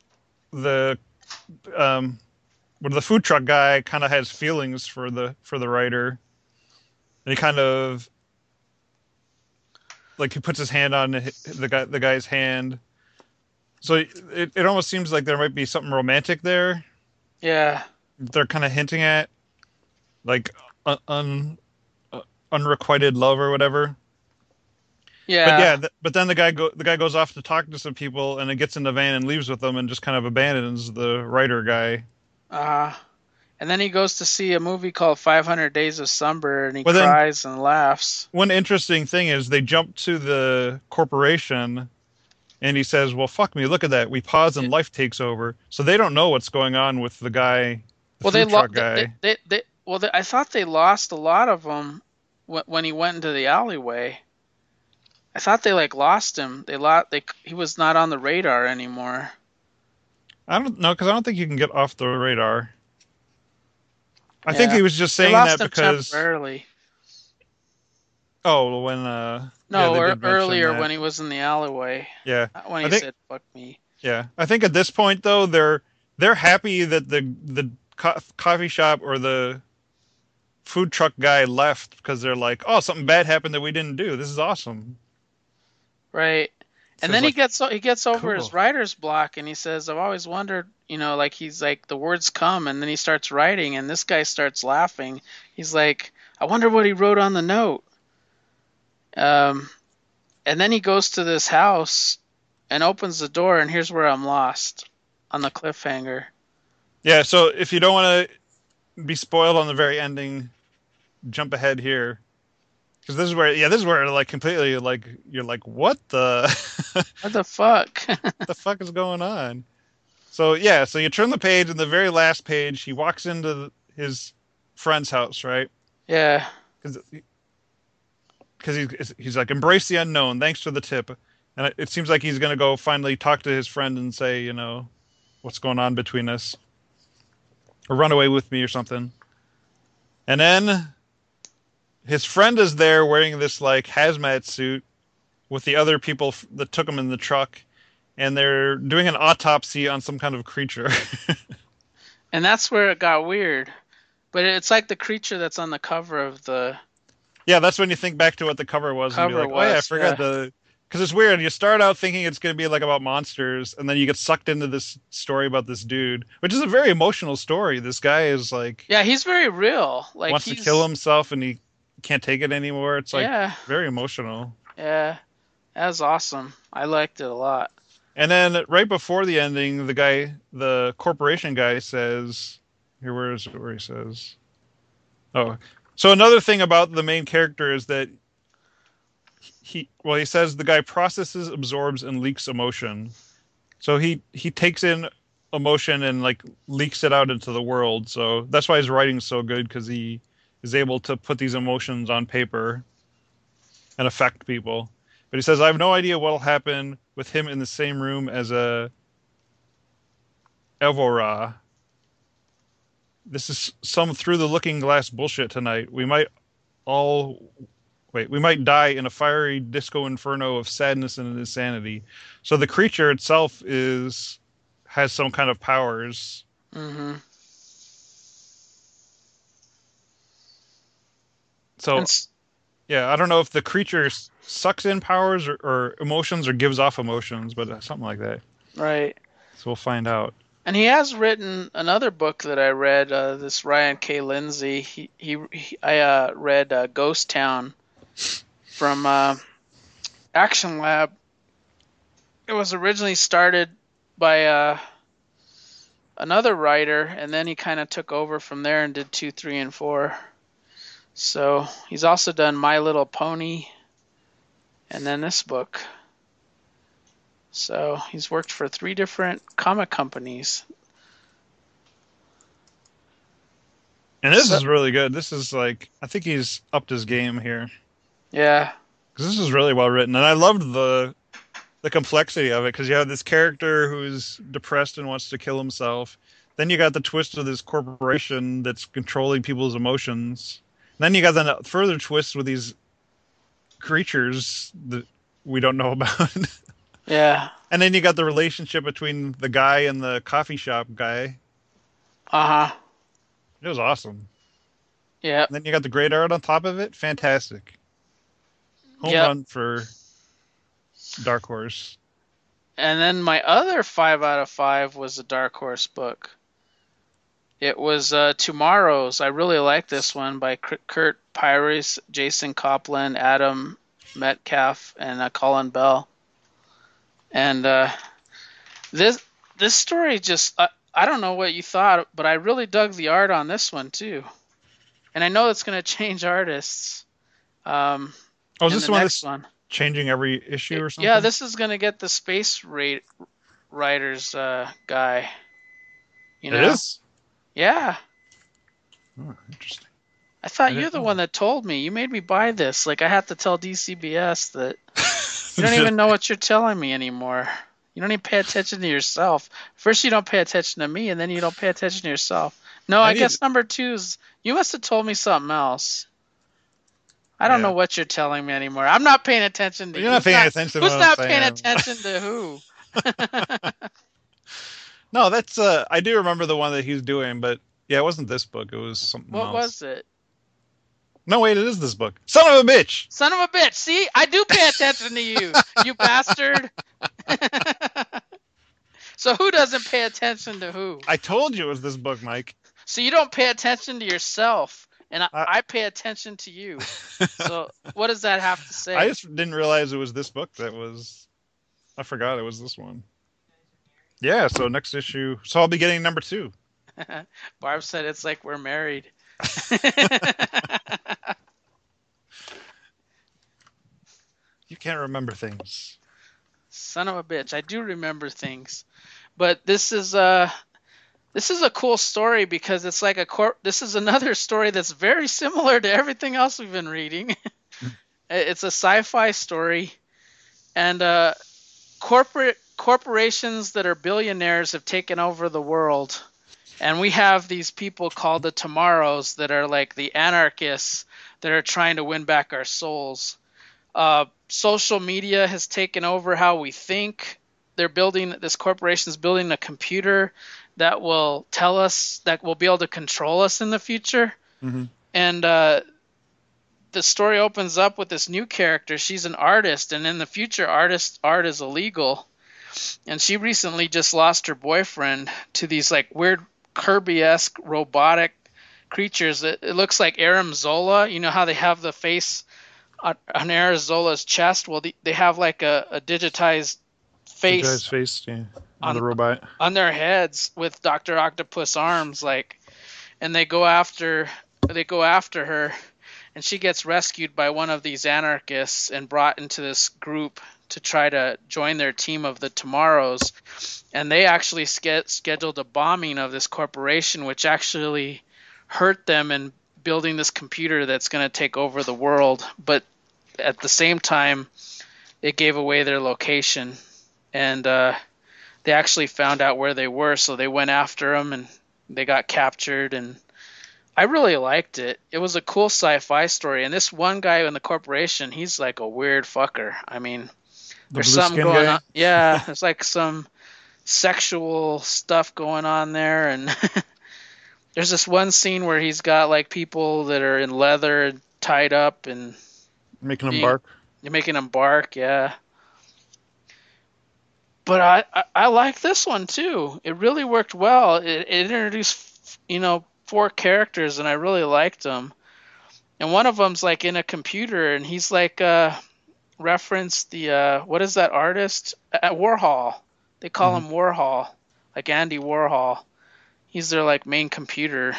Speaker 2: when the food truck guy kind of has feelings for the writer, and he kind of like he puts his hand on the guy's hand, so it almost seems like there might be something romantic there.
Speaker 1: Yeah,
Speaker 2: they're kind of hinting at, like unrequited love or whatever.
Speaker 1: yeah.
Speaker 2: But then the guy goes off to talk to some people, and it gets in the van and leaves with them, and just kind of abandons the writer guy.
Speaker 1: And then he goes to see a movie called 500 Days of Summer, and he
Speaker 2: Well, then,
Speaker 1: cries and laughs.
Speaker 2: One interesting thing is they jump to the corporation, and he says, well, fuck me, look at that. We pause and life takes over. So they don't know what's going on with the guy, food truck guy.
Speaker 1: I thought they lost a lot of them when he went into the alleyway. I thought they like lost him. He was not on the radar anymore.
Speaker 2: I don't know, because I don't think you can get off the radar. I think he was just saying that because
Speaker 1: temporarily.
Speaker 2: Oh, when
Speaker 1: earlier when he was in the alleyway.
Speaker 2: Yeah,
Speaker 1: when he said "fuck me."
Speaker 2: Yeah, I think at this point though they're happy that the coffee shop or the food truck guy left, because they're like, oh, something bad happened that we didn't do. This is awesome.
Speaker 1: Right. And then he gets over his writer's block, and he says, I've always wondered, like he's like, the words come, and then he starts writing, and this guy starts laughing. He's like, I wonder what he wrote on the note. And then he goes to this house and opens the door, and here's where I'm lost on the cliffhanger.
Speaker 2: Yeah, so if you don't want to be spoiled on the very ending, jump ahead here. Because this is where like completely like you're like, what the
Speaker 1: what the fuck?
Speaker 2: What the fuck is going on? So so you turn the page, and the very last page, he walks into his friend's house, right?
Speaker 1: Yeah.
Speaker 2: Because he's like, embrace the unknown, thanks for the tip, and it seems like he's gonna go finally talk to his friend and say, what's going on between us, or run away with me or something. And then his friend is there wearing this like hazmat suit with the other people that took him in the truck, and they're doing an autopsy on some kind of creature.
Speaker 1: And that's where it got weird. But it's like the creature that's on the cover of the...
Speaker 2: Yeah, that's when you think back to what the cover was and be like, oh yeah, I forgot because it's weird. You start out thinking it's going to be like about monsters, and then you get sucked into this story about this dude, which is a very emotional story. This guy is like... Yeah,
Speaker 1: he's very real. Like
Speaker 2: wants to kill himself, and he can't take it anymore. It's like very emotional.
Speaker 1: Yeah, that was awesome. I liked it a lot.
Speaker 2: And then right before the ending, the corporation guy says, where is it where he says? Oh, so another thing about the main character is that he says the guy processes, absorbs, and leaks emotion. So he takes in emotion and like leaks it out into the world. So that's why his writing's so good, because he is able to put these emotions on paper and affect people. But he says, I have no idea what'll happen with him in the same room as a Evora. This is some through the looking glass bullshit tonight. All we might die in a fiery disco inferno of sadness and insanity. So the creature itself has some kind of powers.
Speaker 1: Mm-hmm.
Speaker 2: So yeah, I don't know if the creature sucks in powers or emotions or gives off emotions, but something like that.
Speaker 1: Right.
Speaker 2: So we'll find out.
Speaker 1: And he has written another book that I read. This Ryan K. Lindsay. I read Ghost Town from Action Lab. It was originally started by another writer, and then he kind of took over from there and did 2, 3, and 4. So he's also done My Little Pony, and then this book. So he's worked for 3 different comic companies.
Speaker 2: And this is really good. This is like, I think he's upped his game here.
Speaker 1: Yeah.
Speaker 2: Because this is really well written. And I loved the complexity of it, because you have this character who's depressed and wants to kill himself. Then you got the twist of this corporation that's controlling people's emotions. And then you got the further twist with these creatures that we don't know about.
Speaker 1: Yeah.
Speaker 2: And then you got the relationship between the guy and the coffee shop guy.
Speaker 1: Uh-huh.
Speaker 2: It was awesome.
Speaker 1: Yeah.
Speaker 2: And then you got the great art on top of it. Fantastic. Home run for Dark Horse.
Speaker 1: And then my other 5 out of 5 was a Dark Horse book. It was Tomorrows. I really like this one by Kurt Pyres, Jason Copland, Adam Metcalf, and Colin Bell. And this story just, I don't know what you thought, but I really dug the art on this one too. And I know it's going to change artists.
Speaker 2: Is this the next one changing every issue or something?
Speaker 1: Yeah, this is going to get the Space Writers guy. You know?
Speaker 2: It is?
Speaker 1: Yeah.
Speaker 2: Oh, interesting.
Speaker 1: I thought you're the one that told me. You made me buy this. Like, I had to tell DCBS that you don't even know what you're telling me anymore. You don't even pay attention to yourself. First you don't pay attention to me, and then you don't pay attention to yourself. No, I guess number 2 is, you must have told me something else. I don't know what you're telling me anymore. I'm not paying attention to you.
Speaker 2: You're not paying attention to
Speaker 1: who's not paying attention to who?
Speaker 2: No, that's I do remember the one that he's doing, but yeah, it wasn't this book. It was something else.
Speaker 1: What was it?
Speaker 2: No, wait, it is this book. Son of a bitch!
Speaker 1: Son of a bitch! See, I do pay attention to you, you bastard. So who doesn't pay attention to who?
Speaker 2: I told you it was this book, Mike.
Speaker 1: So you don't pay attention to yourself, and I pay attention to you. So what does that have to say?
Speaker 2: I just didn't realize it was this book that was... I forgot it was this one. Yeah, so next issue... So I'll be getting number 2.
Speaker 1: Barb said it's like we're married.
Speaker 2: You can't remember things.
Speaker 1: Son of a bitch. I do remember things. But this is a cool story, because it's like this is another story that's very similar to everything else we've been reading. It's a sci-fi story, and corporations that are billionaires have taken over the world. And we have these people called the Tomorrows that are like the anarchists that are trying to win back our souls. Social media has taken over how we think. This corporation is building a computer that will tell us, that will be able to control us in the future.
Speaker 2: Mm-hmm.
Speaker 1: And the story opens up with this new character. She's an artist, and in the future, art is illegal. And she recently just lost her boyfriend to these like weird Kirby-esque robotic creatures. It looks like Aram Zola. You know how they have the face on Aram Zola's chest? Well, they have like a digitized face.
Speaker 2: Digitized face, yeah. On the robot.
Speaker 1: On their heads with Dr. Octopus arms, like, and they go after her. and she gets rescued by one of these anarchists and brought into this group to try to join their team of the Tomorrows. And they actually scheduled a bombing of this corporation, which actually hurt them in building this computer that's going to take over the world. But at the same time, it gave away their location, and they actually found out where they were, so they went after them, and they got captured. And I really liked it. It was a cool sci-fi story, and this one guy in the corporation, he's like a weird fucker. I mean,
Speaker 2: The
Speaker 1: there's
Speaker 2: blue
Speaker 1: something
Speaker 2: skin
Speaker 1: going
Speaker 2: guy?
Speaker 1: on. Yeah, there's like some sexual stuff going on there, and there's this one scene where he's got like people that are in leather tied up and
Speaker 2: Making him
Speaker 1: being
Speaker 2: bark.
Speaker 1: you're making them bark. Yeah, but I like this one too. It really worked well. It introduced, 4 characters, and I really liked them. And one of them's like in a computer, and he's like referenced the what is that artist? Warhol. They call
Speaker 2: Mhm.
Speaker 1: him Warhol, like Andy Warhol. He's their like main computer.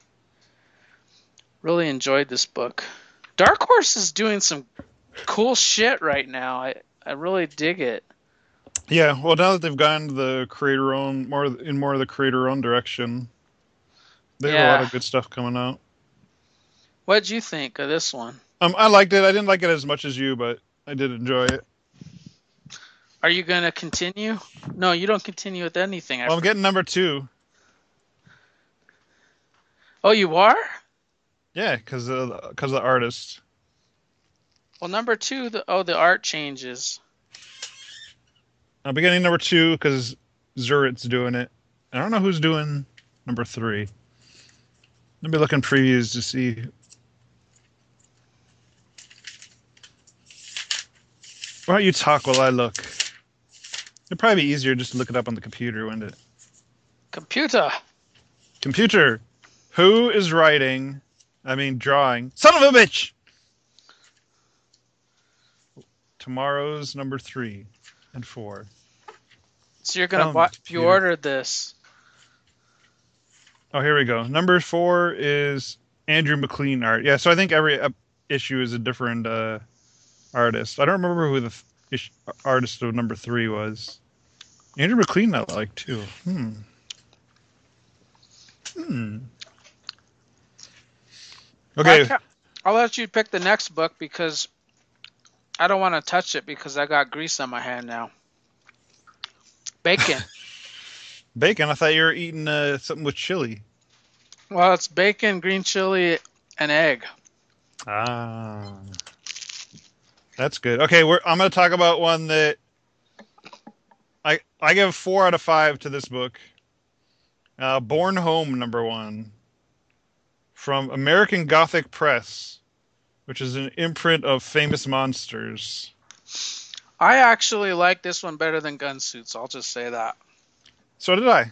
Speaker 1: Really enjoyed this book. Dark Horse is doing some cool shit right now. I really dig it.
Speaker 2: Yeah, well, now that they've gone the creator-owned, more of the creator-owned direction, they have a lot
Speaker 1: Yeah.
Speaker 2: of good stuff coming out.
Speaker 1: What'd you think of this one?
Speaker 2: I liked it. I didn't like it as much as you, but I did enjoy it.
Speaker 1: Are you gonna continue? No, you don't continue with anything.
Speaker 2: Well, I'm getting number 2.
Speaker 1: Oh, you are?
Speaker 2: Yeah, because of the artist.
Speaker 1: Well, number 2, the art changes.
Speaker 2: I'm beginning number 2 because Zurit's doing it. I don't know who's doing number 3. Let me look in previews to see. Why don't you talk while I look? It'd probably be easier just to look it up on the computer, wouldn't it?
Speaker 1: Computer.
Speaker 2: Computer, who is drawing? Son of a bitch! Tomorrow's number 3 and 4.
Speaker 1: So you're gonna
Speaker 2: Oh,
Speaker 1: buy? You
Speaker 2: computer.
Speaker 1: ordered this.
Speaker 2: Oh, here we go. Number 4 is Andrew McLean art. Yeah, so I think every issue is a different artist. I don't remember who the artist of number 3 was. Andrew McLean I like too. Okay.
Speaker 1: I'll let you pick the next book because I don't want to touch it because I got grease on my hand now. Bacon.
Speaker 2: Bacon. I thought you were eating something with chili.
Speaker 1: Well, it's bacon, green chili, and egg.
Speaker 2: Ah, that's good. Okay, I'm going to talk about one that I give 4 out of 5 to this book. Born Home, number 1, from American Gothic Press, which is an imprint of Famous Monsters.
Speaker 1: I actually like this one better than Gunsuits. I'll just say that.
Speaker 2: So did I.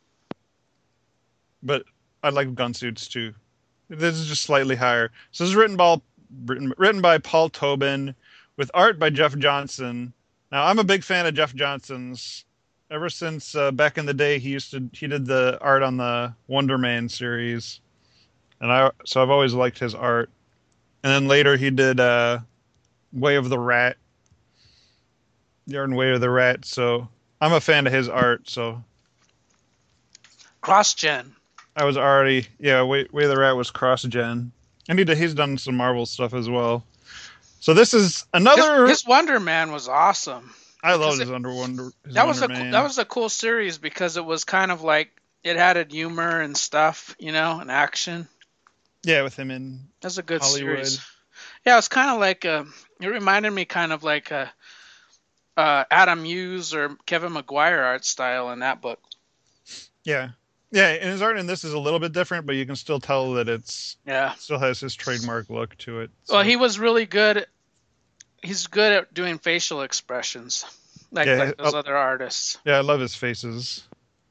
Speaker 2: But I like Gunsuits too. This is just slightly higher. So this is written by Paul Tobin, with art by Jeff Johnson. Now I'm a big fan of Jeff Johnson's. Ever since back in the day, he did the art on the Wonder Man series, and I've always liked his art. And then later he did Way of the Rat, the art in Way of the Rat. So I'm a fan of his art. So
Speaker 1: Cross-gen.
Speaker 2: I was already Way of the Rat was cross-gen, and he's done some Marvel stuff as well. So this is another.
Speaker 1: His Wonder Man was awesome.
Speaker 2: I loved his Wonder Man.
Speaker 1: That was a cool series because it was kind of like it had a humor and stuff, and action.
Speaker 2: Yeah, with him in
Speaker 1: That's a good
Speaker 2: Hollywood.
Speaker 1: series. Yeah, it's kind of like it reminded me kind of like Adam Hughes or Kevin Maguire art style in that book.
Speaker 2: Yeah, and his art in this is a little bit different, but you can still tell that still has his trademark look to it.
Speaker 1: So. Well, he was really good. He's good at doing facial expressions, like those other artists.
Speaker 2: Yeah, I love his faces.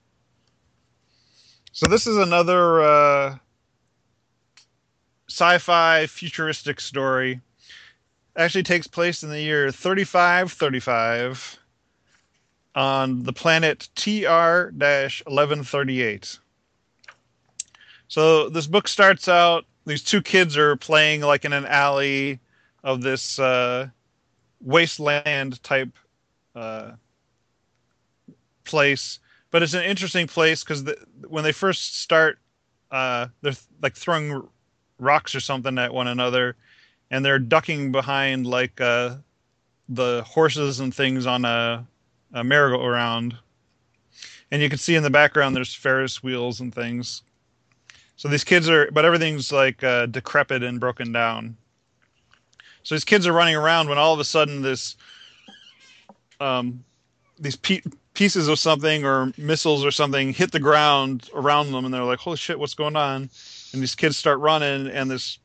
Speaker 2: So this is another sci-fi futuristic story. Actually takes place in the year 3535 on the planet TR-1138. So this book starts out, these two kids are playing like in an alley of this wasteland type uh, place, but it's an interesting place because when they first start, they're like throwing rocks or something at one another, and they're ducking behind like the horses and things on a merry-go-round, and you can see in the background there's Ferris wheels and things. So these kids but everything's like decrepit and broken down. So these kids are running around when all of a sudden these pieces of something or missiles or something hit the ground around them, and they're like, "Holy shit, what's going on?" And these kids start running, and this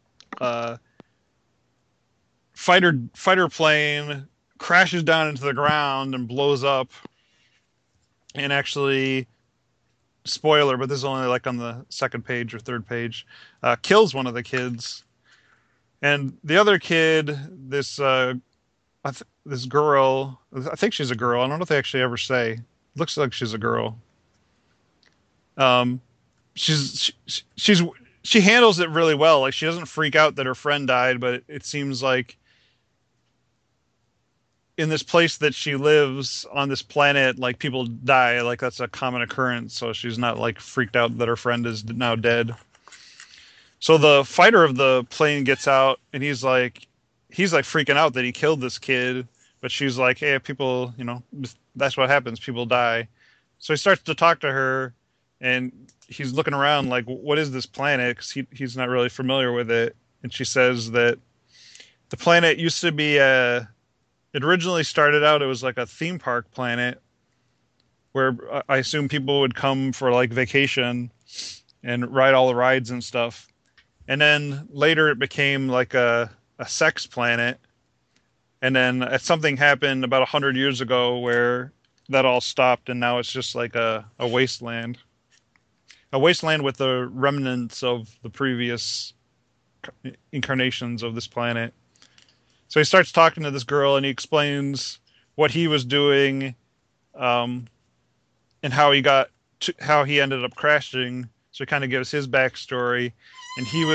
Speaker 2: fighter plane crashes down into the ground and blows up. And actually, spoiler, but this is only like on the second page or third page, kills one of the kids. And the other kid, this girl, I think she's a girl. I don't know if they actually ever say. Looks like she's a girl. She handles it really well. Like, she doesn't freak out that her friend died, but it seems like in this place that she lives on this planet, like, people die. Like, that's a common occurrence. So she's not like freaked out that her friend is now dead. So the fighter of the plane gets out, and he's like freaking out that he killed this kid. But she's like, "Hey, people, that's what happens. People die." So he starts to talk to her, and he's looking around like, "What is this planet?" Because he's not really familiar with it. And she says that the planet used to be it originally started out, it was like a theme park planet where I assume people would come for like vacation and ride all the rides and stuff. And then later it became like a sex planet. And then something happened about 100 years ago where that all stopped, and now it's just like a wasteland. A wasteland with the remnants of the previous incarnations of this planet. So he starts talking to this girl, and he explains what he was doing, and how he ended up crashing. So he kind of gives his backstory, and he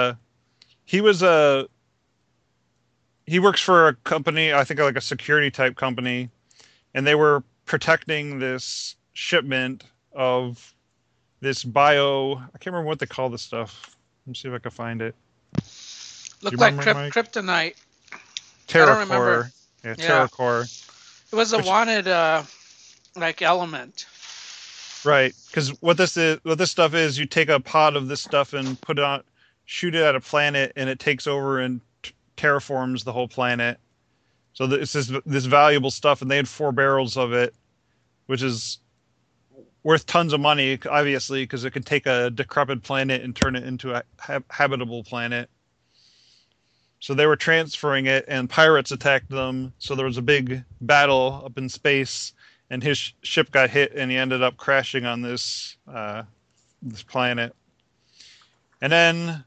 Speaker 2: works for a company, I think like a security type company, and they were protecting this shipment of this I can't remember what they call this stuff. Let me see if I can find it.
Speaker 1: Looked like kryptonite.
Speaker 2: TerraCore. Yeah, TerraCore.
Speaker 1: It was a wanted like element.
Speaker 2: Right, because what this stuff is, you take a pod of this stuff and shoot it at a planet, and it takes over and terraforms the whole planet. So it's this valuable stuff, and they had 4 barrels of it, which is worth tons of money, obviously, because it can take a decrepit planet and turn it into a habitable planet. So they were transferring it, and pirates attacked them. So there was a big battle up in space, and his ship got hit, and he ended up crashing on this planet. And then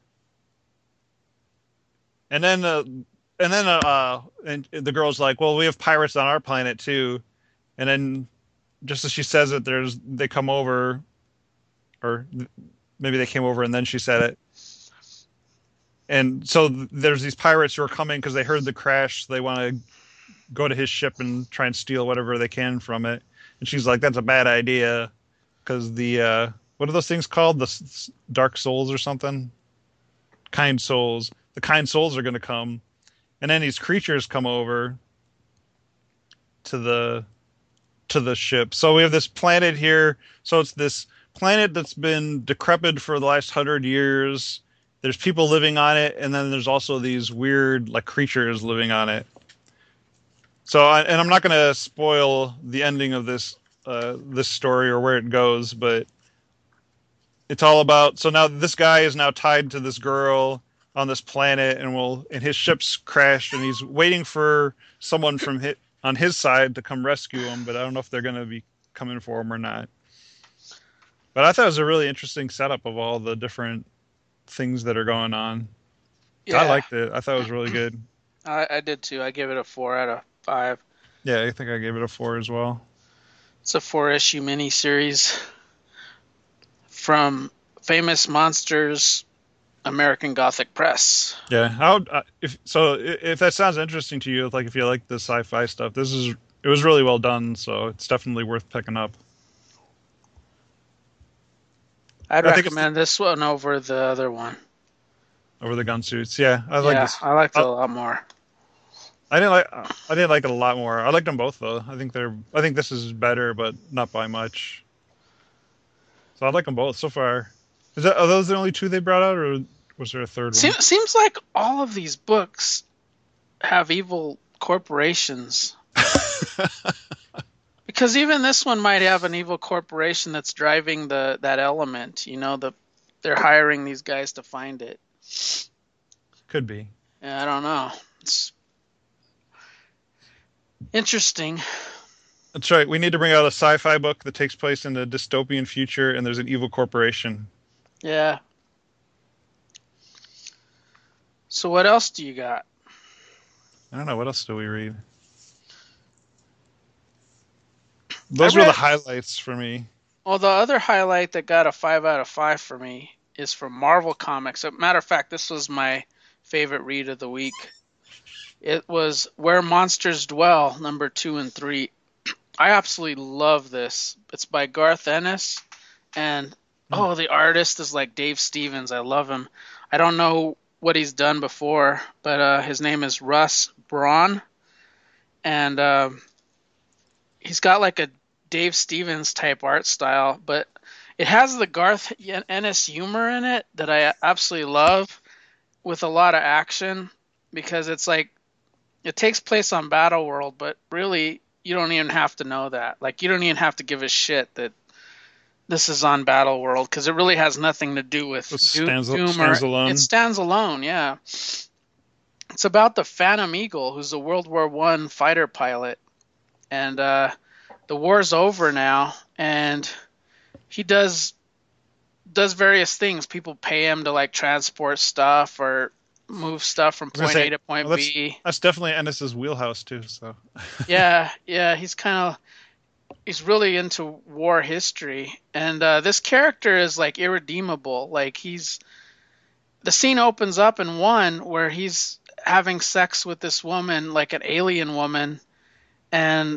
Speaker 2: the girl's like, "Well, we have pirates on our planet too." And then, just as she says it, they come over, or maybe they came over and then she said it. And so there's these pirates who are coming because they heard the crash. They want to go to his ship and try and steal whatever they can from it. And she's like, "That's a bad idea," because what are those things called? The dark souls or something? Kind souls. The kind souls are going to come. And then these creatures come over to the ship. So we have this planet here. So it's this planet that's been decrepit for the last 100 years. There's people living on it, and then there's also these weird like creatures living on it. So, and I'm not going to spoil the ending of this story or where it goes, but it's all about. So now this guy is now tied to this girl on this planet, and his ship's crashed, and he's waiting for someone on his side to come rescue him. But I don't know if they're going to be coming for him or not. But I thought it was a really interesting setup of all the different things that are going on. Yeah. I liked it. I thought it was really good.
Speaker 1: I did too. I gave it a 4 out of 5.
Speaker 2: Yeah, I think I gave it a 4 as well.
Speaker 1: It's a 4-issue miniseries from Famous Monsters American Gothic Press.
Speaker 2: Yeah, if that sounds interesting to you, like if you like the sci-fi stuff, it was really well done, so it's definitely worth picking up.
Speaker 1: I'd
Speaker 2: I think it's
Speaker 1: recommend this one over the other one.
Speaker 2: over the gun suits. Yeah, I like
Speaker 1: Yeah,
Speaker 2: this.
Speaker 1: I liked it
Speaker 2: I,
Speaker 1: a lot more.
Speaker 2: I didn't like it a lot more. I liked them both though. I think this is better, but not by much. So I like them both so far. Are those the only two they brought out, or was there a third one?
Speaker 1: Seems like all of these books have evil corporations. Because even this one might have an evil corporation that's driving that element. They're hiring these guys to find it.
Speaker 2: Could be.
Speaker 1: Yeah, I don't know. It's interesting.
Speaker 2: That's right. We need to bring out a sci-fi book that takes place in a dystopian future, and there's an evil corporation.
Speaker 1: Yeah. So what else do you got?
Speaker 2: I don't know. What else do we read?
Speaker 1: I
Speaker 2: Those were the
Speaker 1: read.
Speaker 2: highlights for me.
Speaker 1: Well, the other highlight that got a 5 out of 5 for me is from Marvel Comics. As a matter of fact, this was my favorite read of the week. It was Where Monsters Dwell, number 2 and 3. I absolutely love this. It's by Garth Ennis, and
Speaker 2: Hmm.
Speaker 1: the artist is like Dave Stevens. I love him. I don't know what he's done before, but his name is Russ Braun, and he's got like a Dave Stevens type art style, but it has the Garth Ennis humor in it that I absolutely love, with a lot of action, because it's like it takes place on Battle World, but really you don't even have to know that. Like, you don't even have to give a shit that this is on Battle World, because it really has nothing to do with
Speaker 2: It
Speaker 1: Doom, or
Speaker 2: stands
Speaker 1: it
Speaker 2: alone.
Speaker 1: stands alone. Yeah, it's about the Phantom Eagle, who's a World War One fighter pilot, and the war's over now, and he does various things. People pay him to like transport stuff or move stuff from
Speaker 2: I was gonna
Speaker 1: point A
Speaker 2: say,
Speaker 1: to
Speaker 2: well,
Speaker 1: point B.
Speaker 2: that's definitely Ennis's wheelhouse too. So,
Speaker 1: Yeah, he's really into war history, and this character is like irredeemable. Like, the scene opens up in one where he's having sex with this woman, like an alien woman, and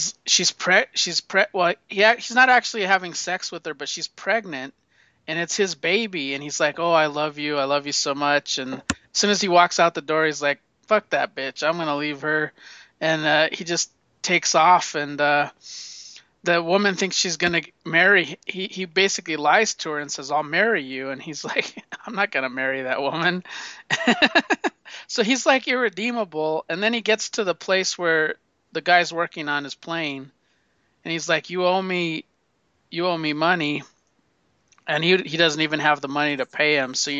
Speaker 1: he's not actually having sex with her, but she's pregnant, and it's his baby, and he's like, "Oh, I love you so much." And as soon as he walks out the door, he's like, "Fuck that bitch, I'm gonna leave her," and he just takes off, and the woman thinks she's gonna marry. He basically lies to her and says, "I'll marry you," and he's like, "I'm not gonna marry that woman." So he's like irredeemable, and then he gets to the place where the guy's working on his plane, and he's like, you owe me money," and he doesn't even have the money to pay him. So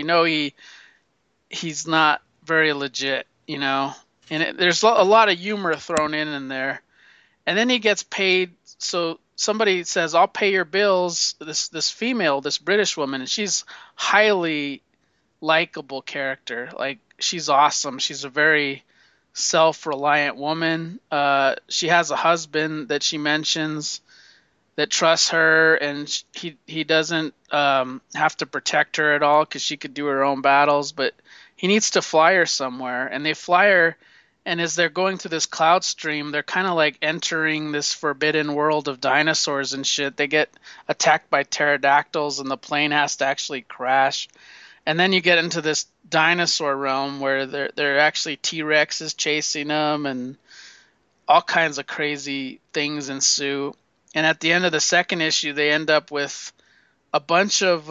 Speaker 1: he's not very legit, and there's a lot of humor thrown in there. And then he gets paid. So somebody says, "I'll pay your bills." This female, this British woman, and she's highly likable character. Like, she's awesome. She's a very self-reliant woman. She has a husband that she mentions that trusts her, and he doesn't have to protect her at all, because she could do her own battles. But he needs to fly her somewhere, and they fly her. And as they're going through this cloud stream, they're kind of like entering this forbidden world of dinosaurs and shit. They get attacked by pterodactyls, and the plane has to actually crash. And then you get into this dinosaur realm where they're actually T-Rexes chasing them, and all kinds of crazy things ensue. And at the end of the second issue, they end up with a bunch of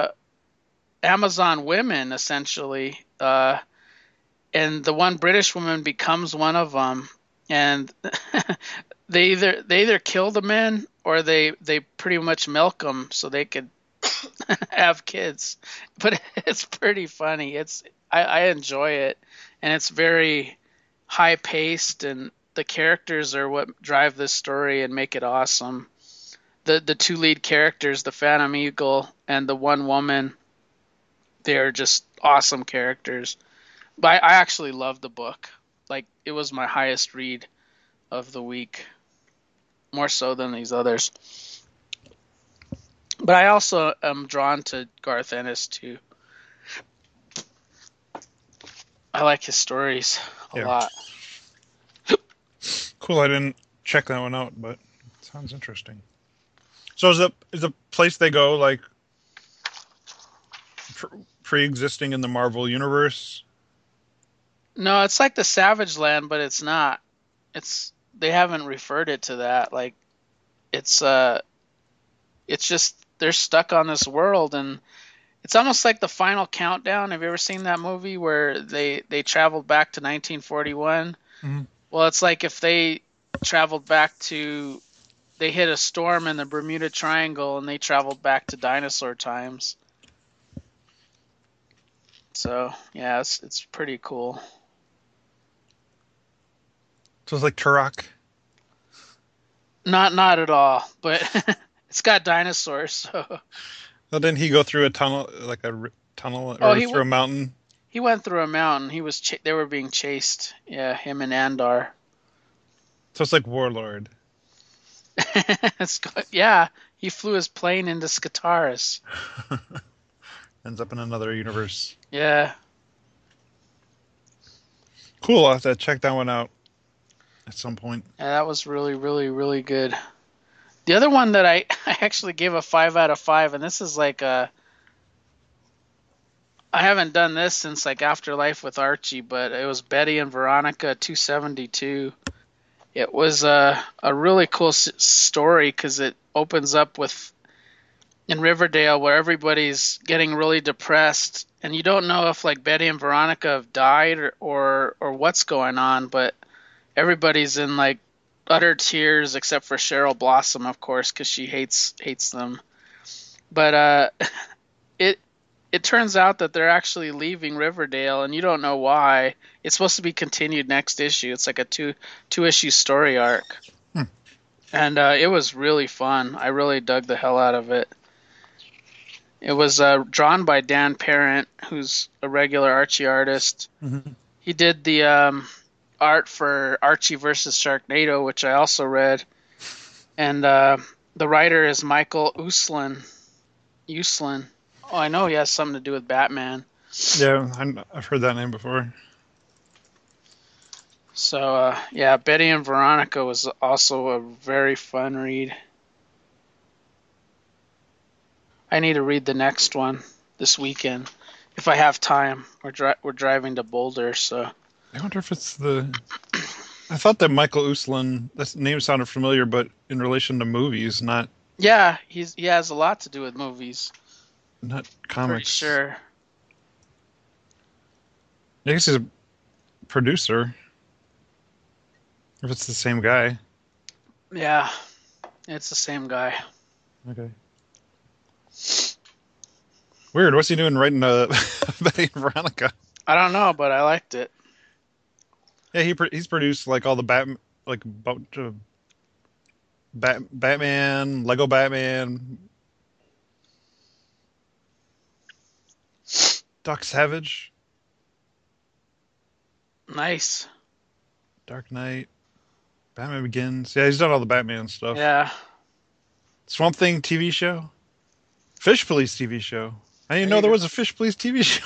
Speaker 1: Amazon women, essentially, and the one British woman becomes one of them. And they either kill the men, or they pretty much milk them so they could have kids. But it's pretty funny. I enjoy it, and it's very high paced, and the characters are what drive this story and make it awesome. The two lead characters, the Phantom Eagle and the one woman, they're just awesome characters. But I actually love the book. Like, it was my highest read of the week, more so than these others. But I also am drawn to Garth Ennis too. I like his stories a
Speaker 2: Yeah.
Speaker 1: lot.
Speaker 2: Cool. I didn't check that one out, but it sounds interesting. So is the place they go like pre-existing in the Marvel universe?
Speaker 1: No, it's like the Savage Land, but it's not. It's they haven't referred it to that. Like it's it's just they're stuck on this world, and it's almost like the Final Countdown. Have you ever seen that movie where they traveled back to 1941?
Speaker 2: Mhm.
Speaker 1: Well, it's like if they traveled back to they hit a storm in the Bermuda Triangle and they traveled back to dinosaur times. So yeah, it's pretty cool.
Speaker 2: So it's like Turok.
Speaker 1: Not at all, but it's got dinosaurs. So
Speaker 2: Well, didn't he go through a tunnel, like tunnel,
Speaker 1: oh,
Speaker 2: or through a mountain?
Speaker 1: he went through a mountain. They were being chased. Yeah, him and Andar.
Speaker 2: So it's like Warlord.
Speaker 1: Yeah, he flew his plane into Skataris.
Speaker 2: Ends up in another universe.
Speaker 1: Yeah.
Speaker 2: Cool. I'll have to check that one out at some point.
Speaker 1: Yeah, that was really, really, really good. The other one that I actually gave a 5 out of 5, and this is like I haven't done this since like Afterlife with Archie, but it was Betty and Veronica 272. It was a really cool story because it opens up with in Riverdale where everybody's getting really depressed, and you don't know if like Betty and Veronica have died or what's going on, but everybody's in like utter tears except for Cheryl Blossom, of course, because she hates them. But it it turns out that they're actually leaving Riverdale, and you don't know why. It's supposed to be continued next issue. It's like a two issue story arc,
Speaker 2: Hmm.
Speaker 1: and it was really fun. I really dug the hell out of it. It was drawn by Dan Parent, who's a regular Archie artist.
Speaker 2: Mhm.
Speaker 1: He did the art for Archie versus Sharknado, which I also read, and the writer is Michael Uslan. Uslan. Oh, I know he has something to do with Batman.
Speaker 2: Yeah, I've heard that name before.
Speaker 1: So yeah, Betty and Veronica was also a very fun read. I need to read the next one this weekend if I have time. We're driving to Boulder, so
Speaker 2: I wonder if it's the. I thought that Michael Uslan. That name sounded familiar, but in relation to movies,
Speaker 1: yeah, he has a lot to do with movies.
Speaker 2: not
Speaker 1: Pretty
Speaker 2: comics.
Speaker 1: sure.
Speaker 2: I guess he's a producer. If it's the same guy.
Speaker 1: Yeah, it's the same guy.
Speaker 2: Okay. Weird. What's he doing writing Betty and Veronica?
Speaker 1: I don't know, but I liked it.
Speaker 2: Yeah, he's produced like all the like bunch of Batman, Lego Batman, Doc Savage,
Speaker 1: Nice.
Speaker 2: Dark Knight, Batman Begins. Yeah, he's done all the Batman stuff.
Speaker 1: Yeah.
Speaker 2: Swamp Thing TV show, Fish Police TV show. I didn't
Speaker 1: There
Speaker 2: know
Speaker 1: you
Speaker 2: there
Speaker 1: go.
Speaker 2: was a Fish Police TV show.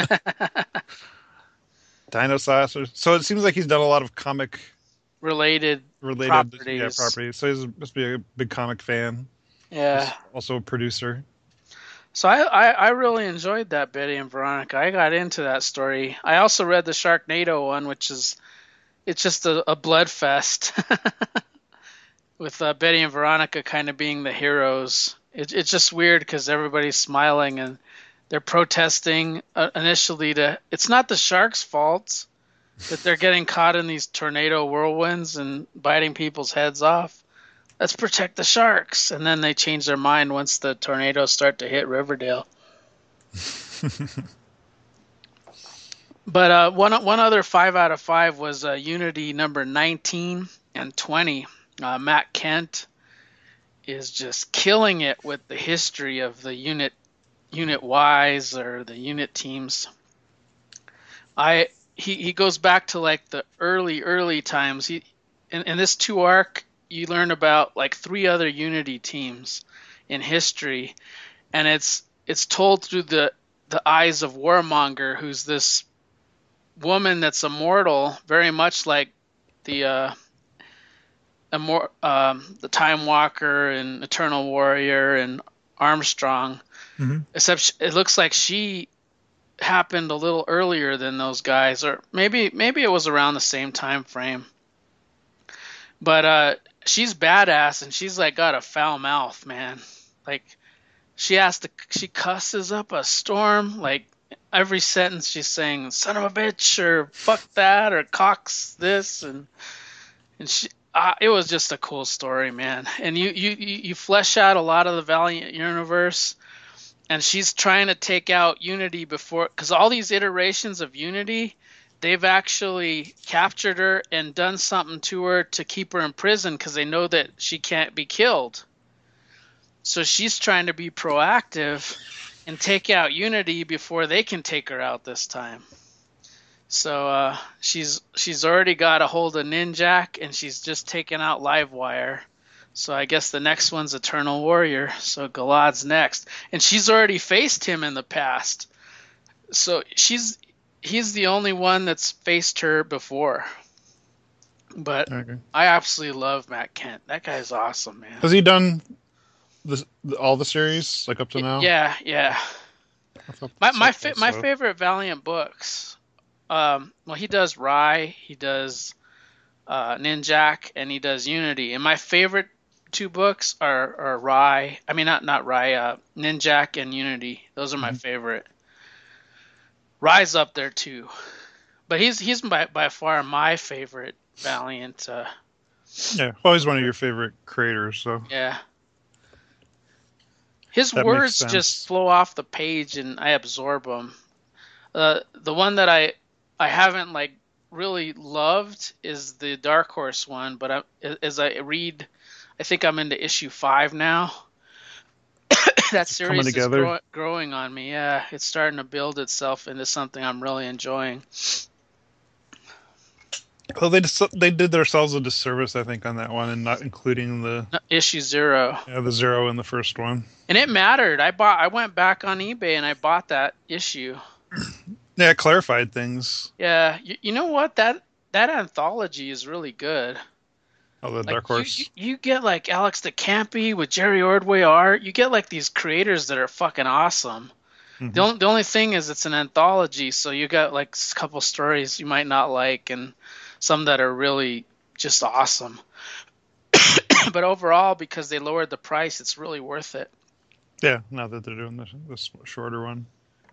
Speaker 2: Dino Saucer. So it seems like he's done a lot of comic
Speaker 1: Related
Speaker 2: related
Speaker 1: properties.
Speaker 2: properties. So he must be a big comic fan.
Speaker 1: Yeah.
Speaker 2: He's also a producer.
Speaker 1: So I really enjoyed that Betty and Veronica. I got into that story. I also read the Sharknado one, which is it's just a blood fest with Betty and Veronica kind of being the heroes. It's just weird because everybody's smiling and they're protesting initially to. It's not the sharks' fault that they're getting caught in these tornado whirlwinds and biting people's heads off. Let's protect the sharks. And then they change their mind once the tornadoes start to hit Riverdale. But one other 5 out of 5 was Unity number 19 and 20. Matt Kent is just killing it with the history of the unit Ys or the unit teams. He goes back to like the early times. In this 2 arc you learn about like 3 other Unity teams in history, and it's told through the eyes of Warmonger, who's this woman that's immortal, very much like the the Time Walker and Eternal Warrior and Armstrong.
Speaker 2: Hmm.
Speaker 1: Except it looks like she happened a little earlier than those guys, or maybe it was around the same time frame. But she's badass, and she's like got a foul mouth, man. Like she cusses up a storm. Like every sentence she's saying, "Son of a bitch," or "fuck that," or "cocks this," and she. It was just a cool story, man. And you flesh out a lot of the Valiant universe, and she's trying to take out Unity before, because all these iterations of Unity, they've actually captured her and done something to her to keep her in prison because they know that she can't be killed. So she's trying to be proactive and take out Unity before they can take her out this time. So she's already got a hold of Ninjak, and she's just taken out Livewire. So I guess the next one's Eternal Warrior. So Galad's next, and she's already faced him in the past. So he's the only one that's faced her before. But
Speaker 2: Okay.
Speaker 1: I absolutely love Matt Kent. That guy's awesome, man.
Speaker 2: Has he done all the series like up to now?
Speaker 1: Yeah, yeah.
Speaker 2: I thought
Speaker 1: My
Speaker 2: so.
Speaker 1: favorite Valiant books. Well, he does Rai, he does Ninjak, and he does Unity. And my favorite two books are Rai. I mean, not Rai. Ninjak and Unity. Those are my
Speaker 2: Mhm.
Speaker 1: favorite. Rai's up there too, but he's by far my favorite Valiant.
Speaker 2: Yeah, well, he's one of your favorite creators, so
Speaker 1: Yeah, his
Speaker 2: that makes
Speaker 1: words just
Speaker 2: sense.
Speaker 1: flow off the page, and I absorb them. The one that I haven't like really loved is the Dark Horse one, but as I read, I think I'm into issue 5 now. That
Speaker 2: It's coming
Speaker 1: series is
Speaker 2: together.
Speaker 1: growing on me. Yeah, it's starting to build itself into something I'm really enjoying.
Speaker 2: Well, they did themselves a disservice, I think, on that one, and not including
Speaker 1: Issue 0,
Speaker 2: the zero in the first one.
Speaker 1: and it mattered. I went back on eBay and I bought that issue.
Speaker 2: Yeah, it clarified things.
Speaker 1: Yeah, you know what, that anthology is really good.
Speaker 2: Oh, the
Speaker 1: Like
Speaker 2: Dark Horse.
Speaker 1: you get like Alex DeCampi with Jerry Ordway art. You get like these creators that are fucking awesome.
Speaker 2: Hmm.
Speaker 1: The only thing is it's an anthology, so you got like a couple stories you might not like, and some that are really just awesome. But overall, because they lowered the price, it's really worth it.
Speaker 2: Yeah, now that they're doing this shorter one.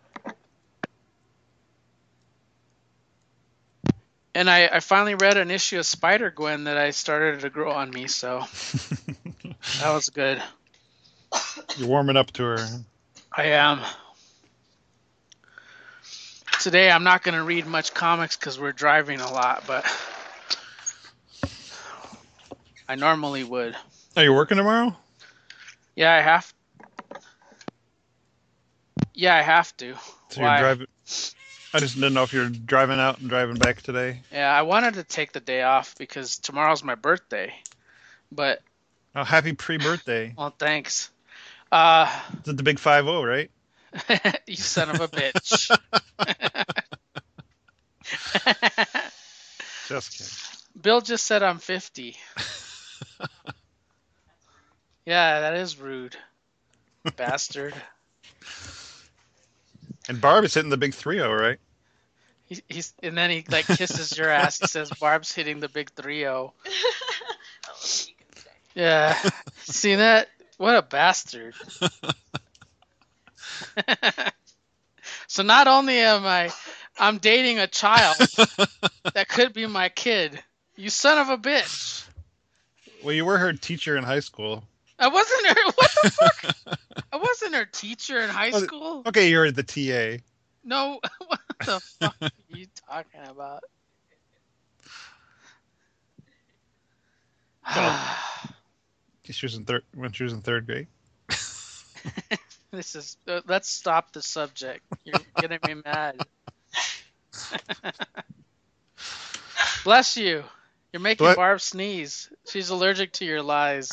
Speaker 1: And I finally read an issue of Spider Gwen that I started to grow on me, so that was good.
Speaker 2: You're warming up to her.
Speaker 1: I am. Today I'm not going to read much comics because we're driving a lot, but I normally would.
Speaker 2: Are you working tomorrow?
Speaker 1: Yeah, I have. Yeah, I have to.
Speaker 2: So you're
Speaker 1: Why?
Speaker 2: driving. I just didn't know if you're driving out and driving back today.
Speaker 1: Yeah, I wanted to take the day off because tomorrow's my birthday. But
Speaker 2: Oh, happy pre-birthday!
Speaker 1: well, thanks. Uh,
Speaker 2: It's the big 5-0, right?
Speaker 1: you son of a bitch.
Speaker 2: Just kidding.
Speaker 1: Bill just said I'm 50. Yeah, that is rude, bastard.
Speaker 2: And Barb is hitting the big 3-0, right?
Speaker 1: He's and then he like kisses your ass. He says Barb's hitting the big 3-0. Yeah, see that? What a bastard. So not only I'm dating a child that could be my kid. You son of a bitch.
Speaker 2: Well, you were her teacher in high school.
Speaker 1: I wasn't her. What the fuck? I wasn't her teacher in high school.
Speaker 2: Okay, you're the TA.
Speaker 1: No, what the fuck are you talking about?
Speaker 2: She was in when she was in third grade.
Speaker 1: This is. Let's stop the subject. You're getting me mad. Bless you. You're making
Speaker 2: What?
Speaker 1: Barb sneeze. She's allergic to your lies.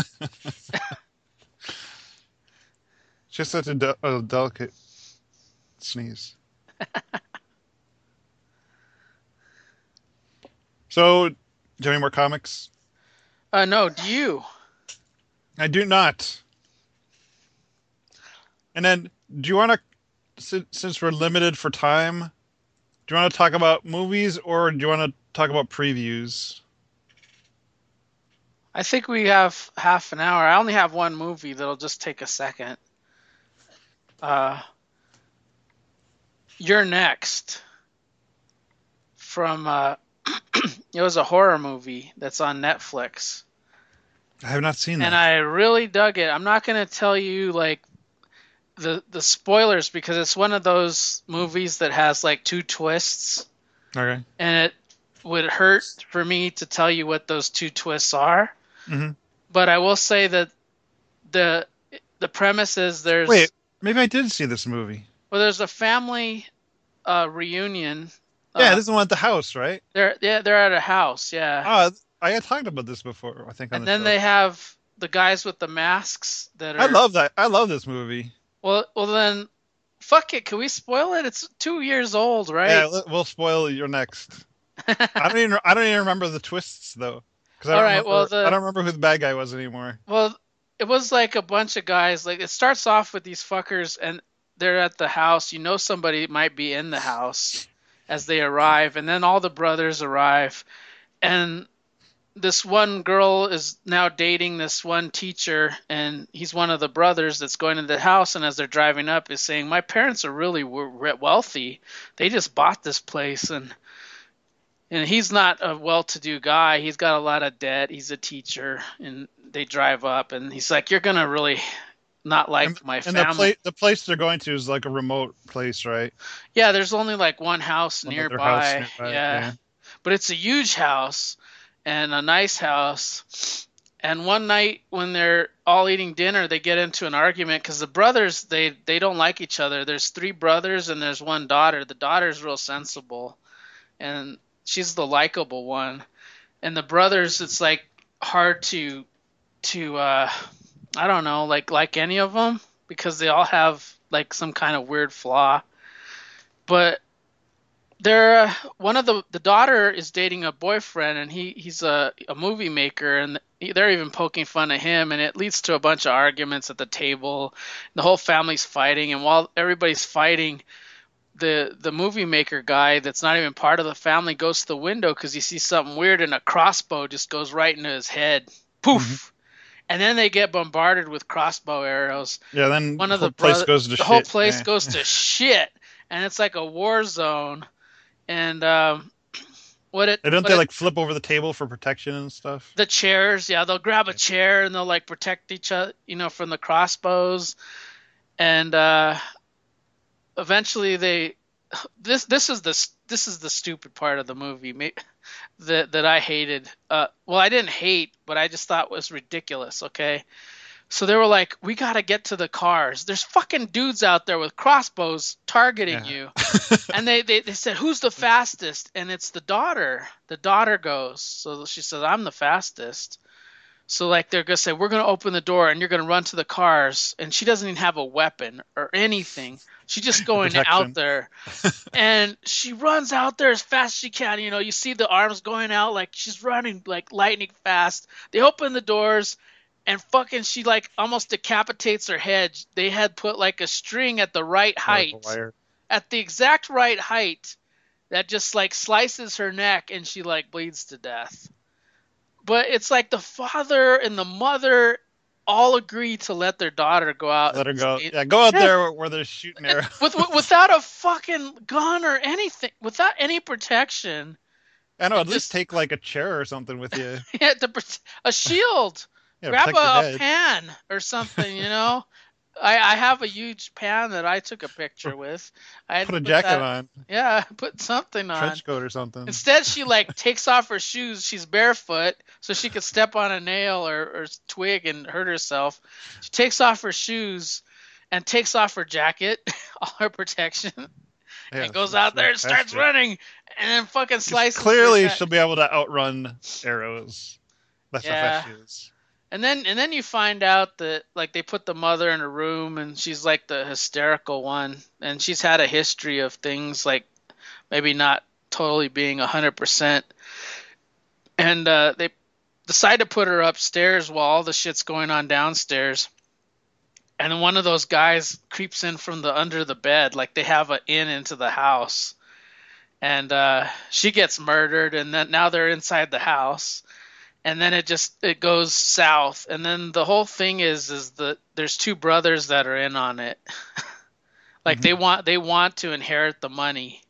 Speaker 2: Just such a delicate sneeze. So, do you have any more comics?
Speaker 1: No, do you?
Speaker 2: I do not. And then, do you want to, since we're limited for time, do you want to talk about movies or do you want to talk about previews?
Speaker 1: I think we have half an hour. I only have one movie that'll just take a second. Uh, You're Next from it was a horror movie that's on Netflix,
Speaker 2: I have not seen
Speaker 1: and
Speaker 2: that.
Speaker 1: I really dug it. I'm not gonna tell you like the spoilers because it's one of those movies that has like two twists,
Speaker 2: Okay.
Speaker 1: and it would hurt for me to tell you what those two twists are.
Speaker 2: Hmm.
Speaker 1: But I will say that the the premise is
Speaker 2: Wait, maybe I did see this movie.
Speaker 1: there's a family reunion.
Speaker 2: Yeah,
Speaker 1: Uh,
Speaker 2: this is the one at the house, right?
Speaker 1: they're at a house, yeah,
Speaker 2: Ah, I had talked about this before, I think, on
Speaker 1: and
Speaker 2: the
Speaker 1: then
Speaker 2: show.
Speaker 1: they have the guys with the masks that
Speaker 2: I
Speaker 1: are
Speaker 2: love that. I love this movie.
Speaker 1: well then fuck it. Can we spoil it? It's 2 years old,
Speaker 2: Yeah,
Speaker 1: right?
Speaker 2: we'll spoil your next. I don't even remember the twists though, because
Speaker 1: All right.
Speaker 2: I don't remember who the bad guy was anymore.
Speaker 1: Well, it was like a bunch of guys. Like it starts off with these fuckers, and they're at the house. You know somebody might be in the house as they arrive, and then all the brothers arrive, and this one girl is now dating this one teacher, and he's one of the brothers that's going to the house. And as they're driving up, is saying, "My parents are really wealthy. They just bought this place, and he's not a well-to-do guy. He's got a lot of debt. He's a teacher, and they drive up, and he's like, "You're gonna really not like my
Speaker 2: And
Speaker 1: family."
Speaker 2: the place they're going to is like a remote place, right?
Speaker 1: Yeah, there's only like one house
Speaker 2: One other house
Speaker 1: nearby.
Speaker 2: nearby.
Speaker 1: Yeah,
Speaker 2: Yeah.
Speaker 1: but it's a huge house and a nice house. And one night when they're all eating dinner, they get into an argument because the brothers they don't like each other. There's three brothers and there's one daughter. The daughter's real sensible, and she's the likable one. And the brothers, it's like hard to I don't know, like any of them because they all have like some kind of weird flaw. But they're one of the daughter is dating a boyfriend, and he's a movie maker, and they're even poking fun at him, and it leads to a bunch of arguments at the table. The whole family's fighting, and while everybody's fighting, the movie maker guy that's not even part of the family goes to the window because he sees something weird, and a crossbow just goes right into his head.
Speaker 2: Hmm.
Speaker 1: Poof. And then they get bombarded with crossbow arrows.
Speaker 2: Yeah. Then
Speaker 1: One
Speaker 2: the
Speaker 1: of the
Speaker 2: whole place goes to
Speaker 1: the whole
Speaker 2: shit.
Speaker 1: place
Speaker 2: Yeah.
Speaker 1: goes to shit, and it's like a war zone. And
Speaker 2: And don't
Speaker 1: what
Speaker 2: they
Speaker 1: it
Speaker 2: like flip over the table for protection and stuff?
Speaker 1: the chairs, yeah, they'll grab a
Speaker 2: Yeah.
Speaker 1: chair and they'll like protect each other, from the crossbows. And eventually they this is the stupid part of the movie that I hated. Well, I didn't hate, but I just thought was ridiculous. Okay, so they were like, "We gotta get to the cars. There's fucking dudes out there with crossbows targeting
Speaker 2: Yeah.
Speaker 1: you." And they said, "Who's the fastest?" And it's the daughter. The daughter goes. So she says, "I'm the fastest." So like they're gonna say, "We're gonna open the door and you're gonna run to the cars," and she doesn't even have a weapon or anything. She's just
Speaker 2: The
Speaker 1: going out
Speaker 2: protection.
Speaker 1: there, and she runs out there as fast as she can. You see the arms going out like she's running like lightning fast. They open the doors, and fucking she like almost decapitates her head. They had put like a string at the right
Speaker 2: Yeah, like a
Speaker 1: height,
Speaker 2: wire.
Speaker 1: at the exact right height, that just like slices her neck, and she like bleeds to death. But it's like the father and the mother all agree to let their daughter go out
Speaker 2: Let her
Speaker 1: and
Speaker 2: go.
Speaker 1: stay.
Speaker 2: Yeah, go out
Speaker 1: Yeah,
Speaker 2: there where they're shooting arrows.
Speaker 1: without a fucking gun or anything, without any protection.
Speaker 2: I know.
Speaker 1: And
Speaker 2: At least
Speaker 1: just
Speaker 2: take like a chair or something with you.
Speaker 1: yeah, a shield.
Speaker 2: Yeah,
Speaker 1: Grab
Speaker 2: protect your
Speaker 1: a
Speaker 2: head.
Speaker 1: pan or something. I have a huge pan that I took a picture with. I had
Speaker 2: Put
Speaker 1: to
Speaker 2: a
Speaker 1: put
Speaker 2: jacket
Speaker 1: that.
Speaker 2: on,
Speaker 1: Yeah, put something on.
Speaker 2: trench coat or something.
Speaker 1: Instead, she like takes off her shoes. She's barefoot, so she could step on a nail or twig and hurt herself. She takes off her shoes and takes off her jacket, all her protection,
Speaker 2: Yeah,
Speaker 1: and goes out
Speaker 2: she'll be
Speaker 1: there and starts
Speaker 2: faster.
Speaker 1: running, and then fucking
Speaker 2: 'Cause
Speaker 1: slices her
Speaker 2: clearly,
Speaker 1: neck.
Speaker 2: she'll be able to outrun arrows. That's how fast
Speaker 1: Yeah.
Speaker 2: she is.
Speaker 1: And then you find out that like they put the mother in a room and she's like the hysterical one, and she's had a history of things like maybe not totally being 100%. and they decide to put her upstairs while all the shit's going on downstairs. And then one of those guys creeps in from the under the bed, like they have an in into the house, and she gets murdered. And then now they're inside the house, and then it goes south. And then the whole thing is that there's two brothers that are in on it. Like
Speaker 2: Hmm.
Speaker 1: they want to inherit the money.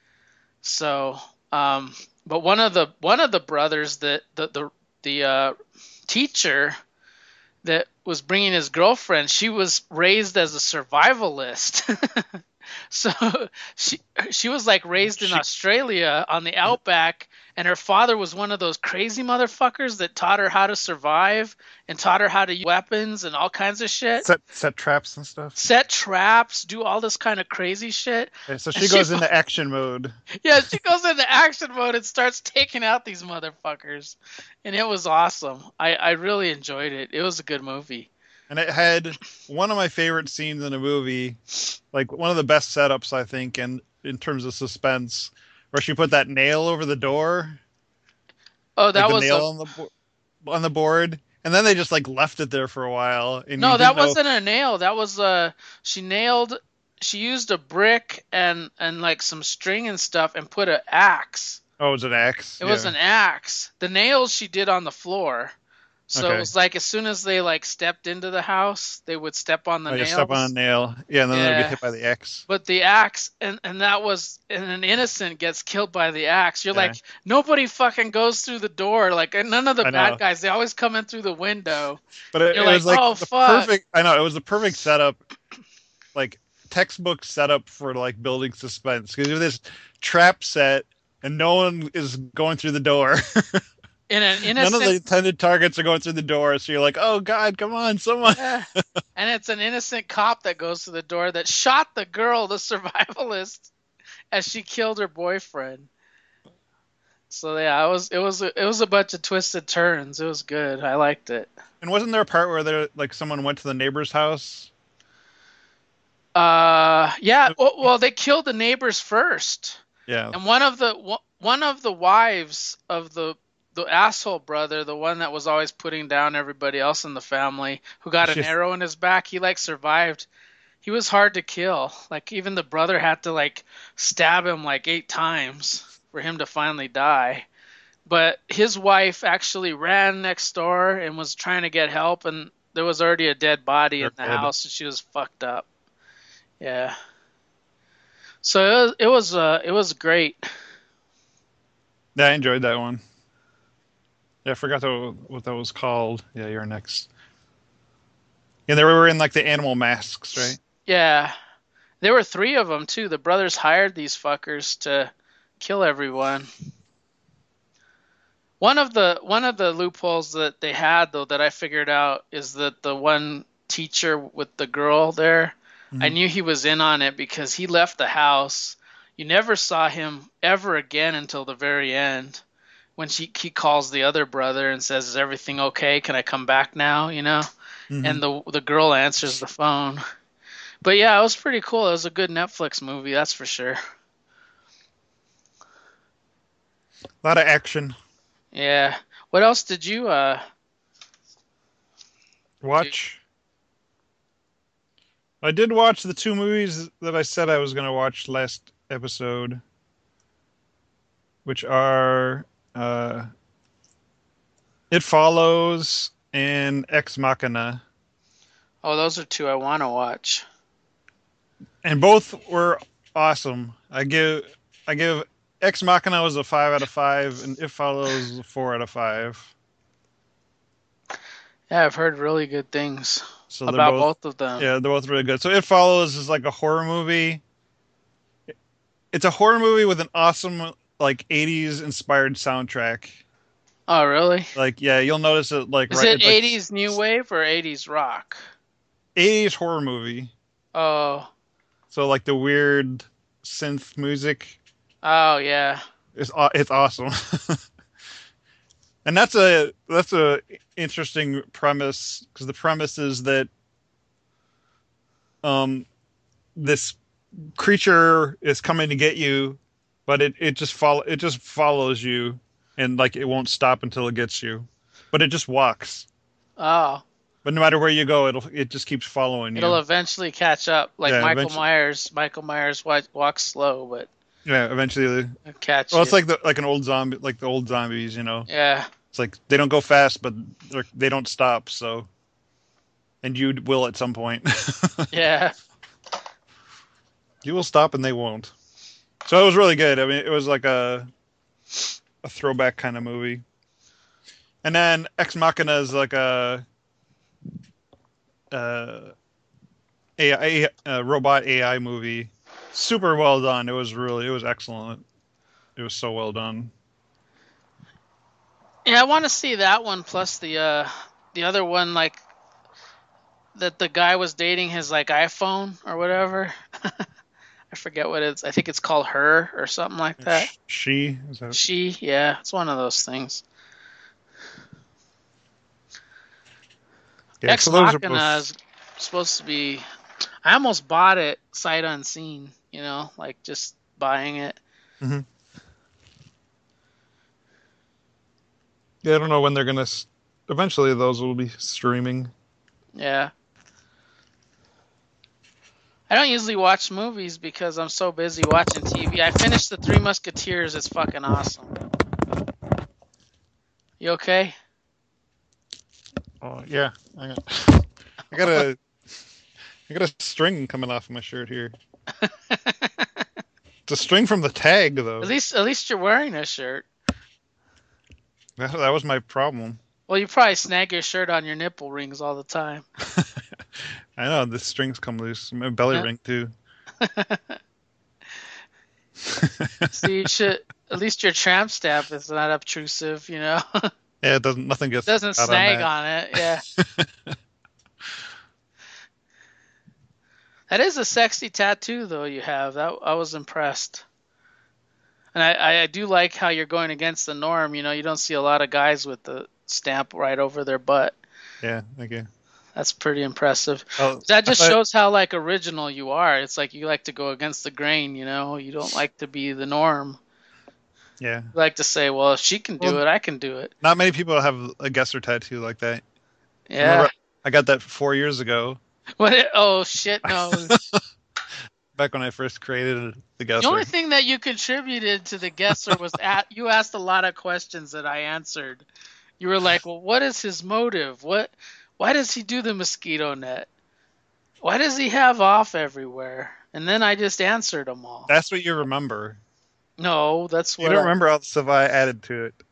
Speaker 1: So, but one of the brothers, that the teacher that was bringing his girlfriend, she was raised as a survivalist. So she was like raised in
Speaker 2: She
Speaker 1: Australia on the outback, and her father was one of those crazy motherfuckers that taught her how to survive and taught her how to use weapons and all kinds of shit.
Speaker 2: set traps and stuff.
Speaker 1: Set traps, do all this kind of crazy shit.
Speaker 2: Yeah, so
Speaker 1: And
Speaker 2: she goes into action mode.
Speaker 1: yeah, she goes into action mode and starts taking out these motherfuckers. And it was awesome. I really enjoyed it. It was a good movie.
Speaker 2: And it had one of my favorite scenes in a movie, like one of the best setups, I think, and in terms of suspense, where she put that nail over the door,
Speaker 1: Oh,
Speaker 2: like
Speaker 1: that
Speaker 2: the
Speaker 1: was a
Speaker 2: nail on the board, and then they just like left it there for a while, and you
Speaker 1: no, that
Speaker 2: didn't know.
Speaker 1: wasn't a nail. That was she nailed she used a brick and like some string and stuff and put an axe.
Speaker 2: Oh, it was an axe.
Speaker 1: It was
Speaker 2: Yeah.
Speaker 1: an axe. The nails she did on the floor. So it
Speaker 2: Okay.
Speaker 1: was like as soon as they like stepped into the house, they would step on the
Speaker 2: Oh, you step on a
Speaker 1: nails.
Speaker 2: nail. Yeah, and then they'll get
Speaker 1: Yeah.
Speaker 2: hit by the axe.
Speaker 1: But the axe, and that was, and an innocent gets killed by the axe. You're
Speaker 2: Yeah,
Speaker 1: like, nobody fucking goes through the door. Like, and none of the
Speaker 2: I
Speaker 1: bad
Speaker 2: know.
Speaker 1: guys, they always come in through the window.
Speaker 2: But
Speaker 1: You're
Speaker 2: it
Speaker 1: like,
Speaker 2: was like
Speaker 1: oh
Speaker 2: the
Speaker 1: fuck.
Speaker 2: perfect. I know it was the perfect setup, like textbook setup for like building suspense because you have this trap set and no one is going through the door.
Speaker 1: In an
Speaker 2: None of the
Speaker 1: innocent,
Speaker 2: intended targets are going through the door, so you're like, oh God, come on, someone.
Speaker 1: yeah. And it's an innocent cop that goes to the door that shot the girl, the survivalist, as she killed her boyfriend. So yeah, it was a bunch of twisted turns. It was good. I liked it.
Speaker 2: And wasn't there a part where there like someone went to the neighbor's house?
Speaker 1: Yeah. Well, they killed the neighbors first.
Speaker 2: Yeah.
Speaker 1: And one of the wives of the asshole brother, the one that was always putting down everybody else in the family, who got an
Speaker 2: She,
Speaker 1: arrow in his back, he like survived. He was hard to kill. Like even the brother had to like stab him like 8 times for him to finally die. But his wife actually ran next door and was trying to get help, and there was already a dead body in
Speaker 2: they're
Speaker 1: the
Speaker 2: dead.
Speaker 1: house, and she was fucked up. Yeah. So it was great.
Speaker 2: Yeah, I enjoyed that one. Yeah, I forgot what that was called. Yeah, you're next. Yeah, they were in like the animal masks, right?
Speaker 1: Yeah. There were three of them too. The brothers hired these fuckers to kill everyone. One of the loopholes that they had though that I figured out is that the one teacher with the girl there, I
Speaker 2: Hmm.
Speaker 1: knew he was in on it because he left the house. You never saw him ever again until the very end when he calls the other brother and says, "Is everything okay? Can I come back now?"
Speaker 2: Hmm.
Speaker 1: And the girl answers the phone. But yeah, it was pretty cool. It was a good Netflix movie, that's for sure.
Speaker 2: A lot of action.
Speaker 1: Yeah. What else did you do?
Speaker 2: Watch. I did watch the two movies that I said I was going to watch last episode, which are uh, It Follows and Ex Machina,
Speaker 1: Oh, those are two I want to watch.
Speaker 2: and both were awesome. I give Ex Machina was a 5 out of 5, and It Follows a 4 out of 5.
Speaker 1: Yeah, I've heard really good things
Speaker 2: So they're
Speaker 1: about
Speaker 2: both
Speaker 1: both of them.
Speaker 2: yeah, they're both really good. So It Follows is like a horror movie. It's a horror movie with an awesome like 80s inspired soundtrack.
Speaker 1: Oh, really?
Speaker 2: Like yeah, you'll notice it like
Speaker 1: Is
Speaker 2: right
Speaker 1: it
Speaker 2: it's like
Speaker 1: 80s new wave or 80s rock?
Speaker 2: 80s horror movie.
Speaker 1: Oh,
Speaker 2: So like the weird synth music
Speaker 1: oh yeah.
Speaker 2: is it's awesome. And that's a interesting premise because the premise is that um this creature is coming to get you, but it just follows you. and like it won't stop until it gets you, but it just walks.
Speaker 1: Oh,
Speaker 2: But no matter where you go, it just keeps following
Speaker 1: it'll
Speaker 2: you.
Speaker 1: eventually catch up. Like
Speaker 2: Yeah,
Speaker 1: Michael
Speaker 2: eventually.
Speaker 1: Myers. Michael Myers walks slow, but
Speaker 2: Yeah, eventually.
Speaker 1: it'll catch
Speaker 2: Well, it's
Speaker 1: you.
Speaker 2: like an old zombie, like the old zombies.
Speaker 1: Yeah,
Speaker 2: It's like they don't go fast, but they don't stop. So, and you will at some point.
Speaker 1: yeah.
Speaker 2: You will stop, and they won't. So it was really good. I mean, it was like a throwback kind of movie. And then Ex Machina is like a robot AI movie. Super well done. It was excellent. It was so well done.
Speaker 1: Yeah, I want to see that one plus the other one like that the guy was dating his like iPhone or whatever. I forget what it's. I think it's called Her or something like that.
Speaker 2: She is that?
Speaker 1: She, yeah, it's one of those things.
Speaker 2: Yeah.
Speaker 1: Ex
Speaker 2: So those are
Speaker 1: Machina
Speaker 2: both.
Speaker 1: is supposed to be. I almost bought it sight unseen. Like just buying it.
Speaker 2: Mhm. Yeah, I don't know when they're gonna. Eventually, those will be streaming.
Speaker 1: Yeah. I don't usually watch movies because I'm so busy watching TV. I finished The Three Musketeers. It's fucking awesome. You okay?
Speaker 2: Oh yeah, I got a I got a string coming off my shirt here.
Speaker 1: at
Speaker 2: It's a string from the tag though.
Speaker 1: least you're wearing a shirt.
Speaker 2: That was my problem.
Speaker 1: Well, you probably snag your shirt on your nipple rings all the time.
Speaker 2: I know the strings come loose. My belly
Speaker 1: Yeah.
Speaker 2: ring too.
Speaker 1: See, you should at least your tramp stamp is not obtrusive.
Speaker 2: Yeah, it doesn't. Nothing gets
Speaker 1: Doesn't
Speaker 2: out on
Speaker 1: snag
Speaker 2: that.
Speaker 1: on it. Yeah. That is a sexy tattoo though you have. That I was impressed. And I do like how you're going against the norm. You don't see a lot of guys with the stamp right over their butt.
Speaker 2: Yeah, thank you.
Speaker 1: That's pretty impressive.
Speaker 2: Oh,
Speaker 1: That
Speaker 2: I
Speaker 1: just
Speaker 2: thought.
Speaker 1: shows how like original you are. It's like you like to go against the grain. You don't like to be the norm.
Speaker 2: Yeah.
Speaker 1: You like to say, well, if she can do
Speaker 2: Well,
Speaker 1: it, I can do it.
Speaker 2: not many people have a guesser tattoo like that. I
Speaker 1: Yeah.
Speaker 2: remember I got that 4 years ago,
Speaker 1: Oh shit, no.
Speaker 2: back when I first created the
Speaker 1: The only
Speaker 2: guesser.
Speaker 1: thing that you contributed to the guesser was you asked a lot of questions that I answered. You were like, "Well, what is his motive? Why does he do the mosquito net? Why does he have off everywhere?" And then I just answered them all.
Speaker 2: That's what you remember.
Speaker 1: No, that's
Speaker 2: You
Speaker 1: what
Speaker 2: don't
Speaker 1: I.
Speaker 2: remember all the stuff I added to it,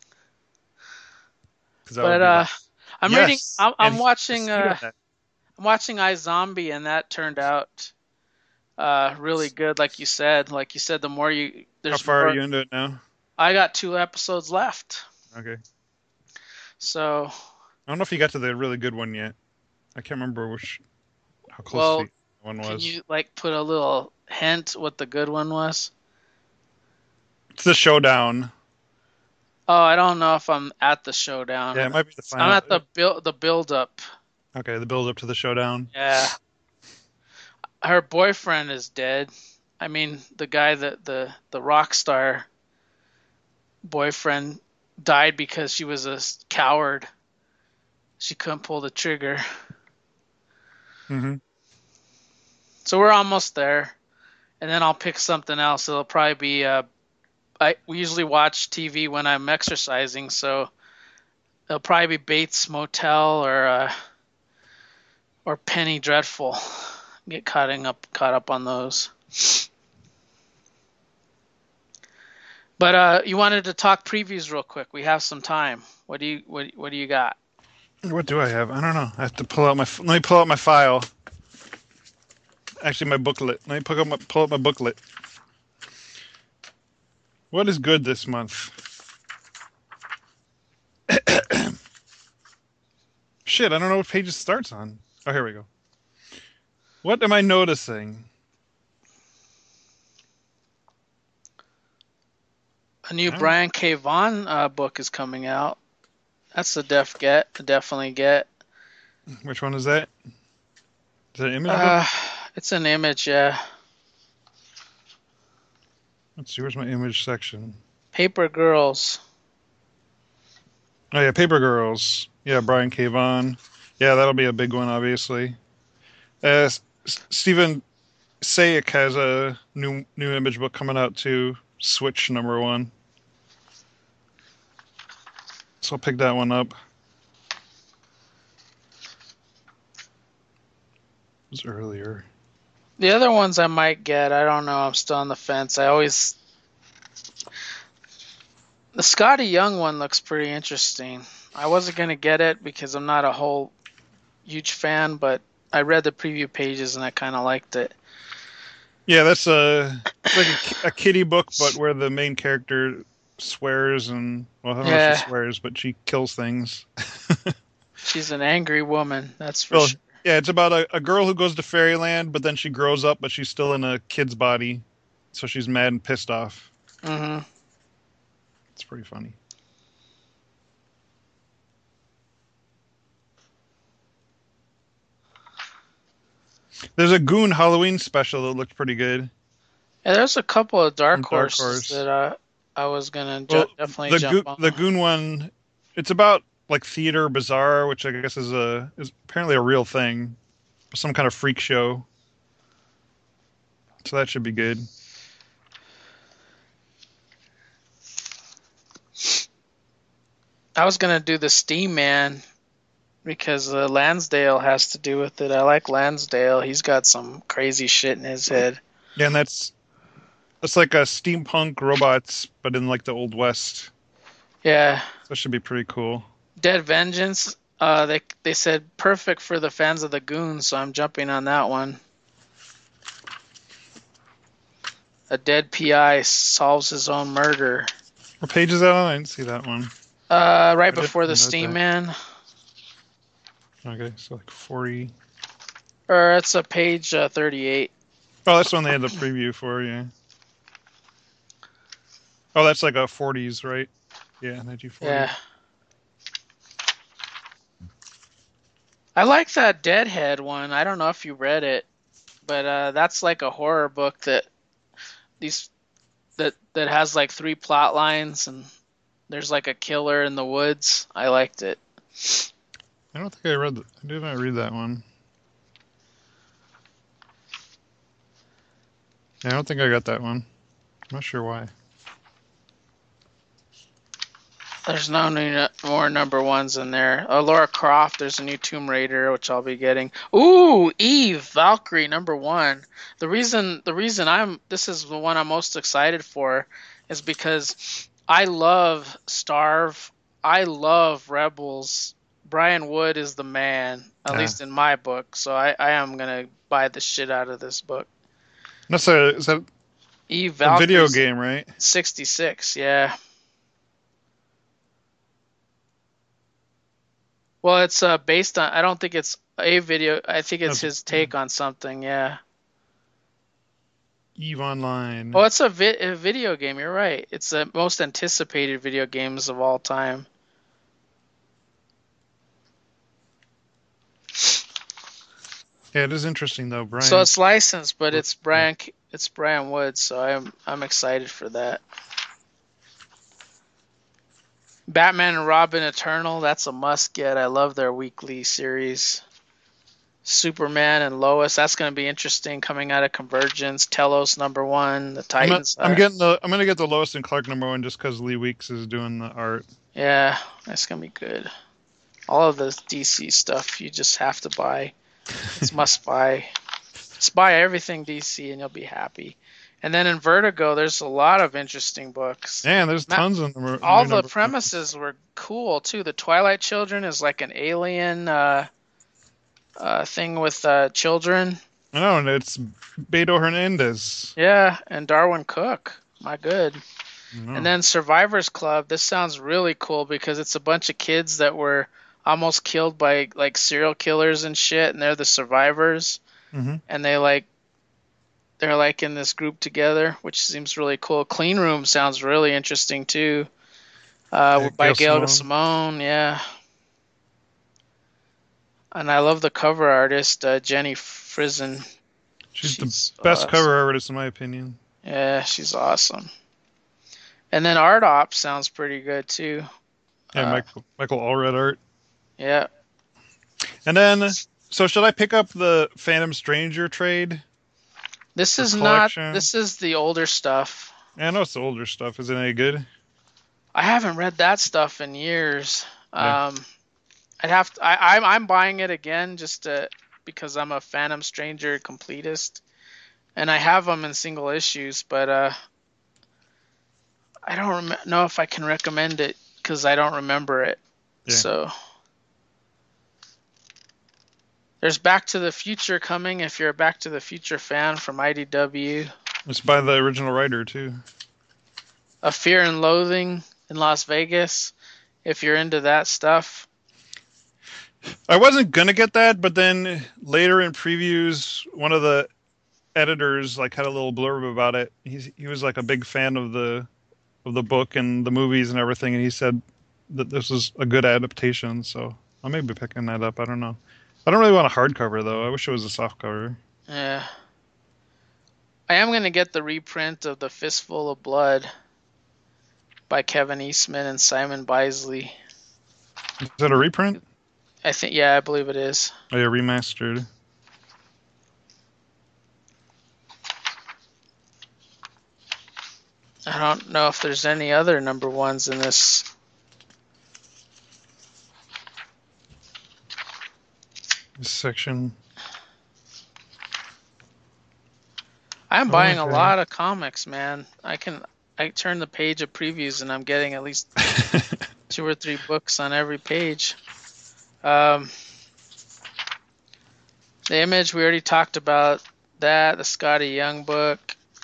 Speaker 2: because that would
Speaker 1: But
Speaker 2: be like,
Speaker 1: I'm reading.
Speaker 2: yes,
Speaker 1: I'm,
Speaker 2: and
Speaker 1: I'm
Speaker 2: he
Speaker 1: watching.
Speaker 2: mosquito net.
Speaker 1: I'm watching iZombie, and that turned out really good. Like you said, the more
Speaker 2: How
Speaker 1: there's
Speaker 2: far are
Speaker 1: more.
Speaker 2: you into it now?
Speaker 1: I got 2 episodes left,
Speaker 2: Okay.
Speaker 1: so
Speaker 2: I don't know if you got to the really good one yet. I can't remember how close
Speaker 1: well,
Speaker 2: the one
Speaker 1: can
Speaker 2: was.
Speaker 1: you like put a little hint what the good one was?
Speaker 2: It's the showdown.
Speaker 1: Oh, I don't know if I'm at the showdown.
Speaker 2: Yeah, it might be the
Speaker 1: I'm
Speaker 2: final.
Speaker 1: at the build up.
Speaker 2: Okay, the build up to the showdown.
Speaker 1: Yeah, her boyfriend is dead. I mean, the guy that the rock star boyfriend died because she was a coward. She couldn't pull the trigger.
Speaker 2: Hmm.
Speaker 1: So we're almost there, and then I'll pick something else. It'll probably be we usually watch TV when I'm exercising, so it'll probably be Bates Motel or Penny Dreadful. Get caught up on those. But you wanted to talk previews real quick. We have some time. What do you got?
Speaker 2: What do I have? I don't know. I have to pull out my. Let me pull out my file. Actually, my booklet. Let me pull up my booklet. What is good this month? Shit, I don't know what page it starts on. Oh, here we go. What am I noticing?
Speaker 1: A new
Speaker 2: I don't-
Speaker 1: Brian K. Vaughan book is coming out. That's a definitely get.
Speaker 2: Which one is that? Is that an image book?
Speaker 1: It's an image, yeah.
Speaker 2: Let's see. Where's my image section?
Speaker 1: Paper Girls.
Speaker 2: Oh yeah, Paper Girls. Yeah, Brian K. Vaughan. Yeah, that'll be a big one, obviously. Stephen Sayek has a new image book coming out too. Switch #1. So I'll pick that one up. It was earlier.
Speaker 1: The other ones I might get, I don't know. I'm still on the fence. The Scotty Young one looks pretty interesting. I wasn't gonna get it because I'm not a whole huge fan, but I read the preview pages and I kind of liked it.
Speaker 2: Yeah, that's it's like a kiddie book, but where the main character swears and, well, I don't know if she
Speaker 1: Yeah,
Speaker 2: swears, but she kills things.
Speaker 1: she's an angry woman, that's for
Speaker 2: Well,
Speaker 1: sure.
Speaker 2: yeah, it's about a girl who goes to fairyland, but then she grows up, but she's still in a kid's body, so she's mad and pissed off.
Speaker 1: Hmm.
Speaker 2: It's pretty funny. There's a Goon Halloween special that looked pretty good
Speaker 1: Yeah, there's a couple of dark
Speaker 2: from Dark
Speaker 1: horses
Speaker 2: Horse.
Speaker 1: that I was gonna
Speaker 2: Well,
Speaker 1: definitely jump
Speaker 2: The
Speaker 1: on.
Speaker 2: Goon one, it's about like theater bizarre, which I guess is apparently a real thing, some kind of freak show. So that should be good.
Speaker 1: I was gonna do the Steam Man because Lansdale has to do with it. I like Lansdale. He's got some crazy shit in his head.
Speaker 2: Yeah, and that's like a steampunk robots, but in like the old west.
Speaker 1: Yeah,
Speaker 2: So that should be pretty cool.
Speaker 1: Dead Vengeance. They said perfect for the fans of the Goons, so I'm jumping on that one. A dead PI solves his own murder.
Speaker 2: What page is that on? I didn't see that one.
Speaker 1: Right
Speaker 2: I didn't
Speaker 1: before the
Speaker 2: note
Speaker 1: Steam
Speaker 2: that.
Speaker 1: Man.
Speaker 2: Okay, so like 40.
Speaker 1: Or it's a page 38.
Speaker 2: Oh, that's the one they had the preview for, yeah. Oh, that's like a 40s, right? Yeah, 1940.
Speaker 1: Yeah. I like that Deadhead one. I don't know if you read it, but that's like a horror book these that has like 3 plot lines and there's like a killer in the woods. I liked it.
Speaker 2: I don't think I read that. I did not read that one. Yeah, I don't think I got that one. I'm not sure why.
Speaker 1: There's no new, more #1s in there. Laura Croft, there's a new Tomb Raider, which I'll be getting. Ooh, Eve, Valkyrie #1. This is the one I'm most excited for, is because I love Starve. I love Rebels. Brian Wood is the man, at
Speaker 2: Yeah.
Speaker 1: least in my book. So I am gonna buy the shit out of this book.
Speaker 2: Is that
Speaker 1: Eve
Speaker 2: a video
Speaker 1: Valkyrie's
Speaker 2: game, right?
Speaker 1: 66, yeah. Well, it's based on. I don't think it's a video. I think it's
Speaker 2: That's
Speaker 1: his take on something. Yeah.
Speaker 2: Eve Online.
Speaker 1: Oh, it's a video game. You're right. It's the most anticipated video games of all time.
Speaker 2: Yeah, it is interesting though, Brian.
Speaker 1: So it's licensed, but it's Brian Wood. So I'm excited for that. Batman and Robin Eternal. That's a must get. I love their weekly series. Superman and Lois. That's going to be interesting coming out of Convergence. Telos #1. The Titans.
Speaker 2: I'm gonna get the Lois and Clark #1 just because Lee Weeks is doing the art.
Speaker 1: Yeah, that's going to be good. All of the DC stuff you just have to buy. It's must buy. Just buy everything DC and you'll be happy. And then in Vertigo, there's a lot of interesting books.
Speaker 2: Man, there's tons of them.
Speaker 1: All the premises were cool too. The Twilight Children is like an alien thing with children.
Speaker 2: I know, and it's Beto Hernandez.
Speaker 1: Yeah, and Darwin Cook. My good.
Speaker 2: No.
Speaker 1: And then Survivors Club. This sounds really cool because it's a bunch of kids that were almost killed by like serial killers and shit, and they're the survivors.
Speaker 2: Mm-hmm.
Speaker 1: And they're like in this group together, which seems really cool. Clean Room sounds really interesting too. By Gail Simone, yeah. And I love the cover artist, Jenny Frison.
Speaker 2: She's the best cover artist in my opinion.
Speaker 1: Yeah, she's awesome. And then Art Ops sounds pretty good too.
Speaker 2: Yeah, Michael Allred art.
Speaker 1: Yeah.
Speaker 2: And then, so should I pick up the Phantom Stranger trade
Speaker 1: This
Speaker 2: for
Speaker 1: is not.
Speaker 2: collection?
Speaker 1: This is the older stuff.
Speaker 2: Yeah, I know it's the older stuff. Is it any good?
Speaker 1: I haven't read that stuff in years.
Speaker 2: Yeah.
Speaker 1: I'd have to. I'm buying it again because I'm a Phantom Stranger completist, and I have them in single issues, but I don't know if I can recommend it because I don't remember it.
Speaker 2: Yeah.
Speaker 1: So there's Back to the Future coming if you're a Back to the Future fan from IDW.
Speaker 2: It's by the original writer too.
Speaker 1: A Fear and Loathing in Las Vegas if you're into that stuff.
Speaker 2: I wasn't gonna get that, but then later in previews, one of the editors like had a little blurb about it. He was like a big fan of the book and the movies and everything, and he said that this was a good adaptation. So I may be picking that up. I don't know. I don't really want a hardcover though. I wish it was a softcover.
Speaker 1: Yeah. I am going to get the reprint of The Fistful of Blood by Kevin Eastman and Simon Bisley.
Speaker 2: Is that a reprint?
Speaker 1: I believe it is.
Speaker 2: Oh yeah, remastered.
Speaker 1: I don't know if there's any other number ones in this.
Speaker 2: Section.
Speaker 1: I'm buying a lot of comics, man. I turn the page of previews and I'm getting at least 2 or 3 books on every page. The Image, we already talked about that. The Scotty Young book.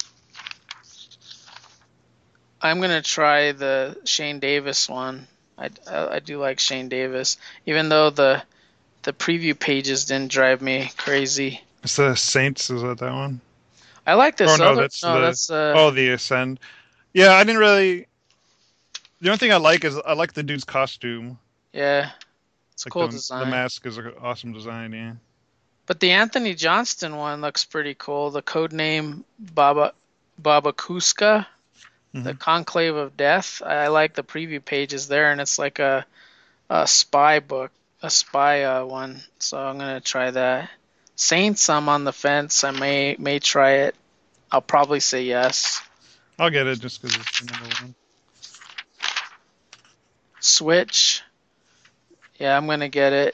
Speaker 1: I'm gonna try the Shane Davis one. I do like Shane Davis, even though the preview pages didn't drive me crazy.
Speaker 2: It's the Saints. Is that one?
Speaker 1: I like this
Speaker 2: no,
Speaker 1: other.
Speaker 2: that's
Speaker 1: That's
Speaker 2: the Ascend. Yeah, I didn't really. The only thing I like is I like the dude's costume.
Speaker 1: Yeah, it's
Speaker 2: like
Speaker 1: cool design.
Speaker 2: The mask is an awesome design. Yeah.
Speaker 1: But the Anthony Johnston one looks pretty cool. The codename Babakuska, the Conclave of Death. I like the preview pages there, and it's like a spy book, a spy one. So I'm gonna try that. Saints, I'm on the fence. I may try it. I'll probably say yes.
Speaker 2: I'll get it just because it's the number one.
Speaker 1: Switch. Yeah, I'm gonna get it.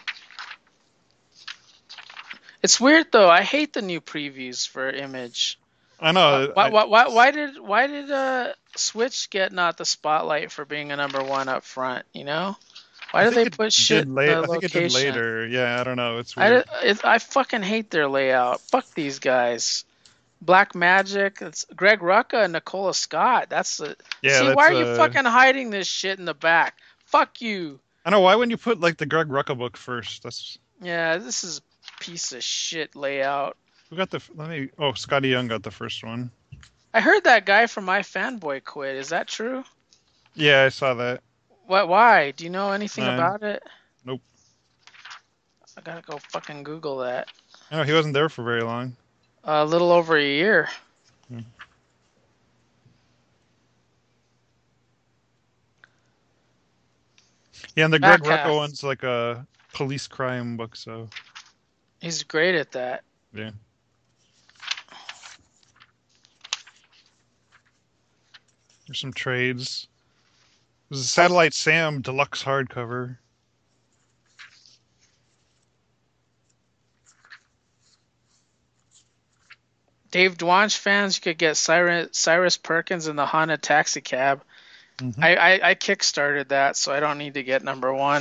Speaker 1: It's weird though. I hate the new previews for Image.
Speaker 2: I know.
Speaker 1: Why did Switch get not the spotlight for being a number one up front? You know, why did they put shit in the location?
Speaker 2: I think it did later. Yeah, I don't know. It's weird.
Speaker 1: I fucking hate their layout. Fuck these guys. Black Magic. It's Greg Rucka and Nicola Scott. Why are you fucking hiding this shit in the back? Fuck you.
Speaker 2: I know. Why wouldn't you put like the Greg Rucka book first?
Speaker 1: This is a piece of shit layout.
Speaker 2: Who got Scotty Young got the first one.
Speaker 1: I heard that guy from iFanboy quit. Is that true?
Speaker 2: Yeah, I saw that.
Speaker 1: What? Why? Do you know anything about it?
Speaker 2: Nope.
Speaker 1: I gotta go fucking Google that.
Speaker 2: No, he wasn't there for very long.
Speaker 1: A little over a year.
Speaker 2: Yeah, and the Greg Rucka one's like a police crime book, so
Speaker 1: he's great at that.
Speaker 2: Yeah. There's some trades. There's a Satellite Sam deluxe hardcover.
Speaker 1: Dave Dwanch fans, you could get Cyrus Perkins in the Honda Taxi Cab.
Speaker 2: Mm-hmm.
Speaker 1: I kickstarted that, so I don't need to get number one.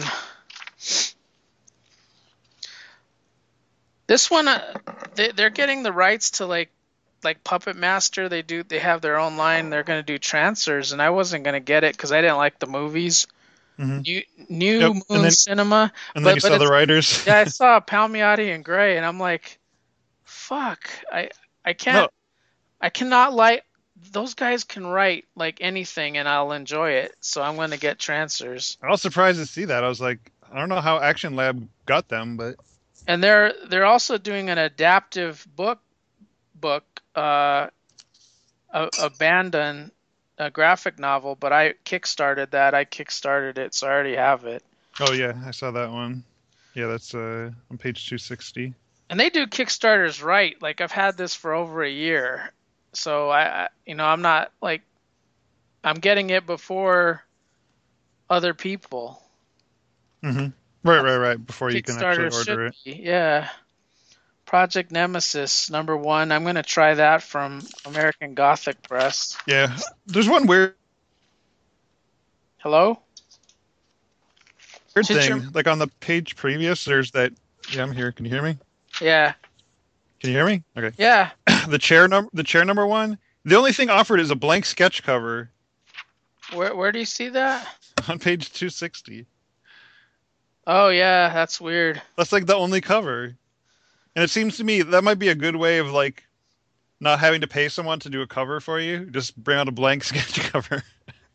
Speaker 1: This one, they're getting the rights to like Puppet Master. They have their own line. They're going to do Trancers, and I wasn't going to get it because I didn't like the movies.
Speaker 2: Mm-hmm.
Speaker 1: New Moon Cinema.
Speaker 2: And then you saw the writers.
Speaker 1: Yeah, I saw Palmiotti and Gray, and I'm like, fuck, I can't. No. I cannot like. Those guys can write like anything, and I'll enjoy it. So I'm going to get Trancers.
Speaker 2: I was surprised to see that. I was like, I don't know how Action Lab got them, but.
Speaker 1: And they're also doing an adaptive book, Abandon, a graphic novel, but I kickstarted that. I kickstarted it, so I already have it.
Speaker 2: Oh yeah, I saw that one. Yeah, that's on page 260.
Speaker 1: And they do Kickstarters right. Like I've had this for over a year, so I'm not like I'm getting it before other people.
Speaker 2: Mm-hmm. Right. Before you can actually
Speaker 1: Kickstarter should
Speaker 2: order it.
Speaker 1: be, yeah. Project Nemesis #1. I'm gonna try that from American Gothic Press.
Speaker 2: Yeah, there's one weird
Speaker 1: Hello? Chitcher?
Speaker 2: thing. Like on the page previous, there's that. Yeah, I'm here. Can you hear me?
Speaker 1: Yeah.
Speaker 2: Can you hear me? Okay.
Speaker 1: Yeah.
Speaker 2: The chair number one. The only thing offered is a blank sketch cover
Speaker 1: Where do you see that?
Speaker 2: on page 260.
Speaker 1: Oh yeah, that's weird.
Speaker 2: That's like the only cover. And it seems to me that might be a good way of like not having to pay someone to do a cover for you. Just bring out a blank sketch cover.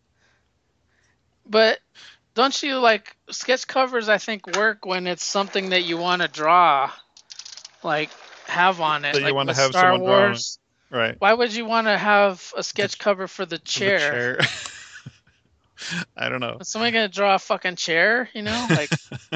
Speaker 1: But don't you like sketch covers? I think work when it's something that you want to draw, like have on it,
Speaker 2: That you
Speaker 1: like
Speaker 2: want to
Speaker 1: with
Speaker 2: have
Speaker 1: Star
Speaker 2: someone draw on it.
Speaker 1: Wars.
Speaker 2: Right.
Speaker 1: Why would you want to have a sketch cover for the
Speaker 2: For the
Speaker 1: chair?
Speaker 2: chair. I don't know.
Speaker 1: Is somebody gonna draw a fucking chair? Like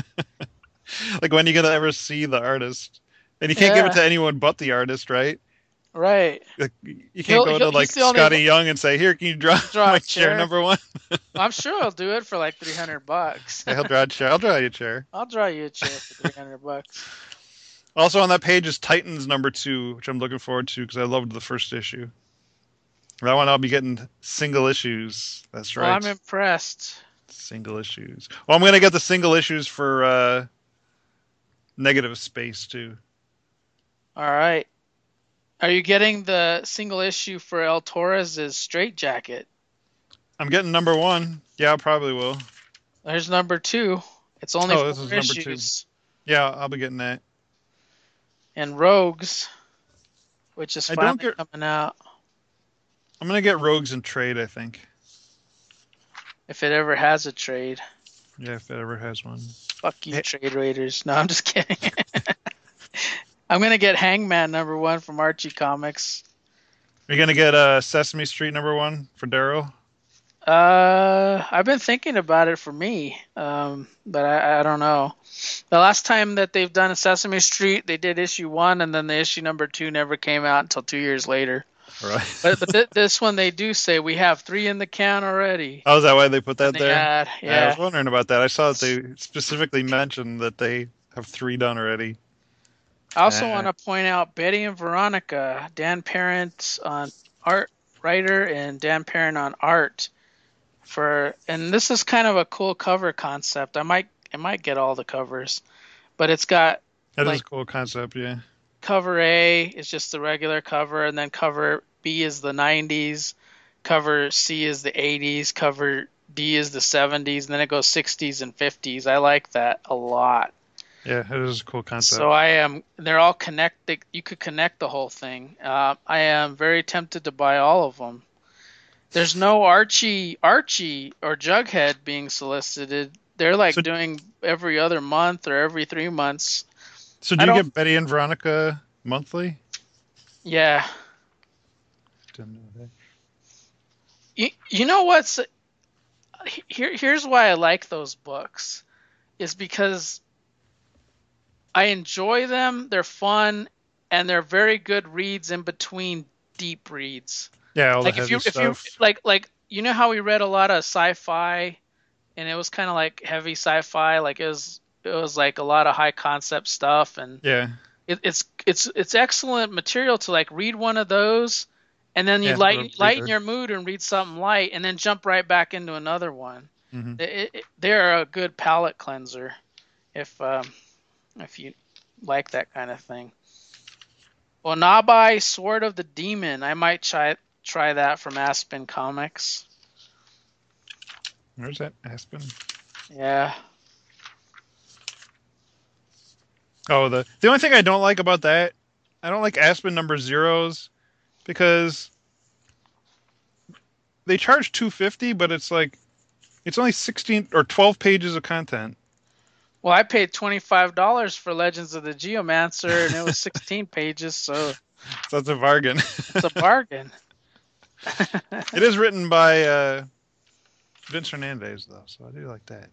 Speaker 2: Like when are you gonna ever see the artist? And you can't give it
Speaker 1: yeah,
Speaker 2: to anyone but the artist, right?
Speaker 1: right.
Speaker 2: Like, you can't go to like
Speaker 1: He's the only
Speaker 2: Scotty Young and say, "Here, can you draw
Speaker 1: draw
Speaker 2: my
Speaker 1: a
Speaker 2: chair
Speaker 1: chair.
Speaker 2: number one?"
Speaker 1: I'm sure I'll do it for like $300.
Speaker 2: Yeah, he'll draw a chair. I'll draw you a chair.
Speaker 1: I'll draw you a chair for $300.
Speaker 2: Also on that page is Titans #2, which I'm looking forward to because I loved the first issue. That one I'll be getting single issues. That's
Speaker 1: Well,
Speaker 2: right.
Speaker 1: I'm impressed.
Speaker 2: Single issues. Well, I'm gonna get the single issues for Negative Space too.
Speaker 1: All right. Are you getting the single issue for El Torres' Straight Jacket?
Speaker 2: I'm getting #1. Yeah, I probably will.
Speaker 1: There's #2. It's only
Speaker 2: Oh, this
Speaker 1: 4
Speaker 2: is #2.
Speaker 1: issues.
Speaker 2: Yeah, I'll be getting that.
Speaker 1: And Rogues, which is
Speaker 2: I don't
Speaker 1: finally
Speaker 2: get.
Speaker 1: coming out.
Speaker 2: I'm gonna get Rogues in trade. I think.
Speaker 1: If it ever has a trade.
Speaker 2: Yeah, if it ever has one.
Speaker 1: Fuck you,
Speaker 2: Hey,
Speaker 1: trade raiders. No, I'm just kidding. I'm going to get Hangman #1 from Archie Comics.
Speaker 2: are you gonna get Sesame Street #1 for Darrow?
Speaker 1: I've been thinking about it for me, but I don't know. The last time that they've done Sesame Street, they did issue 1, and then the issue #2 never came out until 2 years later.
Speaker 2: Right.
Speaker 1: But this one they do say we have 3 in the can already.
Speaker 2: Oh, is that why they put that
Speaker 1: And they
Speaker 2: there?
Speaker 1: add,
Speaker 2: I
Speaker 1: yeah.
Speaker 2: was wondering about that. I saw that they specifically mentioned that they have 3 done already.
Speaker 1: I also want to point out Betty and Veronica, Dan Parent on art writer and Dan Parent on art and this is kind of a cool cover concept. I might get all the covers, but it's got
Speaker 2: That
Speaker 1: like
Speaker 2: is a cool concept, yeah.
Speaker 1: cover A is just the regular cover, and then cover B is the 90s, cover C is the 80s, cover D is the 70s, and then it goes 60s and 50s. I like that a lot.
Speaker 2: Yeah, it is a cool concept.
Speaker 1: So they're all connected. You could connect the whole thing. I am very tempted to buy all of them. There's no Archie or Jughead being solicited. They're like doing every other month or every 3 months.
Speaker 2: So do you get Betty and Veronica monthly?
Speaker 1: Yeah.
Speaker 2: Didn't know that.
Speaker 1: You know what's here's why I like those books is because I enjoy them. They're fun and they're very good reads in between deep reads.
Speaker 2: Yeah, all
Speaker 1: like
Speaker 2: the heavy
Speaker 1: if you
Speaker 2: stuff.
Speaker 1: like you know how we read a lot of sci-fi and it was kind of like heavy sci-fi, like it was like a lot of high concept stuff, and
Speaker 2: Yeah.
Speaker 1: it's excellent material to like read one of those and then you lighten your mood and read something light and then jump right back into another one.
Speaker 2: Mm-hmm.
Speaker 1: They're a good palate cleanser if you like that kind of thing. Well, Nabai, Sword of the Demon, I might try that from Aspen Comics.
Speaker 2: Where's that? Aspen?
Speaker 1: Yeah.
Speaker 2: Oh, the only thing I don't like about that, I don't like Aspen #0s because they charge $250, but it's like it's only 16 or 12 pages of content.
Speaker 1: Well, I paid $25 for Legends of the Geomancer, and it was 16 pages, so
Speaker 2: that's a bargain.
Speaker 1: it's a bargain.
Speaker 2: It is written by Vince Hernandez, though, so I do like that.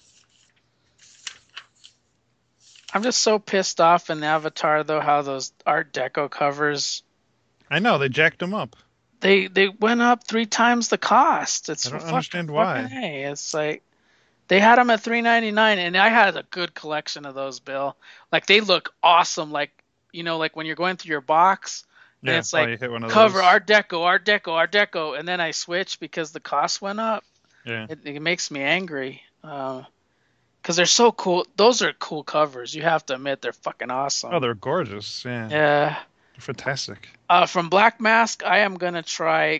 Speaker 1: I'm just so pissed off in Avatar though how those Art Deco covers
Speaker 2: I know, they jacked him up.
Speaker 1: they went up 3 times the cost. It's
Speaker 2: I don't
Speaker 1: fucking
Speaker 2: understand
Speaker 1: fucking
Speaker 2: why.
Speaker 1: A. It's like they had them at $3.99, and I had a good collection of those, Bill. Like they look awesome. Like like when you're going through your box, and
Speaker 2: Yeah,
Speaker 1: it's like
Speaker 2: probably hit one of
Speaker 1: cover
Speaker 2: those.
Speaker 1: Art Deco, Art Deco, Art Deco, and then I switch because the cost went up.
Speaker 2: Yeah.
Speaker 1: It makes me angry. Because they're so cool. Those are cool covers. You have to admit they're fucking
Speaker 2: Oh,
Speaker 1: awesome.
Speaker 2: they're gorgeous. Yeah,
Speaker 1: Yeah.
Speaker 2: they're fantastic.
Speaker 1: From Black Mask, I am gonna try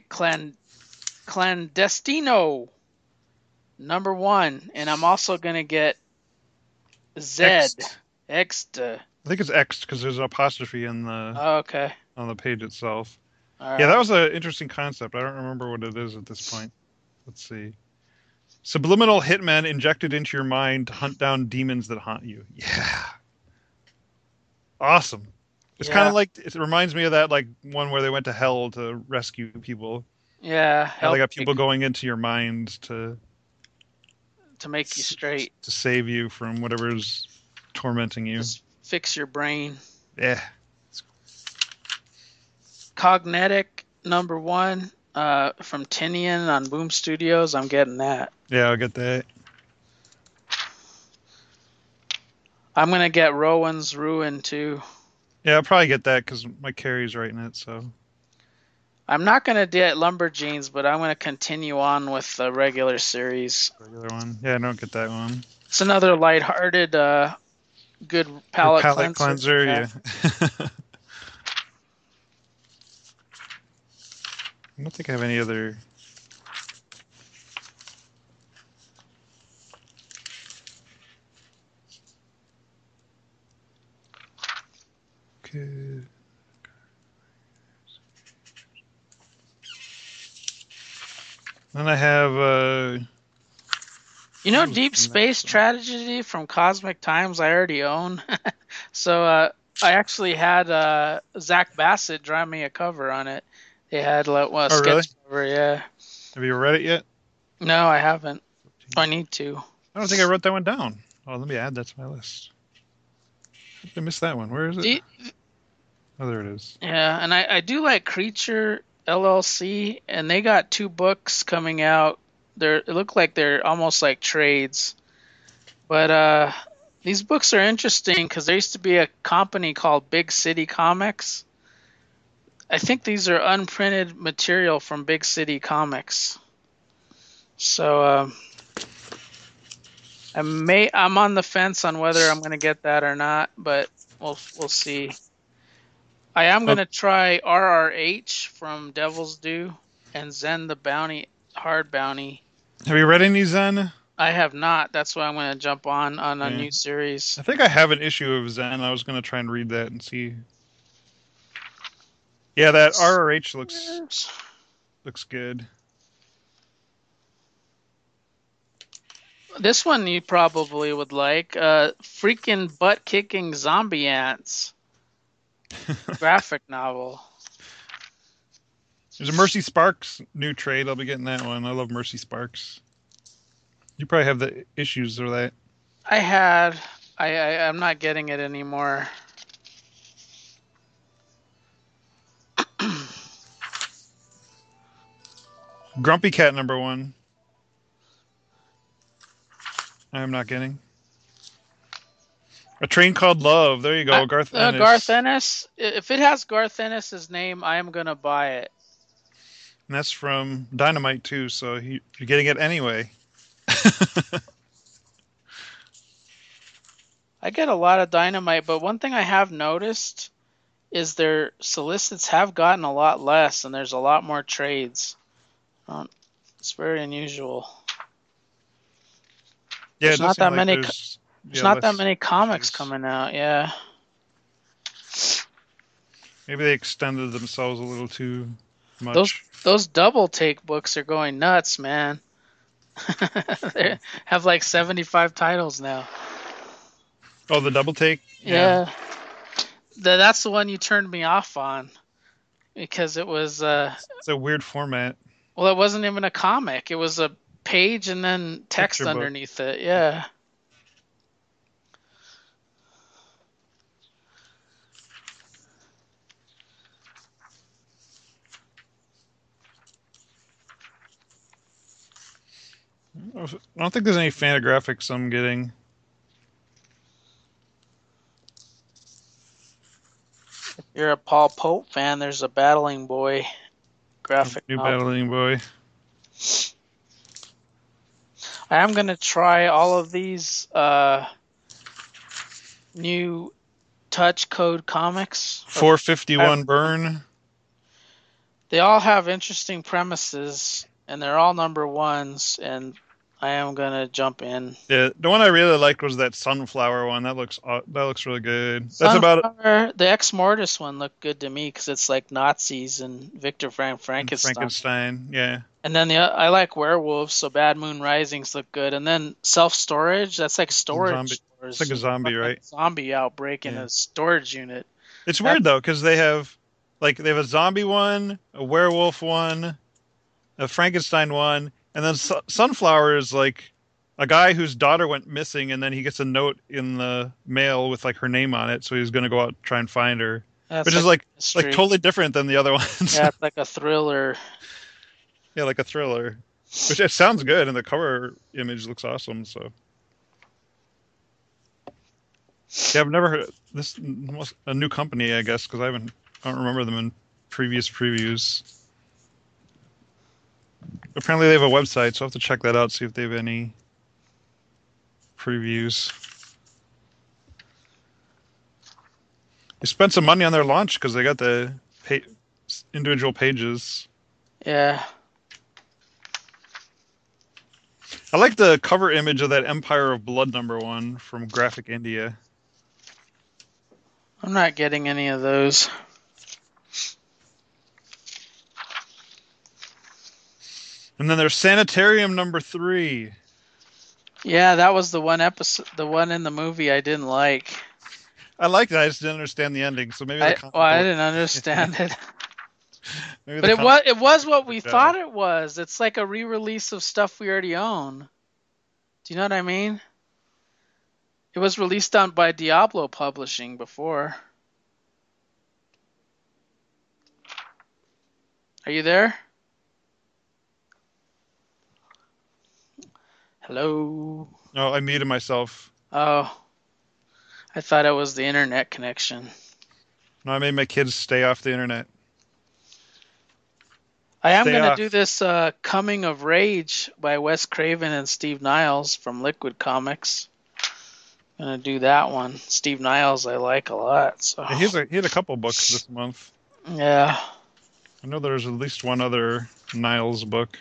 Speaker 1: Clandestino #1, and I'm also gonna get Zed
Speaker 2: X.
Speaker 1: X.
Speaker 2: I think it's X because there's an apostrophe in the
Speaker 1: Oh, okay.
Speaker 2: on the page itself.
Speaker 1: All
Speaker 2: Yeah, that
Speaker 1: right.
Speaker 2: was an interesting concept. I don't remember what it is at this point. Let's see. Subliminal hitmen injected into your mind to hunt down demons that haunt you. Yeah. Awesome. It's kind
Speaker 1: Yeah.
Speaker 2: of like it reminds me of that like one where they went to hell to rescue people.
Speaker 1: Yeah.
Speaker 2: Now they
Speaker 1: Help
Speaker 2: got people going into your mind
Speaker 1: to make you straight.
Speaker 2: to save you from whatever's tormenting you.
Speaker 1: Just fix your brain.
Speaker 2: Yeah.
Speaker 1: Cognetic #1 from Tinian on Boom Studios. I'm getting that.
Speaker 2: Yeah, I'll get that.
Speaker 1: I'm gonna get Rowan's Ruin too.
Speaker 2: Yeah, I'll probably get that because my Carrie's writing it. So
Speaker 1: I'm not gonna get Lumberjanes, but I'm gonna continue on with the regular series.
Speaker 2: regular one. Yeah, I don't get that one.
Speaker 1: It's another lighthearted, good
Speaker 2: Your
Speaker 1: palate
Speaker 2: palate
Speaker 1: cleanser.
Speaker 2: cleanser.
Speaker 1: Yeah.
Speaker 2: Yeah. I don't think I have any other. Okay. Then I have
Speaker 1: Deep Space Tragedy from Cosmic Times I already own. So I actually had Zach Bassett draw me a cover on it. They had a
Speaker 2: oh really?
Speaker 1: sketch cover, yeah.
Speaker 2: Have you read it yet?
Speaker 1: No, I haven't. I need to.
Speaker 2: I don't think I wrote that one down. Oh, let me add that to my list. I missed that one. Where is it? Oh, there it is.
Speaker 1: Yeah, and I do like Creature LLC, and they got 2 books coming out. It look like they're almost like trades, but these books are interesting because there used to be a company called Big City Comics. I think these are unprinted material from Big City Comics. So I'm on the fence on whether I'm going to get that or not, but we'll see. I am going to try RRH from Devil's Due and Zen the Bounty Hard Bounty.
Speaker 2: Have you read any Zen?
Speaker 1: I have not. That's why I'm going to jump on a
Speaker 2: Yeah.
Speaker 1: new series.
Speaker 2: I think I have an issue of Zen. I was going to try and read that and see. Yeah, that RRH looks good.
Speaker 1: This one you probably would like. Freaking butt-kicking zombie ants. Graphic novel.
Speaker 2: There's a Mercy Sparks new trade. I'll be getting that one. I love Mercy Sparks. You probably have the issues of that.
Speaker 1: I had. I'm not getting it anymore.
Speaker 2: Grumpy Cat #1. I'm not getting. A Train Called Love. There you go, Garth Ennis.
Speaker 1: Garth Ennis. If it has Garth Ennis' name, I am gonna buy it.
Speaker 2: And that's from Dynamite too, so you're getting it anyway.
Speaker 1: I get a lot of Dynamite, but one thing I have noticed is their solicits have gotten a lot less, and there's a lot more trades. It's very unusual.
Speaker 2: Yeah,
Speaker 1: there's not that many. There's not that
Speaker 2: less
Speaker 1: many comics
Speaker 2: issues.
Speaker 1: coming out. Yeah.
Speaker 2: Maybe they extended themselves a little too much.
Speaker 1: Those double take books are going nuts, man. They have like 75 titles now.
Speaker 2: Oh, the double take?
Speaker 1: Yeah. That's the one you turned me off on. because it was
Speaker 2: It's a weird format.
Speaker 1: well, it wasn't even a comic. It was a page and then text
Speaker 2: Picture book.
Speaker 1: underneath it. Yeah.
Speaker 2: I don't think there's any Fantagraphics I'm getting.
Speaker 1: If you're a Paul Pope fan, there's a Battling Boy graphic
Speaker 2: New
Speaker 1: novel.
Speaker 2: Battling Boy.
Speaker 1: I am gonna try all of these new Touch Code comics.
Speaker 2: 451 Burn.
Speaker 1: They all have interesting premises, and they're all number ones, and I am gonna jump in.
Speaker 2: Yeah, the one I really liked was that Sunflower one. That looks really good. That's about
Speaker 1: Sunflower, the Ex Mortis one looked good to me because it's like Nazis and Victor Frankenstein.
Speaker 2: Frankenstein. Yeah,
Speaker 1: And then I like werewolves, so Bad Moon Risings look good. And then Self Storage, that's like storage
Speaker 2: it's
Speaker 1: stores.
Speaker 2: like a zombie, right?
Speaker 1: Zombie outbreak in
Speaker 2: Yeah.
Speaker 1: a storage unit.
Speaker 2: It's weird though because they have a zombie one, a werewolf one, a Frankenstein one, and then Sunflower is like a guy whose daughter went missing, and then he gets a note in the mail with like her name on it, so he's gonna go out and try and find her,
Speaker 1: That's
Speaker 2: which
Speaker 1: like
Speaker 2: is like
Speaker 1: mystery.
Speaker 2: totally different than the other ones.
Speaker 1: Yeah, it's like a thriller.
Speaker 2: Yeah, like a thriller, which it sounds good, and the cover image looks awesome. So, yeah, I've never heard this. A new company, I guess, because I don't remember them in previous previews. Apparently, they have a website, so I will have to check that out, see if they have any previews. They spent some money on their launch because they got the individual pages.
Speaker 1: Yeah.
Speaker 2: I like the cover image of that Empire of Blood #1 from Graphic India.
Speaker 1: I'm not getting any of those.
Speaker 2: And then there's Sanitarium #3.
Speaker 1: Yeah, that was the one episode, the one in the movie I didn't like.
Speaker 2: I liked it. I just didn't understand the ending, so maybe
Speaker 1: I didn't understand it. But it was what we thought it was. It's like a re-release of stuff we already own. Do you know what I mean? It was released by Diablo Publishing before. Are you there? Hello?
Speaker 2: No, I muted myself.
Speaker 1: Oh. I thought it was the internet connection.
Speaker 2: No, I made my kids stay off the internet.
Speaker 1: I am going to do this Coming of Rage by Wes Craven and Steve Niles from Liquid Comics. I'm going to do that one. Steve Niles I like a lot. So.
Speaker 2: Yeah, he had a couple books this month.
Speaker 1: Yeah.
Speaker 2: I know there's at least one other Niles book.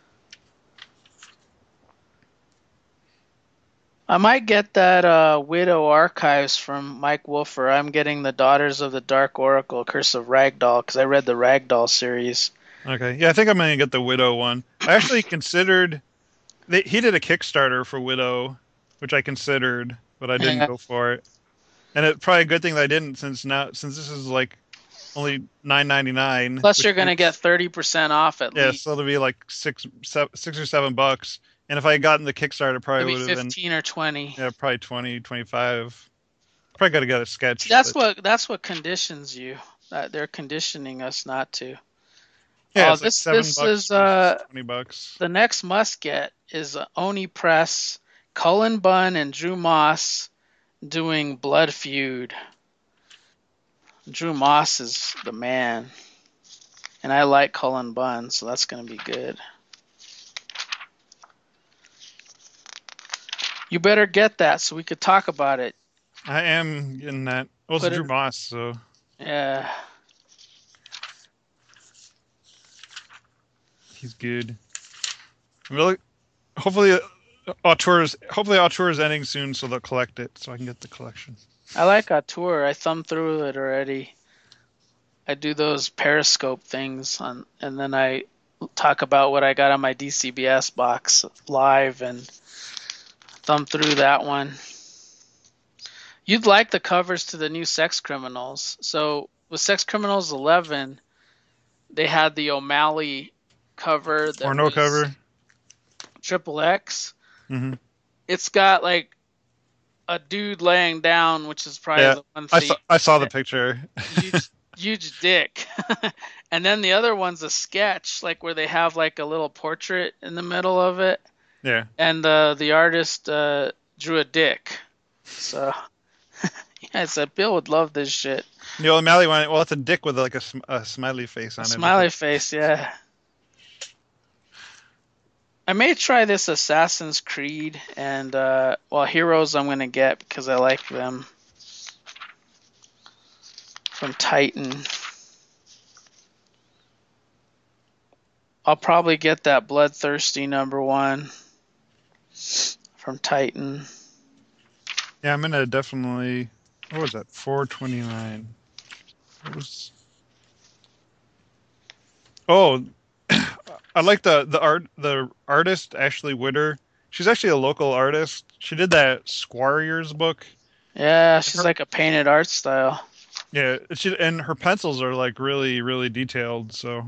Speaker 1: I might get that Widow Archives from Mike Wolfer. I'm getting the Daughters of the Dark Oracle, Curse of Ragdoll, because I read the Ragdoll series.
Speaker 2: Okay. Yeah, I think I'm going to get the Widow one. I actually considered... he did a Kickstarter for Widow, which I considered, but I didn't go for it. And it's probably a good thing that I didn't, since this is like only $9.99.
Speaker 1: Plus, you're going to get 30% off at least.
Speaker 2: Yeah, so it'll be like $6 or $7. And if I had gotten the Kickstarter, probably would have been
Speaker 1: 15 or 20.
Speaker 2: Yeah, probably 20, 25. Probably got to get a sketch.
Speaker 1: That's what conditions you. They're conditioning us not to.
Speaker 2: Yeah,
Speaker 1: this
Speaker 2: like
Speaker 1: is
Speaker 2: $20.
Speaker 1: The next must get is Oni Press, Cullen Bunn and Drew Moss doing Blood Feud. Drew Moss is the man, and I like Cullen Bunn, so that's going to be good. You better get that so we could talk about it.
Speaker 2: I am getting that. Well, it's Drew Moss, so.
Speaker 1: Yeah.
Speaker 2: He's good. Really, hopefully Auteur is ending soon, so they'll collect it, so I can get the collection.
Speaker 1: I like Auteur. I thumbed through it already. I do those Periscope things, and then I talk about what I got on my DCBS box live and thumb through that one. You'd like the covers to the new Sex Criminals. So with Sex Criminals 11, they had the O'Malley cover
Speaker 2: Or
Speaker 1: that
Speaker 2: no
Speaker 1: was
Speaker 2: cover.
Speaker 1: triple X.
Speaker 2: Hmm.
Speaker 1: It's got like a dude laying down, which is probably
Speaker 2: Yeah,
Speaker 1: the one
Speaker 2: I
Speaker 1: theme.
Speaker 2: saw. I saw the picture.
Speaker 1: Huge dick. And then the other one's a sketch, like where they have like a little portrait in the middle of it,
Speaker 2: Yeah.
Speaker 1: and the artist drew a dick. So yeah, I said Bill would love this shit.
Speaker 2: The O'Malley one. Well, it's a dick with like a smiley face
Speaker 1: A
Speaker 2: on it.
Speaker 1: smiley face, yeah. I may try this Assassin's Creed and Heroes I'm gonna get because I like them from Titan. I'll probably get that Bloodthirsty #1 from Titan.
Speaker 2: Yeah, I'm gonna definitely. What was that? 429. What was? Oh, I like the artist Ashley Witter. She's actually a local artist. She did that Squarriors book.
Speaker 1: Yeah, she's
Speaker 2: Her,
Speaker 1: like a painted art style.
Speaker 2: yeah, and her pencils are like really really detailed. So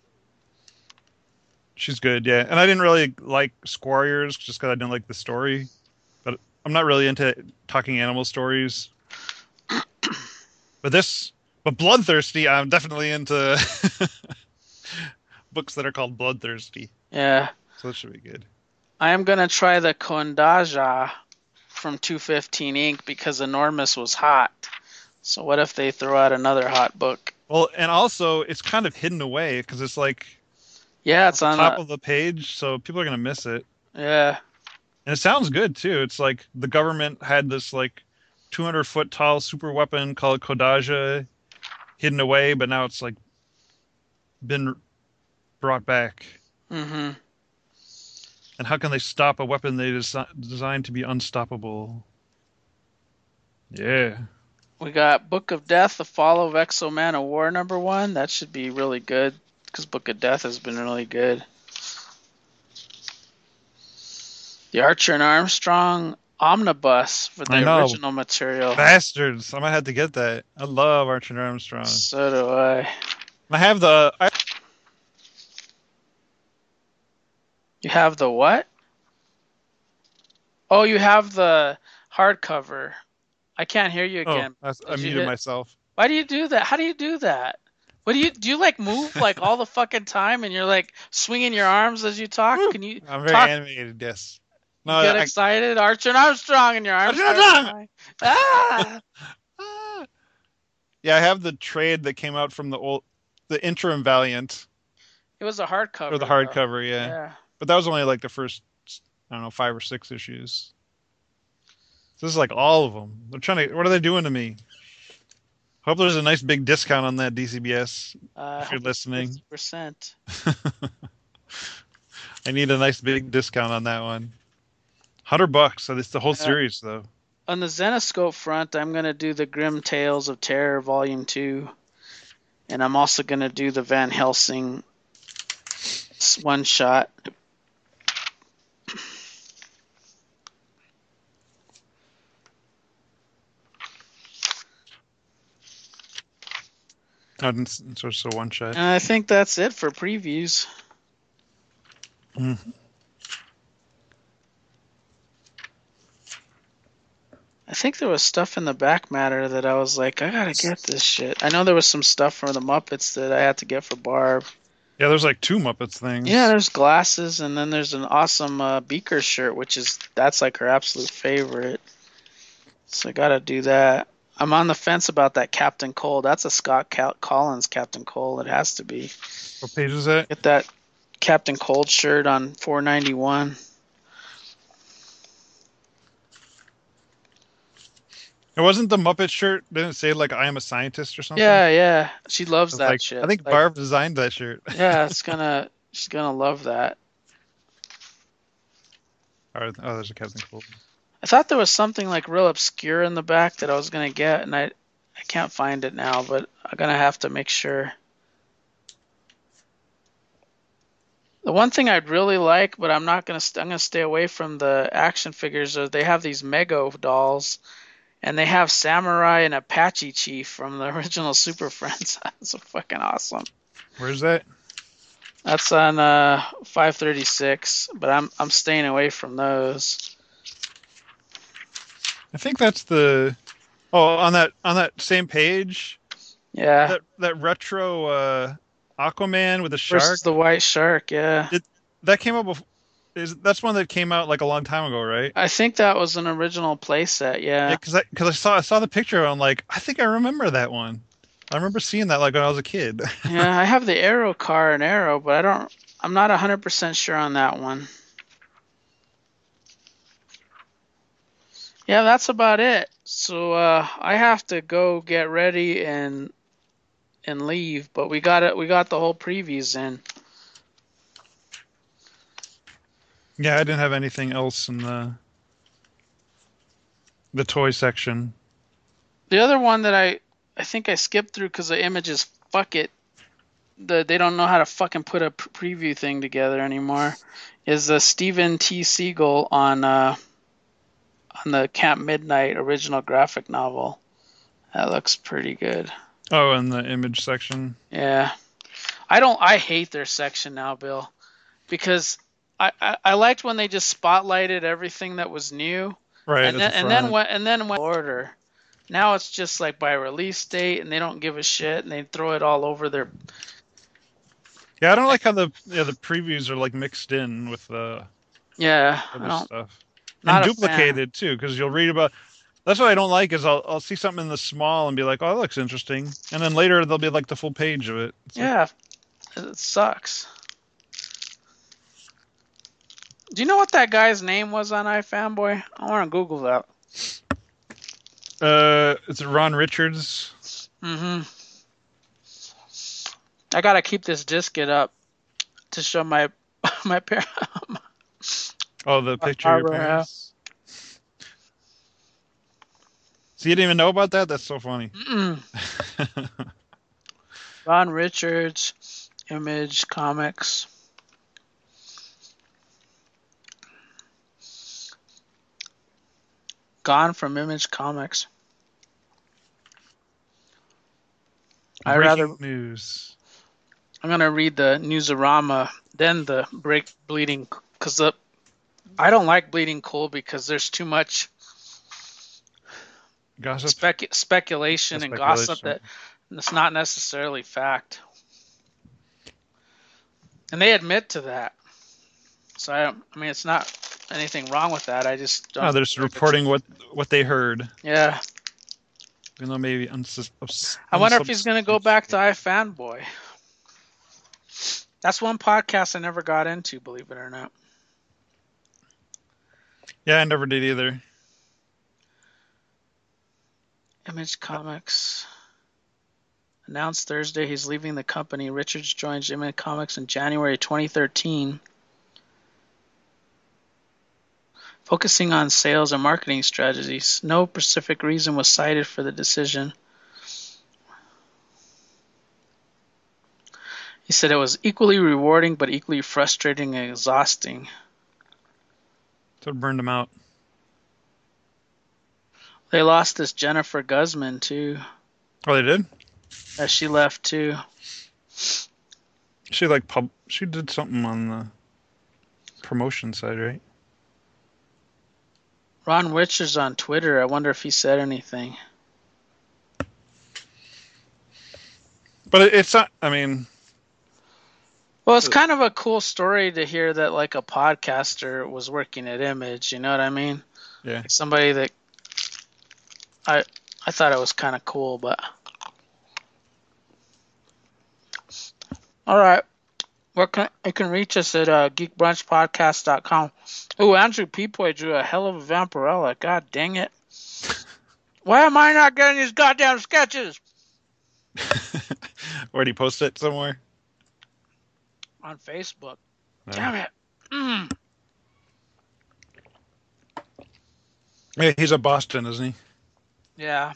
Speaker 2: she's good. Yeah, and I didn't really like Squarriors just because I didn't like the story. But I'm not really into talking animal stories. But but Bloodthirsty, I'm definitely into books that are called Bloodthirsty.
Speaker 1: Yeah.
Speaker 2: So that should be good.
Speaker 1: I am gonna try the Kondaja from 215 Inc. because Enormous was hot. So what if they throw out another hot book?
Speaker 2: Well, and also it's kind of hidden away because it's like
Speaker 1: Yeah,
Speaker 2: on
Speaker 1: it's
Speaker 2: the
Speaker 1: on
Speaker 2: top
Speaker 1: the
Speaker 2: of the page, so people are gonna miss it.
Speaker 1: yeah.
Speaker 2: And it sounds good too. It's like the government had this like 200-foot tall super weapon called Kodaja hidden away, but now it's like been brought back.
Speaker 1: Mhm.
Speaker 2: And how can they stop a weapon they designed to be unstoppable? Yeah.
Speaker 1: We got Book of Death: The Fall of Exo-Man of War #1. That should be really good because Book of Death has been really good. The Archer and Armstrong Omnibus for
Speaker 2: I
Speaker 1: the
Speaker 2: know.
Speaker 1: original material.
Speaker 2: Bastards. I might have to get that. I love Archer and Armstrong.
Speaker 1: So do I.
Speaker 2: I have the.
Speaker 1: You have the what? Oh, you have the hardcover. I can't hear you
Speaker 2: Oh,
Speaker 1: again.
Speaker 2: I
Speaker 1: Did you
Speaker 2: muted
Speaker 1: hit?
Speaker 2: myself.
Speaker 1: Why do you do that? How do you do that? What do you like move like all the fucking time and you're like swinging your arms as you talk?
Speaker 2: Woo!
Speaker 1: Can you
Speaker 2: I'm very
Speaker 1: talk?
Speaker 2: animated, yes. No,
Speaker 1: You get excited, Archer and Armstrong, and your arms
Speaker 2: Archer and
Speaker 1: start
Speaker 2: Armstrong!
Speaker 1: flying. Ah!
Speaker 2: Ah! Yeah, I have the trade that came out from the interim Valiant,
Speaker 1: It was a
Speaker 2: or the
Speaker 1: hardcover though.
Speaker 2: hardcover, yeah.
Speaker 1: Yeah.
Speaker 2: But that was only like the first, I don't know, 5 or 6 issues. So this is like all of them. They're trying to. What are they doing to me? Hope there's a nice big discount on that DCBS
Speaker 1: I
Speaker 2: if you're
Speaker 1: hope it's
Speaker 2: listening.
Speaker 1: 50%.
Speaker 2: I need a nice big discount on that one. $100. So it's the whole
Speaker 1: Yeah.
Speaker 2: series, though.
Speaker 1: On the Zenoscope front, I'm gonna do the Grim Tales of Terror Volume 2, and I'm also gonna do the Van Helsing one shot.
Speaker 2: Oh, it's just a one shot.
Speaker 1: And I think that's it for previews.
Speaker 2: Mm.
Speaker 1: I think there was stuff in the back matter that I was like, I gotta get this shit. I know there was some stuff from the Muppets that I had to get for Barb.
Speaker 2: Yeah, there's like 2 Muppets things.
Speaker 1: Yeah, there's glasses, and then there's an awesome Beaker shirt, that's like her absolute favorite. So I gotta do that. I'm on the fence about that Captain Cole. That's a Scott Collins Captain Cole. It has to be.
Speaker 2: What page is that?
Speaker 1: Get that Captain Cold shirt on 491.
Speaker 2: It wasn't the Muppet shirt. Didn't it say like I am a scientist or something?
Speaker 1: Yeah. She loves
Speaker 2: It's
Speaker 1: that
Speaker 2: like,
Speaker 1: shit.
Speaker 2: I think
Speaker 1: Like,
Speaker 2: Barb designed that shirt.
Speaker 1: yeah, she's gonna love that.
Speaker 2: Oh, there's a Captain Cold.
Speaker 1: I thought there was something like real obscure in the back that I was gonna get, and I can't find it now, but I'm gonna have to make sure. The one thing I'd really like, but I'm gonna stay away from the action figures. They have these Mego dolls, and they have Samurai and Apache Chief from the original Super Friends. That's so fucking awesome.
Speaker 2: Where's that?
Speaker 1: That's on 536, but I'm staying away from those.
Speaker 2: I think that's the. Oh, on that same page,
Speaker 1: Yeah.
Speaker 2: that retro Aquaman with a
Speaker 1: Versus
Speaker 2: shark.
Speaker 1: the white shark, yeah.
Speaker 2: That came out before. That's one that came out like a long time ago, right?
Speaker 1: I think that was an original playset,
Speaker 2: Yeah,
Speaker 1: yeah.
Speaker 2: because I saw the picture. I'm like, I think I remember that one. I remember seeing that like when I was a kid.
Speaker 1: Yeah, I have the Arrow car and Arrow, but I'm not 100% sure on that one. Yeah, that's about it. So I have to go get ready and leave, but we got it. We got the whole previews in.
Speaker 2: Yeah, I didn't have anything else in the toy section.
Speaker 1: The other one that I think I skipped through because the images fuck it. They don't know how to fucking put a preview thing together anymore. Is the Stephen T. Siegel on the Camp Midnight original graphic novel? That looks pretty good.
Speaker 2: Oh, in the image section.
Speaker 1: Yeah, I hate their section now, Bill, because I liked when they just spotlighted everything that was new,
Speaker 2: Right
Speaker 1: and
Speaker 2: at the front.
Speaker 1: then went order. Now it's just like by release date, and they don't give a shit, and they throw it all over their.
Speaker 2: Yeah, I don't like how the previews are like mixed in with the
Speaker 1: Yeah, I
Speaker 2: other
Speaker 1: don't.
Speaker 2: stuff and
Speaker 1: Not a fan.
Speaker 2: duplicated too, because you'll read about. That's what I don't like is I'll see something in the small and be like, oh, that looks interesting, and then later there'll be like the full page of it. It's like,
Speaker 1: Yeah, it sucks. Do you know what that guy's name was on iFanboy? I want to Google that.
Speaker 2: it's Ron Richards.
Speaker 1: Mm-hmm. I gotta keep this disket up to show my my parents.
Speaker 2: Oh, the picture of your
Speaker 1: Barbara.
Speaker 2: parents. So you didn't even know about that? That's so funny.
Speaker 1: Ron Richards, Image Comics. Gone from Image Comics. I rather.
Speaker 2: Breaking news.
Speaker 1: I'm gonna read the Newsarama, then the Bleeding, because I don't like Bleeding Cool because there's too much
Speaker 2: Gossip.
Speaker 1: speculation and gossip that it's not necessarily fact, and they admit to that. So I mean, it's not anything wrong with that. I just don't.
Speaker 2: No, they're just reporting what they heard.
Speaker 1: Yeah.
Speaker 2: Even though maybe
Speaker 1: I wonder if he's gonna go back to iFanboy. That's one podcast I never got into, believe it or not.
Speaker 2: Yeah, I never did either.
Speaker 1: Image Comics announced Thursday he's leaving the company. Richards joined Image Comics in January 2013, focusing on sales and marketing strategies. No specific reason was cited for the decision. He said it was equally rewarding but equally frustrating and exhausting.
Speaker 2: So it burned him out.
Speaker 1: They lost this Jennifer Guzman too.
Speaker 2: Oh, they did?
Speaker 1: She left too.
Speaker 2: She did something on the promotion side, right?
Speaker 1: Ron Richards on Twitter. I wonder if he said anything.
Speaker 2: But it's not. I mean,
Speaker 1: well, it's kind of a cool story to hear that like a podcaster was working at Image. You know what I mean?
Speaker 2: Yeah.
Speaker 1: Like somebody that I thought it was kind of cool, but all right. You can reach us at geekbrunchpodcast.com. Ooh, Andrew Peepoy drew a hell of a Vampirella. God dang it. Why am I not getting these goddamn sketches?
Speaker 2: Where'd he post it somewhere?
Speaker 1: On Facebook.
Speaker 2: No.
Speaker 1: Damn it.
Speaker 2: Yeah, he's a Boston, isn't he?
Speaker 1: Yeah.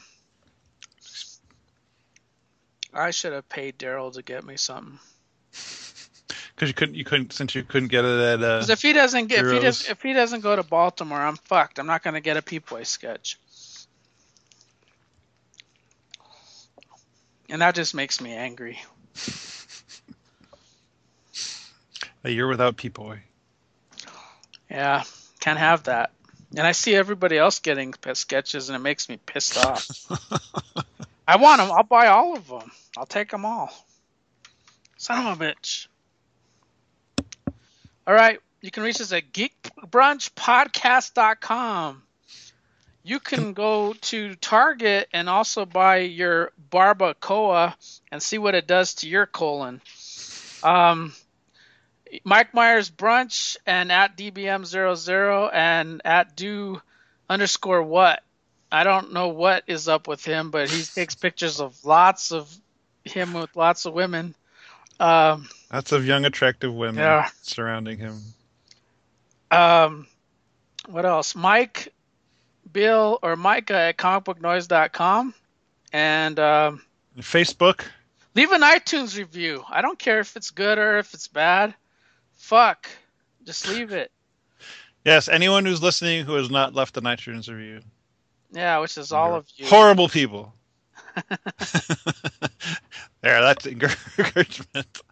Speaker 1: I should have paid Daryl to get me something.
Speaker 2: Because you couldn't since you couldn't get it at.
Speaker 1: Because if he doesn't go to Baltimore, I'm fucked. I'm not gonna get a Peepoy sketch. And that just makes me angry.
Speaker 2: A year without Peapoy.
Speaker 1: Yeah, can't have that. And I see everybody else getting sketches, and it makes me pissed off. I want them. I'll buy all of them. I'll take them all. Son of a bitch. All right. You can reach us at geekbrunchpodcast.com. You can go to Target and also buy your barbacoa and see what it does to your colon. Mike Myers Brunch and at DBM00 and at do_what. I don't know what is up with him, but he takes pictures of lots of him with lots of women.
Speaker 2: Lots of young, attractive women surrounding him.
Speaker 1: What else? Bill or Micah at comicbooknoise.com. And
Speaker 2: Facebook.
Speaker 1: Leave an iTunes review. I don't care if it's good or if it's bad. Fuck. Just leave it.
Speaker 2: Yes, anyone who's listening who has not left an iTunes review.
Speaker 1: Yeah, which is all of you.
Speaker 2: Horrible people. There, that's encouragement.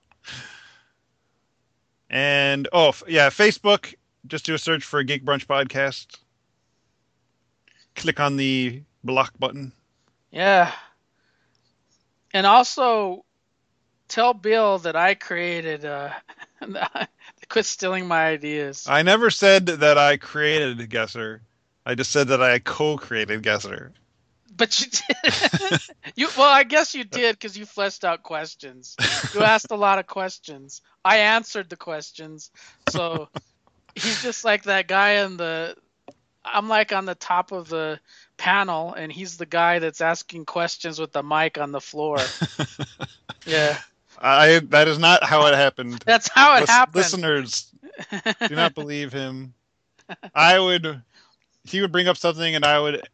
Speaker 2: And, Facebook. Just do a search for a Geek Brunch Podcast. Click on the block button.
Speaker 1: Yeah. And also, tell Bill that I created... quit stealing my ideas.
Speaker 2: I never said that I created Guesser. I just said that I co-created Guesser.
Speaker 1: But you did. Well, I guess you did because you fleshed out questions. You asked a lot of questions. I answered the questions. So he's just like that guy I'm like on the top of the panel, and he's the guy that's asking questions with the mic on the floor. Yeah.
Speaker 2: That is not how it happened.
Speaker 1: That's how it happened.
Speaker 2: Listeners, do not believe him. He would bring up something and I would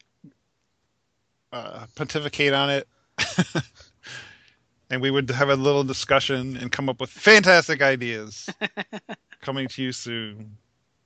Speaker 2: pontificate on it. And we would have a little discussion and come up with fantastic ideas. Coming to you soon.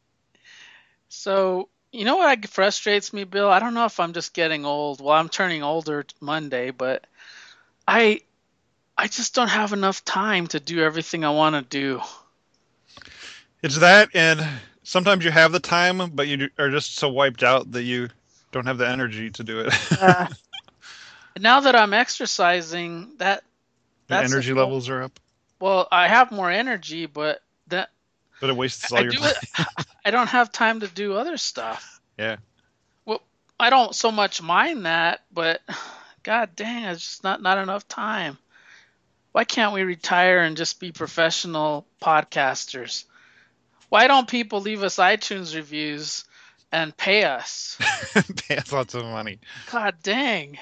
Speaker 1: So, you know what frustrates me, Bill? I don't know if I'm just getting old. Well, I'm turning older Monday, but I just don't have enough time to do everything I want to do.
Speaker 2: It's that, and sometimes you have the time, but you are just so wiped out that you don't have the energy to do it.
Speaker 1: Now that I'm exercising, the
Speaker 2: energy levels are up.
Speaker 1: Well, I have more energy, but it
Speaker 2: wastes all your time.
Speaker 1: I don't have time to do other stuff.
Speaker 2: Yeah.
Speaker 1: Well, I don't so much mind that, but god dang, it's just not enough time. Why can't we retire and just be professional podcasters? Why don't people leave us iTunes reviews and pay us?
Speaker 2: Pay us lots of money.
Speaker 1: God dang.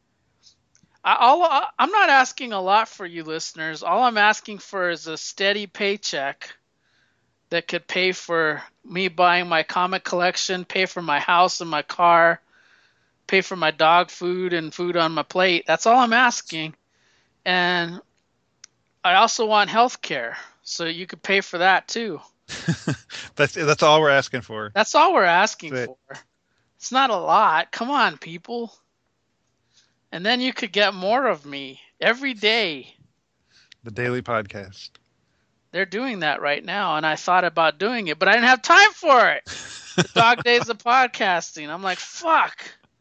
Speaker 1: I'm not asking a lot for you listeners. All I'm asking for is a steady paycheck that could pay for me buying my comic collection, pay for my house and my car, pay for my dog food and food on my plate. That's all I'm asking. And I also want health care, so you could pay for that too.
Speaker 2: That's all we're asking for.
Speaker 1: That's all we're asking for. It's not a lot. Come on, people. And then you could get more of me every day.
Speaker 2: The daily podcast.
Speaker 1: They're doing that right now, and I thought about doing it, but I didn't have time for it. The dog days of podcasting. I'm like, fuck.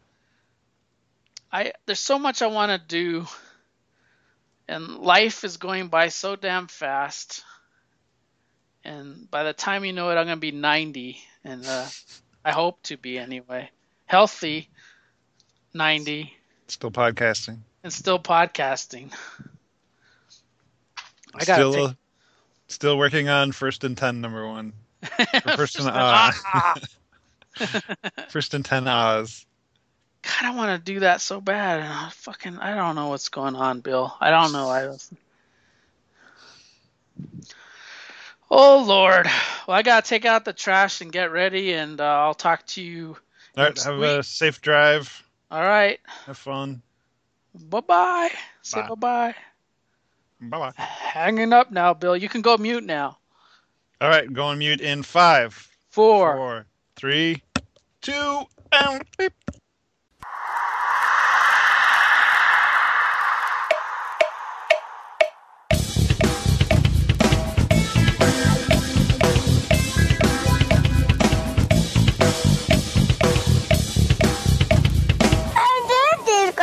Speaker 1: There's so much I want to do, and life is going by so damn fast. And by the time you know it, I'm going to be 90, and I hope to be anyway. Healthy, 90.
Speaker 2: Still podcasting.
Speaker 1: And still podcasting.
Speaker 2: Still working on First and 10 #1. First and 10 Oz.
Speaker 1: God, I want to do that so bad. I don't know what's going on, Bill. I don't know. Oh, Lord. Well, I got to take out the trash and get ready, and I'll talk to you.
Speaker 2: All right, have a safe drive.
Speaker 1: All right.
Speaker 2: Have fun.
Speaker 1: Bye-bye. Say bye-bye.
Speaker 2: Bye-bye.
Speaker 1: Hanging up now, Bill. You can go mute now.
Speaker 2: All right, go on mute in 5, 4, 3, 2, and beep.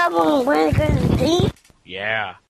Speaker 3: trouble when it comes to tea?
Speaker 1: Yeah.